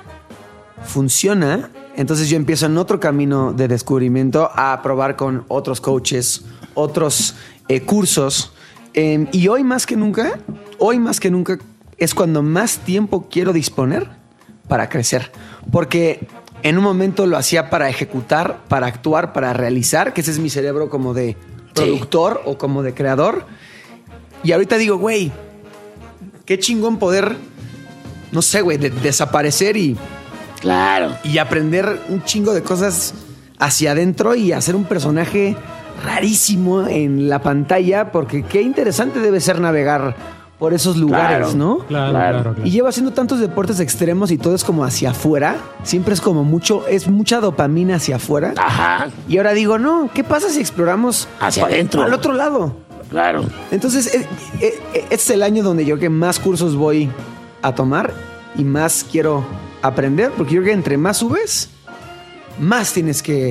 Speaker 15: funciona, entonces yo empiezo en otro camino de descubrimiento a probar con otros coaches, otros eh, cursos. Eh, y hoy más que nunca, hoy más que nunca es cuando más tiempo quiero disponer para crecer. Porque en un momento lo hacía para ejecutar, para actuar, para realizar, que ese es mi cerebro como de productor o como de creador. Y ahorita digo, güey, qué chingón poder, no sé, güey, de- desaparecer y...
Speaker 3: Claro.
Speaker 15: Y aprender un chingo de cosas hacia adentro y hacer un personaje rarísimo en la pantalla, porque qué interesante debe ser navegar por esos lugares,
Speaker 3: Claro,
Speaker 15: ¿no?
Speaker 10: Claro, claro, claro.
Speaker 15: Y llevo haciendo tantos deportes extremos y todo es como hacia afuera. Siempre es como mucho, es mucha dopamina hacia afuera.
Speaker 3: Ajá.
Speaker 15: Y ahora digo, no, ¿qué pasa si exploramos
Speaker 3: Hacia adentro.
Speaker 15: al otro lado?
Speaker 3: Claro.
Speaker 15: Entonces, eh, eh, eh, este es el año donde yo que más cursos voy a tomar y más quiero aprender, porque yo creo que entre más subes, más tienes que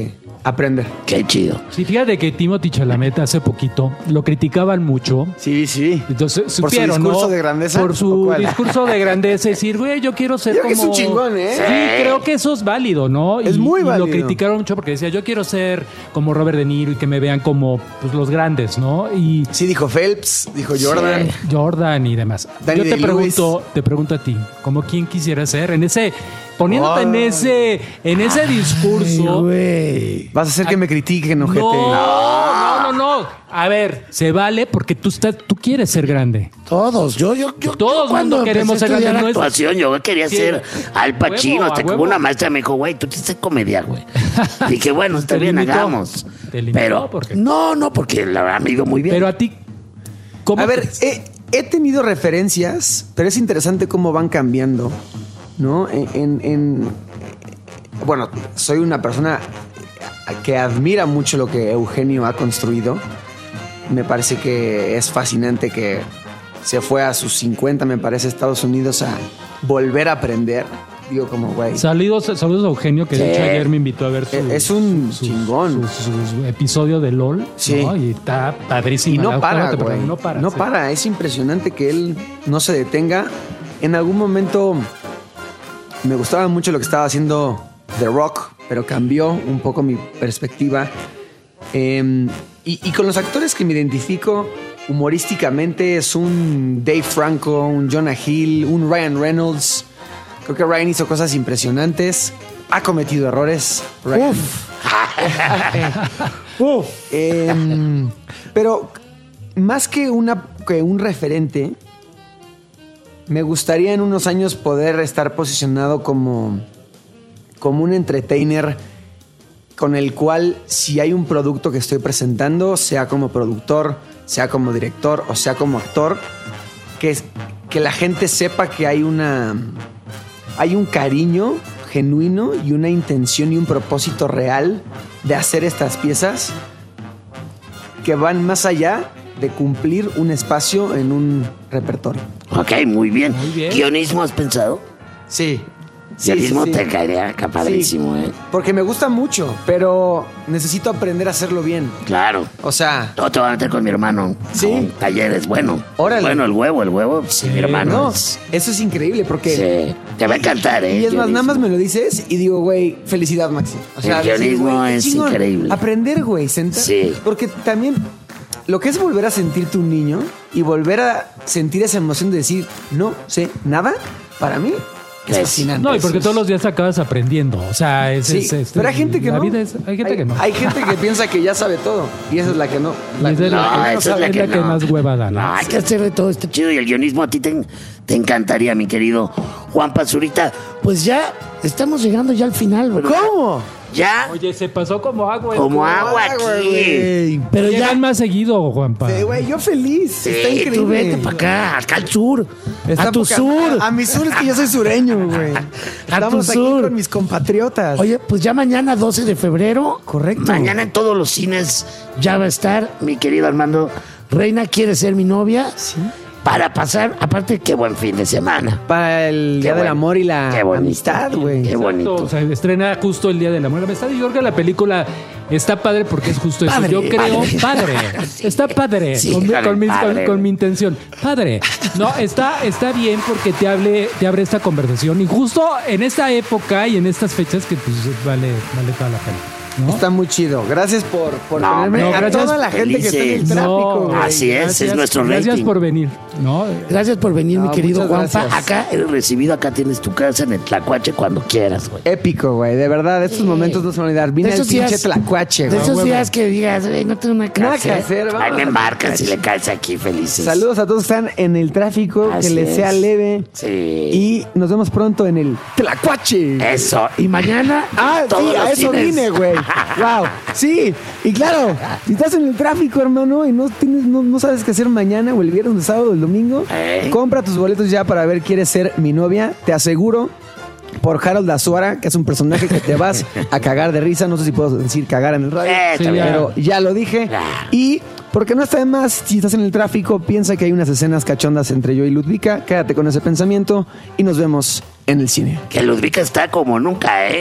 Speaker 15: aprender.
Speaker 3: Qué chido.
Speaker 10: Sí, fíjate que Timothy Chalamet hace poquito lo criticaban mucho.
Speaker 15: Sí, sí.
Speaker 10: Entonces,
Speaker 15: ¿Por su
Speaker 10: supieron,
Speaker 15: discurso
Speaker 10: ¿no?
Speaker 15: de grandeza?
Speaker 10: Por
Speaker 15: ¿O
Speaker 10: su
Speaker 15: cuál?
Speaker 10: discurso de grandeza. Decir, güey, yo quiero ser
Speaker 15: Yo
Speaker 10: como...
Speaker 15: creo que es un chingón, ¿eh?
Speaker 10: Sí,
Speaker 15: Sí.
Speaker 10: creo que eso es válido, ¿no?
Speaker 15: Es
Speaker 10: y,
Speaker 15: muy
Speaker 10: y
Speaker 15: válido.
Speaker 10: lo criticaron mucho porque decía, yo quiero ser como Robert De Niro y que me vean como pues, los grandes, ¿no? Y
Speaker 15: Sí, dijo Phelps, dijo Jordan.
Speaker 10: Sí, Jordan y demás.
Speaker 15: Danny
Speaker 10: yo te
Speaker 15: Day-Lewis.
Speaker 10: pregunto, te pregunto a ti, ¿cómo quién quisiera ser en ese... Poniéndote en
Speaker 15: Ay.
Speaker 10: ese, en ese discurso...
Speaker 3: Güey.
Speaker 15: Vas a hacer que me critiquen, ojete.
Speaker 10: No, no, no, no. A ver, se vale porque tú estás, tú quieres ser grande.
Speaker 3: Todos, yo, yo, yo.
Speaker 10: Todos
Speaker 3: yo cuando
Speaker 10: mundo queremos
Speaker 3: empecé a
Speaker 10: ser
Speaker 3: estudiar
Speaker 10: grandes, ¿no es?
Speaker 3: actuación, yo quería
Speaker 10: Sí.
Speaker 3: ser Al Pacino.
Speaker 10: A huevo,
Speaker 3: hasta
Speaker 10: a
Speaker 3: que
Speaker 10: huevo.
Speaker 3: una maestra me dijo, güey, tú tienes que ser comedia, güey. Dije, bueno, está
Speaker 10: Te
Speaker 3: bien,
Speaker 10: limitó.
Speaker 3: hagamos.
Speaker 10: Te limitó,
Speaker 3: Pero,
Speaker 10: ¿por qué?
Speaker 3: no, no, porque la verdad me ha ido muy bien.
Speaker 10: Pero a ti, ¿cómo?
Speaker 15: A ver, he, he tenido referencias, pero es interesante cómo van cambiando, ¿no? En, en- en- bueno, soy una persona que admira mucho lo que Eugenio ha construido. Me parece que es fascinante que se fue a sus cincuenta, me parece, a Estados Unidos a volver a aprender. Digo, como, güey.
Speaker 10: Saludos, saludos a Eugenio, que de
Speaker 15: Sí.
Speaker 10: hecho ayer me invitó a ver su,
Speaker 15: Es un
Speaker 10: su-
Speaker 15: chingón.
Speaker 10: su, su episodio de LOL.
Speaker 15: Sí.
Speaker 10: ¿no? Y está padrísimo.
Speaker 15: Y no
Speaker 10: la
Speaker 15: para,
Speaker 10: octava temporada,
Speaker 15: güey.
Speaker 10: No para.
Speaker 15: No
Speaker 10: sí.
Speaker 15: para. Es impresionante que él no se detenga. En algún momento me gustaba mucho lo que estaba haciendo The Rock, pero cambió un poco mi perspectiva. Eh, y, y con los actores que me identifico humorísticamente es un Dave Franco, un Jonah Hill, un Ryan Reynolds. Creo que Ryan hizo cosas impresionantes. Ha cometido errores. Ryan.
Speaker 3: Uf.
Speaker 15: Em, pero más que, una, que un referente, me gustaría en unos años poder estar posicionado como, como un entertainer con el cual, si hay un producto que estoy presentando, sea como productor, sea como director o sea como actor, que, es- que la gente sepa que hay una hay un cariño genuino y una intención y un propósito real de hacer estas piezas que van más allá de cumplir un espacio en un repertorio.
Speaker 3: Ok, muy bien.
Speaker 10: Muy bien.
Speaker 3: ¿Guionismo has pensado?
Speaker 15: Sí. Sí,
Speaker 3: Guionismo
Speaker 15: sí, sí.
Speaker 3: te caería acá padrísimo, ¿eh?
Speaker 15: Porque me gusta mucho, pero necesito aprender a hacerlo bien.
Speaker 3: Claro.
Speaker 15: O sea,
Speaker 3: Todo te voy a meter con mi hermano.
Speaker 15: Sí.
Speaker 3: Con talleres, bueno.
Speaker 15: Órale.
Speaker 3: Bueno, el huevo, el huevo. Sí, mi hermano.
Speaker 15: no,
Speaker 3: es-
Speaker 15: eso es increíble porque...
Speaker 3: Sí. Te va a encantar, ¿eh?
Speaker 15: Y es más,
Speaker 3: Guionismo.
Speaker 15: nada más me lo dices y digo, güey, felicidad, Maxi. O
Speaker 3: El guionismo
Speaker 15: güey, qué
Speaker 3: es
Speaker 15: chingón.
Speaker 3: increíble.
Speaker 15: Aprender, güey, sentar.
Speaker 3: Sí.
Speaker 15: Porque también lo que es volver a sentirte un niño y volver a sentir esa emoción de decir, no sé nada, para mí es
Speaker 3: Es-
Speaker 15: fascinante.
Speaker 10: No, y porque
Speaker 15: Eso
Speaker 10: todos
Speaker 15: es-
Speaker 10: los días acabas aprendiendo. O sea, es,
Speaker 15: Sí,
Speaker 10: es- es-
Speaker 15: pero hay gente que
Speaker 10: la
Speaker 15: no.
Speaker 10: vida es- hay gente que no.
Speaker 15: Hay gente que piensa que ya sabe todo y esa es la que no. La,
Speaker 10: Y esa es la
Speaker 3: No,
Speaker 10: que-
Speaker 3: esa
Speaker 10: es
Speaker 3: es la
Speaker 10: la
Speaker 3: que
Speaker 10: que
Speaker 3: no.
Speaker 10: más hueva da, ¿no?
Speaker 3: No, hay que hacer de todo esto chido y el guionismo a ti te, te encantaría, mi querido Juan Pazurita. Pues ya estamos llegando ya al final, ¿verdad?
Speaker 15: ¿Cómo?
Speaker 3: Ya,
Speaker 10: Oye, se pasó como agua.
Speaker 3: como
Speaker 10: esto.
Speaker 3: agua
Speaker 15: agua,
Speaker 3: aquí.
Speaker 15: güey.
Speaker 3: Pero
Speaker 10: Llegan
Speaker 3: ya,
Speaker 10: más seguido, Juanpa.
Speaker 15: Sí, güey, yo feliz.
Speaker 3: sí,
Speaker 15: Está increíble.
Speaker 3: tú vete para acá, acá al sur.
Speaker 15: Está
Speaker 3: a tu
Speaker 15: poca-
Speaker 3: sur.
Speaker 15: A, a mi sur es que yo soy sureño, güey. Estamos aquí
Speaker 3: sur.
Speaker 15: con mis compatriotas.
Speaker 3: Oye, pues ya mañana doce de febrero.
Speaker 15: Correcto.
Speaker 3: Mañana en todos los cines ya va a estar mi querido Armando. Reina quiere ser mi novia.
Speaker 15: Sí.
Speaker 3: Para pasar, aparte, qué buen fin de semana.
Speaker 15: Para el
Speaker 3: Qué
Speaker 15: Día del
Speaker 3: bueno.
Speaker 15: Amor y la
Speaker 3: Qué bonito.
Speaker 15: amistad, güey.
Speaker 3: Qué
Speaker 10: Exacto,
Speaker 3: bonito.
Speaker 10: o sea, estrena justo el Día del Amor y la Amistad. Y yo creo que la película está padre porque es justo eso.
Speaker 3: Padre,
Speaker 10: Yo creo,
Speaker 3: padre.
Speaker 10: padre.
Speaker 3: Sí.
Speaker 10: Está padre.
Speaker 3: Sí,
Speaker 10: con, mi,
Speaker 3: claro,
Speaker 10: con mi-
Speaker 3: padre.
Speaker 10: con- con mi intención. Padre. No, está, está bien porque te, hable, te abre esta conversación. Y justo en esta época y en estas fechas que pues vale, vale toda la pena. ¿no?
Speaker 15: Está muy chido. Gracias por, por
Speaker 3: No,
Speaker 15: tenerme
Speaker 3: hombre,
Speaker 15: a
Speaker 10: gracias.
Speaker 15: toda la gente que está en el
Speaker 3: Felices.
Speaker 15: tráfico,
Speaker 10: No,
Speaker 15: güey.
Speaker 3: así es, es nuestro
Speaker 10: Gracias
Speaker 3: rating.
Speaker 10: por venir. ¿no?
Speaker 3: Gracias por venir,
Speaker 15: No,
Speaker 3: mi querido
Speaker 15: muchas
Speaker 3: Juanpa.
Speaker 15: gracias.
Speaker 3: Acá eres recibido, acá tienes tu casa en el Tlacuache cuando quieras, güey.
Speaker 15: Épico, güey. De verdad, estos momentos no se van a olvidar. Vine
Speaker 3: De
Speaker 15: al
Speaker 3: esos
Speaker 15: pinche
Speaker 3: días-
Speaker 15: tlacuache,
Speaker 3: De
Speaker 15: güey.
Speaker 3: esos
Speaker 15: Huevo.
Speaker 3: días que digas, güey, no tengo nada que
Speaker 15: Nada
Speaker 3: hacer.
Speaker 15: que hacer, vamos
Speaker 3: Ahí me
Speaker 15: al
Speaker 3: marcan si
Speaker 15: Tlacuache.
Speaker 3: le caes aquí felices.
Speaker 15: Saludos a todos que están en el tráfico.
Speaker 3: Así
Speaker 15: que les
Speaker 3: es.
Speaker 15: sea leve.
Speaker 3: Sí.
Speaker 15: Y nos vemos pronto en el tlacuache.
Speaker 3: Eso. Y mañana,
Speaker 15: Ah,
Speaker 3: todos
Speaker 15: sí, a
Speaker 3: los
Speaker 15: eso
Speaker 3: cines.
Speaker 15: vine, güey. Wow. Sí, y claro, si estás en el tráfico, hermano, y no tienes, no, no sabes qué hacer mañana o el viernes, el sábado o el domingo,
Speaker 3: Eh.
Speaker 15: compra tus boletos ya para ver ¿Quieres ser mi novia? Te aseguro, por Harold Azuara, que es un personaje que te vas a cagar de risa. No sé si puedo decir cagar en el radio,
Speaker 3: Eh, está
Speaker 10: Sí,
Speaker 3: bien.
Speaker 15: pero ya lo dije.
Speaker 3: Ya.
Speaker 15: Y porque no está de más, si estás en el tráfico, piensa que hay unas escenas cachondas entre yo y Ludvika. Quédate con ese pensamiento y nos vemos en el cine.
Speaker 3: Que Ludvika está como nunca, ¿eh?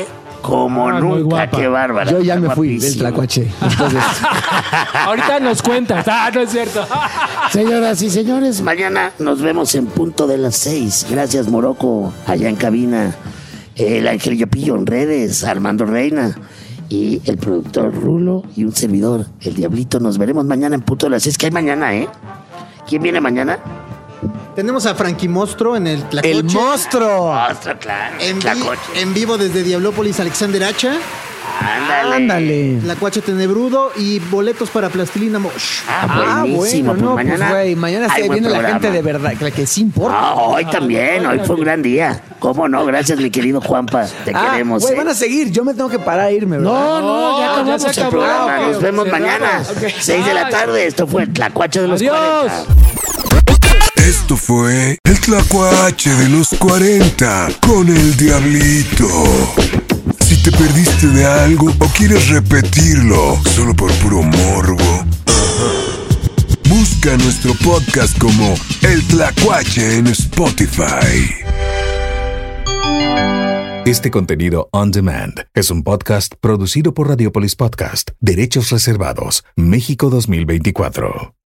Speaker 3: como
Speaker 10: Ah, muy
Speaker 3: nunca,
Speaker 10: guapa.
Speaker 3: qué bárbara.
Speaker 15: Yo ya me
Speaker 3: Está
Speaker 15: fui del
Speaker 3: guapísima.
Speaker 15: tlacuache. Después de esto.
Speaker 10: Ahorita nos cuentas. Ah, no es cierto.
Speaker 3: Señoras y señores, mañana nos vemos en punto de las seis. Gracias, Morocco, allá en cabina. El Ángel Yopillo en redes, Armando Reina. Y el productor Rulo y un servidor, el Diablito. Nos veremos mañana en punto de las seis. ¿Qué hay mañana, eh? ¿Quién viene mañana?
Speaker 4: Tenemos a Frankie Mostro en el Tlacoche.
Speaker 15: ¡El monstruo!
Speaker 3: Monstruo, claro.
Speaker 4: En, vi-
Speaker 3: Tlacoche.
Speaker 4: en vivo desde Diablópolis, Alexander Hacha.
Speaker 3: Ándale.
Speaker 15: Ándale.
Speaker 4: Tlacuache Tenebrudo y boletos para Plastilina Mosh.
Speaker 3: Ah,
Speaker 15: Ah,
Speaker 3: buenísimo.
Speaker 15: bueno, no,
Speaker 3: pues
Speaker 15: pues
Speaker 3: mañana.
Speaker 15: güey, mañana
Speaker 3: hay
Speaker 15: se
Speaker 3: buen
Speaker 15: viene la
Speaker 3: programa.
Speaker 15: gente de verdad, que la que sí importa.
Speaker 3: Ah, hoy también, hoy fue un gran día. ¿Cómo no? Gracias, mi querido Juanpa. Te
Speaker 15: Ah,
Speaker 3: queremos.
Speaker 15: güey,
Speaker 3: ¿eh?
Speaker 15: van a seguir, yo me tengo que parar a irme, ¿verdad?
Speaker 3: No, no, ya
Speaker 10: ya
Speaker 3: acabamos
Speaker 10: se
Speaker 3: el
Speaker 10: acabó.
Speaker 3: programa.
Speaker 10: Ok,
Speaker 3: Nos
Speaker 10: ok,
Speaker 3: vemos
Speaker 10: cerramos.
Speaker 3: mañana.
Speaker 10: Ok.
Speaker 3: seis de la tarde. Esto fue el Tlacuache de los
Speaker 10: Adiós.
Speaker 3: cuarenta.
Speaker 2: Esto fue el Tlacuache de los cuarenta con el Diablito. Si te perdiste de algo o quieres repetirlo solo por puro morbo, busca nuestro podcast como El Tlacuache en Spotify.
Speaker 1: Este contenido on demand es un podcast producido por Radiopolis Podcast, Derechos Reservados, México dos mil veinticuatro.